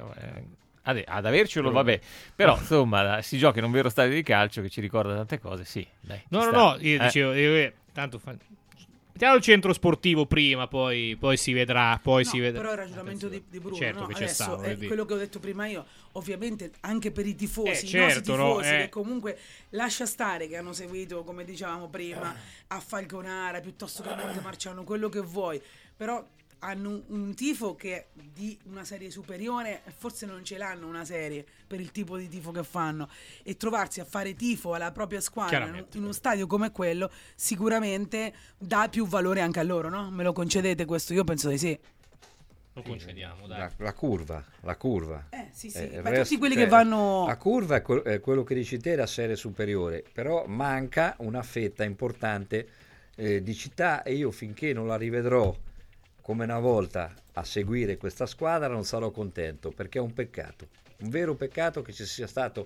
E: Ad avercelo, vabbè, però insomma si gioca in un vero stadio di calcio che ci ricorda tante cose, sì. Dai,
F: no, io dicevo, tanto mettiamo il centro sportivo prima, poi si vedrà. Però il
I: ragionamento di Bruno,
F: certo, che c'è
I: adesso
F: stato,
I: è quello che ho detto prima io, ovviamente anche per i tifosi,
F: certo,
I: i nostri tifosi, che
F: comunque
I: lascia stare che hanno seguito, come dicevamo prima, a Falconara piuttosto che a Montemarciano, quello che vuoi, però hanno un tifo che è di una serie superiore e forse non ce l'hanno una serie per il tipo di tifo che fanno, e trovarsi a fare tifo alla propria squadra in uno stadio come quello sicuramente dà più valore anche a loro, no? Me lo concedete questo? Io penso di sì.
F: Lo concediamo, dai.
G: La curva.
I: Sì. Ma tutti quelli che vanno...
G: La curva è quello che dici te, la serie superiore, però manca una fetta importante di città, e io finché non la rivedrò come una volta a seguire questa squadra non sarò contento, perché è un peccato, un vero peccato che ci sia stato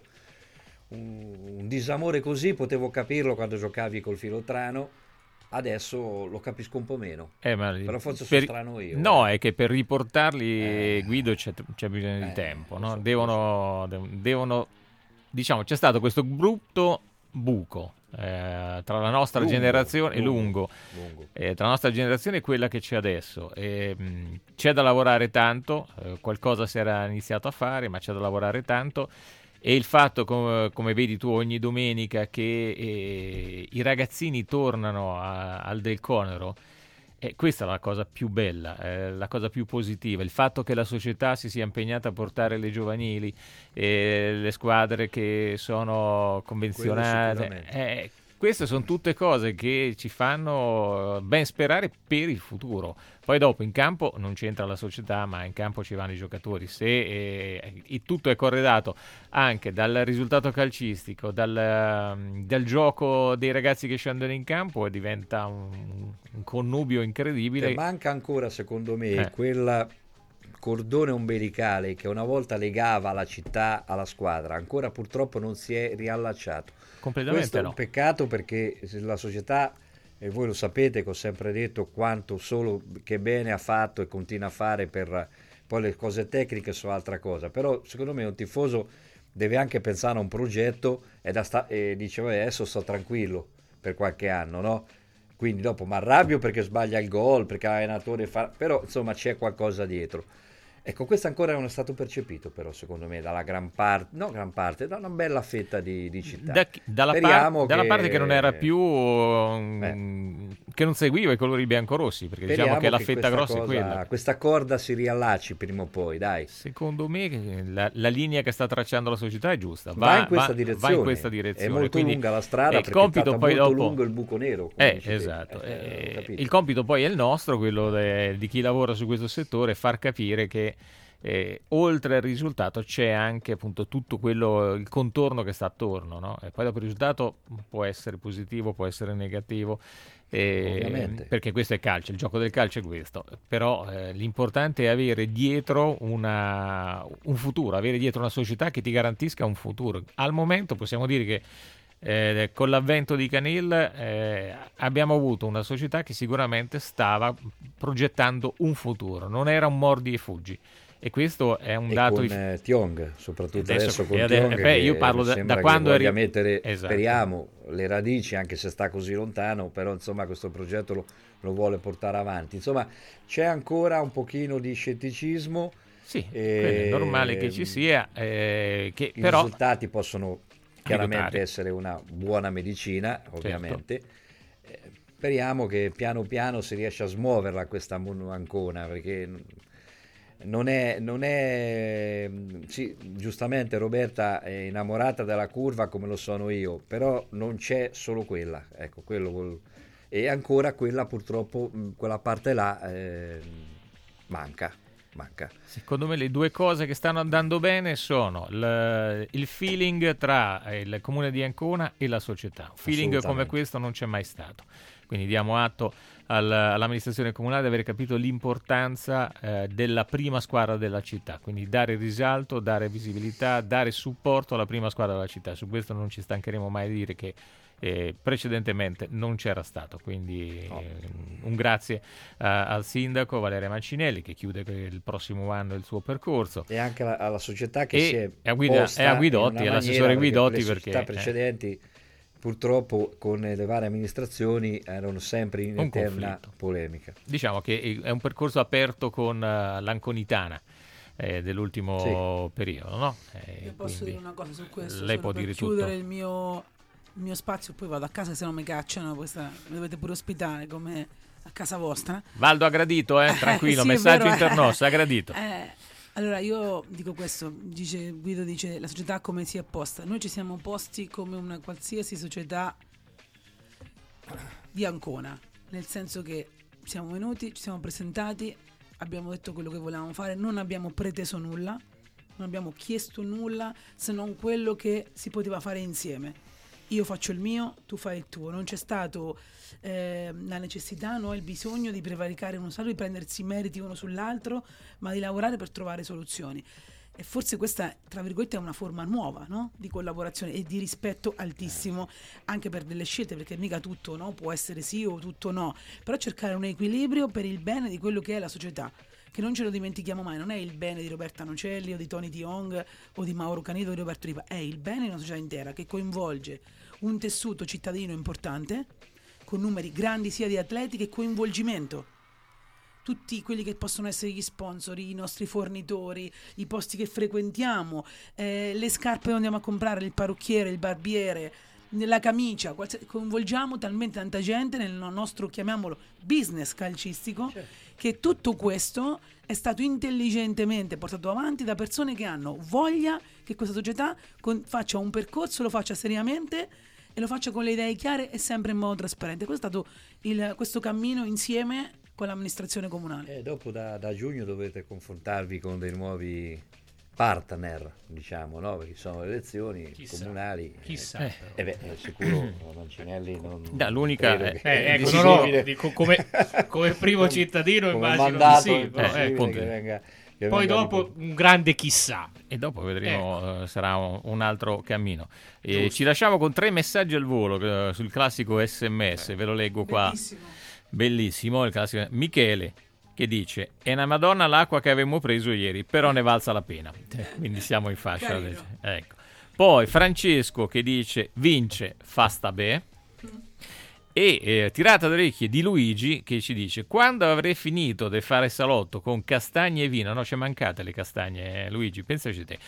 G: un disamore così. Potevo capirlo quando giocavi col Filotrano, adesso lo capisco un po' meno, però forse sono strano io.
E: No, è che per riportarli, Guido, c'è bisogno di tempo, no? Devono, diciamo, c'è stato questo brutto buco tra la nostra generazione lungo. Tra la nostra generazione e quella che c'è adesso, c'è da lavorare tanto, qualcosa si era iniziato a fare, ma c'è da lavorare tanto, e il fatto, come vedi tu ogni domenica, che i ragazzini tornano al Del Conero, questa è la cosa più bella, la cosa più positiva, il fatto che la società si sia impegnata a portare le giovanili, le squadre che sono convenzionate. Queste sono tutte cose che ci fanno ben sperare per il futuro. Poi dopo in campo non c'entra la società, ma in campo ci vanno i giocatori. Se tutto è corredato anche dal risultato calcistico, dal gioco dei ragazzi che scendono in campo, diventa un connubio incredibile.
G: Manca ancora, secondo me, quel cordone ombelicale che una volta legava la città alla squadra, ancora purtroppo non si è riallacciato.
E: Completamente.
G: Questo è un peccato, perché la società, e voi lo sapete che ho sempre detto quanto solo che bene ha fatto e continua a fare, per poi le cose tecniche sono altra cosa, però secondo me un tifoso deve anche pensare a un progetto e diceva adesso sto tranquillo per qualche anno, no? Quindi dopo mi arrabbio perché sbaglia il gol, perché l'allenatore fa, però insomma c'è qualcosa dietro. Ecco, questo ancora non è stato percepito, però, secondo me, dalla da una bella fetta di città.
E: Dalla parte che non era più, che non seguiva i colori biancorossi, perché diciamo che la fetta grossa è quella.
G: Questa corda si riallacci prima o poi, dai.
E: Secondo me la linea che sta tracciando la società è giusta.
G: Va in questa direzione. È molto lunga la strada, perché è stato molto lungo il buco nero.
E: Esatto. Il compito poi è il nostro, quello di chi lavora su questo settore, far capire che oltre al risultato c'è anche appunto tutto quello, il contorno che sta attorno, no? E poi dopo il risultato può essere positivo, può essere negativo, perché questo è calcio, il gioco del calcio è questo, però l'importante è avere dietro un futuro, avere dietro una società che ti garantisca un futuro. Al momento possiamo dire che con l'avvento di Canil abbiamo avuto una società che sicuramente stava progettando un futuro, non era un mordi e fuggi. E questo è un dato
G: con Tiong, soprattutto adesso con
E: Tiong, io parlo da quando
G: voglia mettere,
E: esatto,
G: speriamo, le radici, anche se sta così lontano, però insomma questo progetto lo vuole portare avanti. Insomma, c'è ancora un pochino di scetticismo.
E: Sì, è normale che ci sia,
G: i
E: però
G: risultati possono chiaramente essere una buona medicina, ovviamente.
E: Certo.
G: Speriamo che piano piano si riesca a smuoverla questa Ancona, perché non è sì, giustamente Roberta è innamorata della curva come lo sono io, però non c'è solo quella, ecco, e ancora quella, purtroppo quella parte là manca.
E: Secondo me le due cose che stanno andando bene sono il feeling tra il comune di Ancona e la società. Un feeling come questo non c'è mai stato, quindi diamo atto all'amministrazione comunale di aver capito l'importanza della prima squadra della città, quindi dare risalto, dare visibilità, dare supporto alla prima squadra della città. Su questo non ci stancheremo mai di dire che precedentemente non c'era stato, quindi un grazie al sindaco Valeria Mancinelli, che chiude il prossimo anno il suo percorso,
G: e anche alla società che si è
E: posta a Guidotti, all'assessore Guidotti,
G: le società precedenti purtroppo con le varie amministrazioni erano sempre in eterna polemica.
E: Diciamo che è un percorso aperto con l'Anconitana dell'ultimo periodo, no?
I: Io posso dire una cosa su questo,
E: lei può
I: per
E: dire
I: chiudere
E: tutto.
I: Il mio spazio, poi vado a casa, se no mi cacciano, mi dovete pure ospitare come a casa vostra.
E: Valdo ha gradito, tranquillo,
I: sì,
E: messaggio internos, ha gradito.
I: Allora io dico questo, Guido dice la società come si è posta. Noi ci siamo posti come una qualsiasi società di Ancona, nel senso che siamo venuti, ci siamo presentati, abbiamo detto quello che volevamo fare, non abbiamo preteso nulla, non abbiamo chiesto nulla se non quello che si poteva fare insieme. Io faccio il mio, tu fai il tuo. Non c'è stato la necessità, il bisogno di prevaricare uno stato, di prendersi meriti uno sull'altro, ma di lavorare per trovare soluzioni. E forse questa, tra virgolette, è una forma nuova, no? Di collaborazione e di rispetto altissimo anche per delle scelte, perché mica tutto può essere sì o tutto no, però cercare un equilibrio per il bene di quello che è la società, che non ce lo dimentichiamo mai. Non è il bene di Roberta Nocelli o di Tony Tiong o di Mauro Canito o di Roberto Ripa, è il bene di una società intera che coinvolge un tessuto cittadino importante con numeri grandi sia di atleti che coinvolgimento. Tutti quelli che possono essere gli sponsor, i nostri fornitori, i posti che frequentiamo, le scarpe dove andiamo a comprare, il parrucchiere, il barbiere, la camicia, coinvolgiamo talmente tanta gente nel nostro, chiamiamolo, business calcistico, che tutto questo è stato intelligentemente portato avanti da persone che hanno voglia che questa società faccia un percorso, lo faccia seriamente e lo faccia con le idee chiare e sempre in modo trasparente. Questo è stato questo cammino insieme con l'amministrazione comunale.
G: E dopo da giugno dovete confrontarvi con dei nuovi partner, diciamo, no? Perché sono le elezioni comunali.
F: Chissà.
G: Sicuro Mancinelli non.
E: L'unica
F: dico come primo cittadino
G: come
F: immagino
G: mandato,
F: di sì.
G: Che
F: poi dopo un grande chissà.
E: E dopo vedremo, sarà un altro cammino. Ci lasciamo con 3 messaggi al volo sul classico SMS, ve lo leggo qua. Bellissimo il classico. Michele che dice: è una madonna l'acqua che avevamo preso ieri, però ne valsa la pena. Quindi siamo in fascia. Ecco. Poi Francesco che dice: vince fa sta bè. E tirata d'orecchie di Luigi che ci dice: quando avrei finito di fare salotto con castagne e vino, no, ci mancate le castagne, Luigi, pensaci te,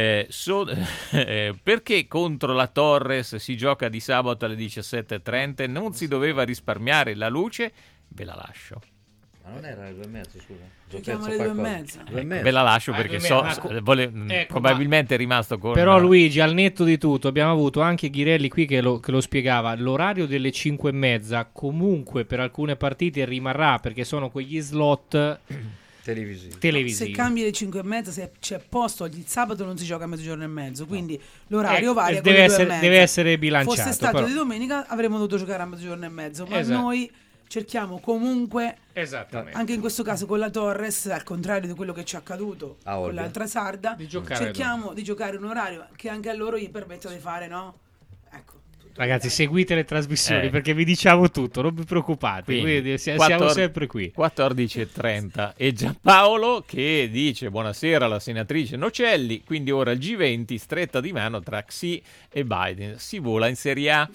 E: perché contro la Torres si gioca di sabato alle 17:30, non si doveva risparmiare la luce? Ve la lascio.
G: Ma non era le 2:30, scusa.
I: Giochiamo alle 2:30.
E: Ve la lascio perché probabilmente è rimasto con.
F: Però Luigi, al netto di tutto, abbiamo avuto anche Ghirelli qui che lo spiegava. L'orario delle 5:30 comunque per alcune partite rimarrà, perché sono quegli slot televisivi.
I: Se cambi le 5:30, se c'è posto, il sabato non si gioca a mezzogiorno e mezzo, quindi l'orario varia.
F: Deve essere bilanciato.
I: Fosse stato
F: però.
I: di domenica avremmo dovuto giocare a mezzogiorno e mezzo, ma noi cerchiamo comunque, anche in questo caso con la Torres, al contrario di quello che ci è accaduto con l'altra sarda, cerchiamo di giocare un orario che anche a loro gli permetta di fare, no?
F: Ragazzi, seguite le trasmissioni perché vi diciamo tutto, non vi preoccupate. Quindi siamo sempre qui.
E: 14:30 e Giampaolo che dice buonasera alla senatrice Nocelli. Quindi ora il G20 stretta di mano tra Xi e Biden. Si vola in Serie A.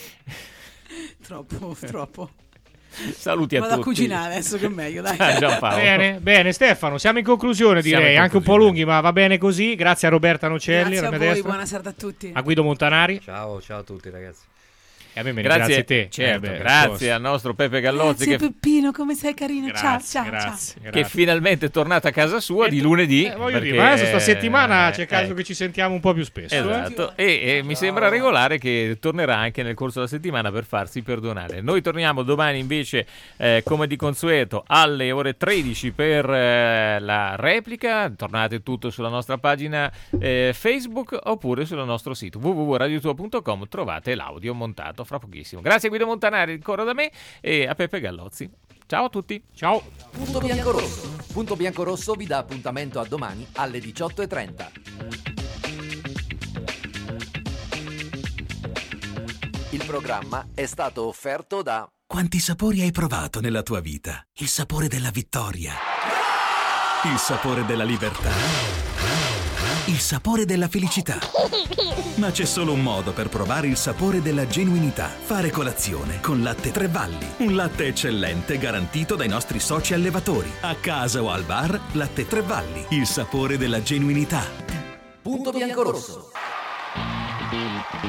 I: Troppo.
E: Saluti a tutti.
I: Vado a cucinare adesso, che è meglio, dai.
F: Bene Stefano, siamo in conclusione, direi anche un po' lunghi, ma va bene così. Grazie a Roberta Nocelli,
I: grazie
F: alla
I: a
F: mia
I: voi,
F: destra.
I: buona serata a tutti.
F: A Guido Montanari.
G: Ciao a tutti, ragazzi.
F: E a me grazie a te.
E: Grazie al nostro Peppe Gallozzi.
I: Grazie Peppino, come sei carino. Ciao.
E: Che finalmente è tornato a casa sua di lunedì.
F: Perché adesso sta settimana c'è caso che ci sentiamo un po' più spesso.
E: Esatto. E mi sembra regolare che tornerà anche nel corso della settimana per farsi perdonare. Noi torniamo domani invece, come di consueto, alle ore 13 per la replica. Tornate tutto sulla nostra pagina Facebook oppure sul nostro sito www.radiotua.com. Trovate l'audio montato fra pochissimo. Grazie a Guido Montanari ancora da me e a Peppe Gallozzi. Ciao a tutti.
F: Ciao.
B: Punto Biancorosso. Punto Biancorosso vi dà appuntamento a domani alle 18:30. Il programma è stato offerto da...
C: Quanti sapori hai provato nella tua vita? Il sapore della vittoria, il sapore della libertà, il sapore della felicità. Ma c'è solo un modo per provare il sapore della genuinità. Fare colazione con Latte Tre Valli. Un latte eccellente garantito dai nostri soci allevatori. A casa o al bar, Latte Tre Valli. Il sapore della genuinità.
B: Punto Biancorosso.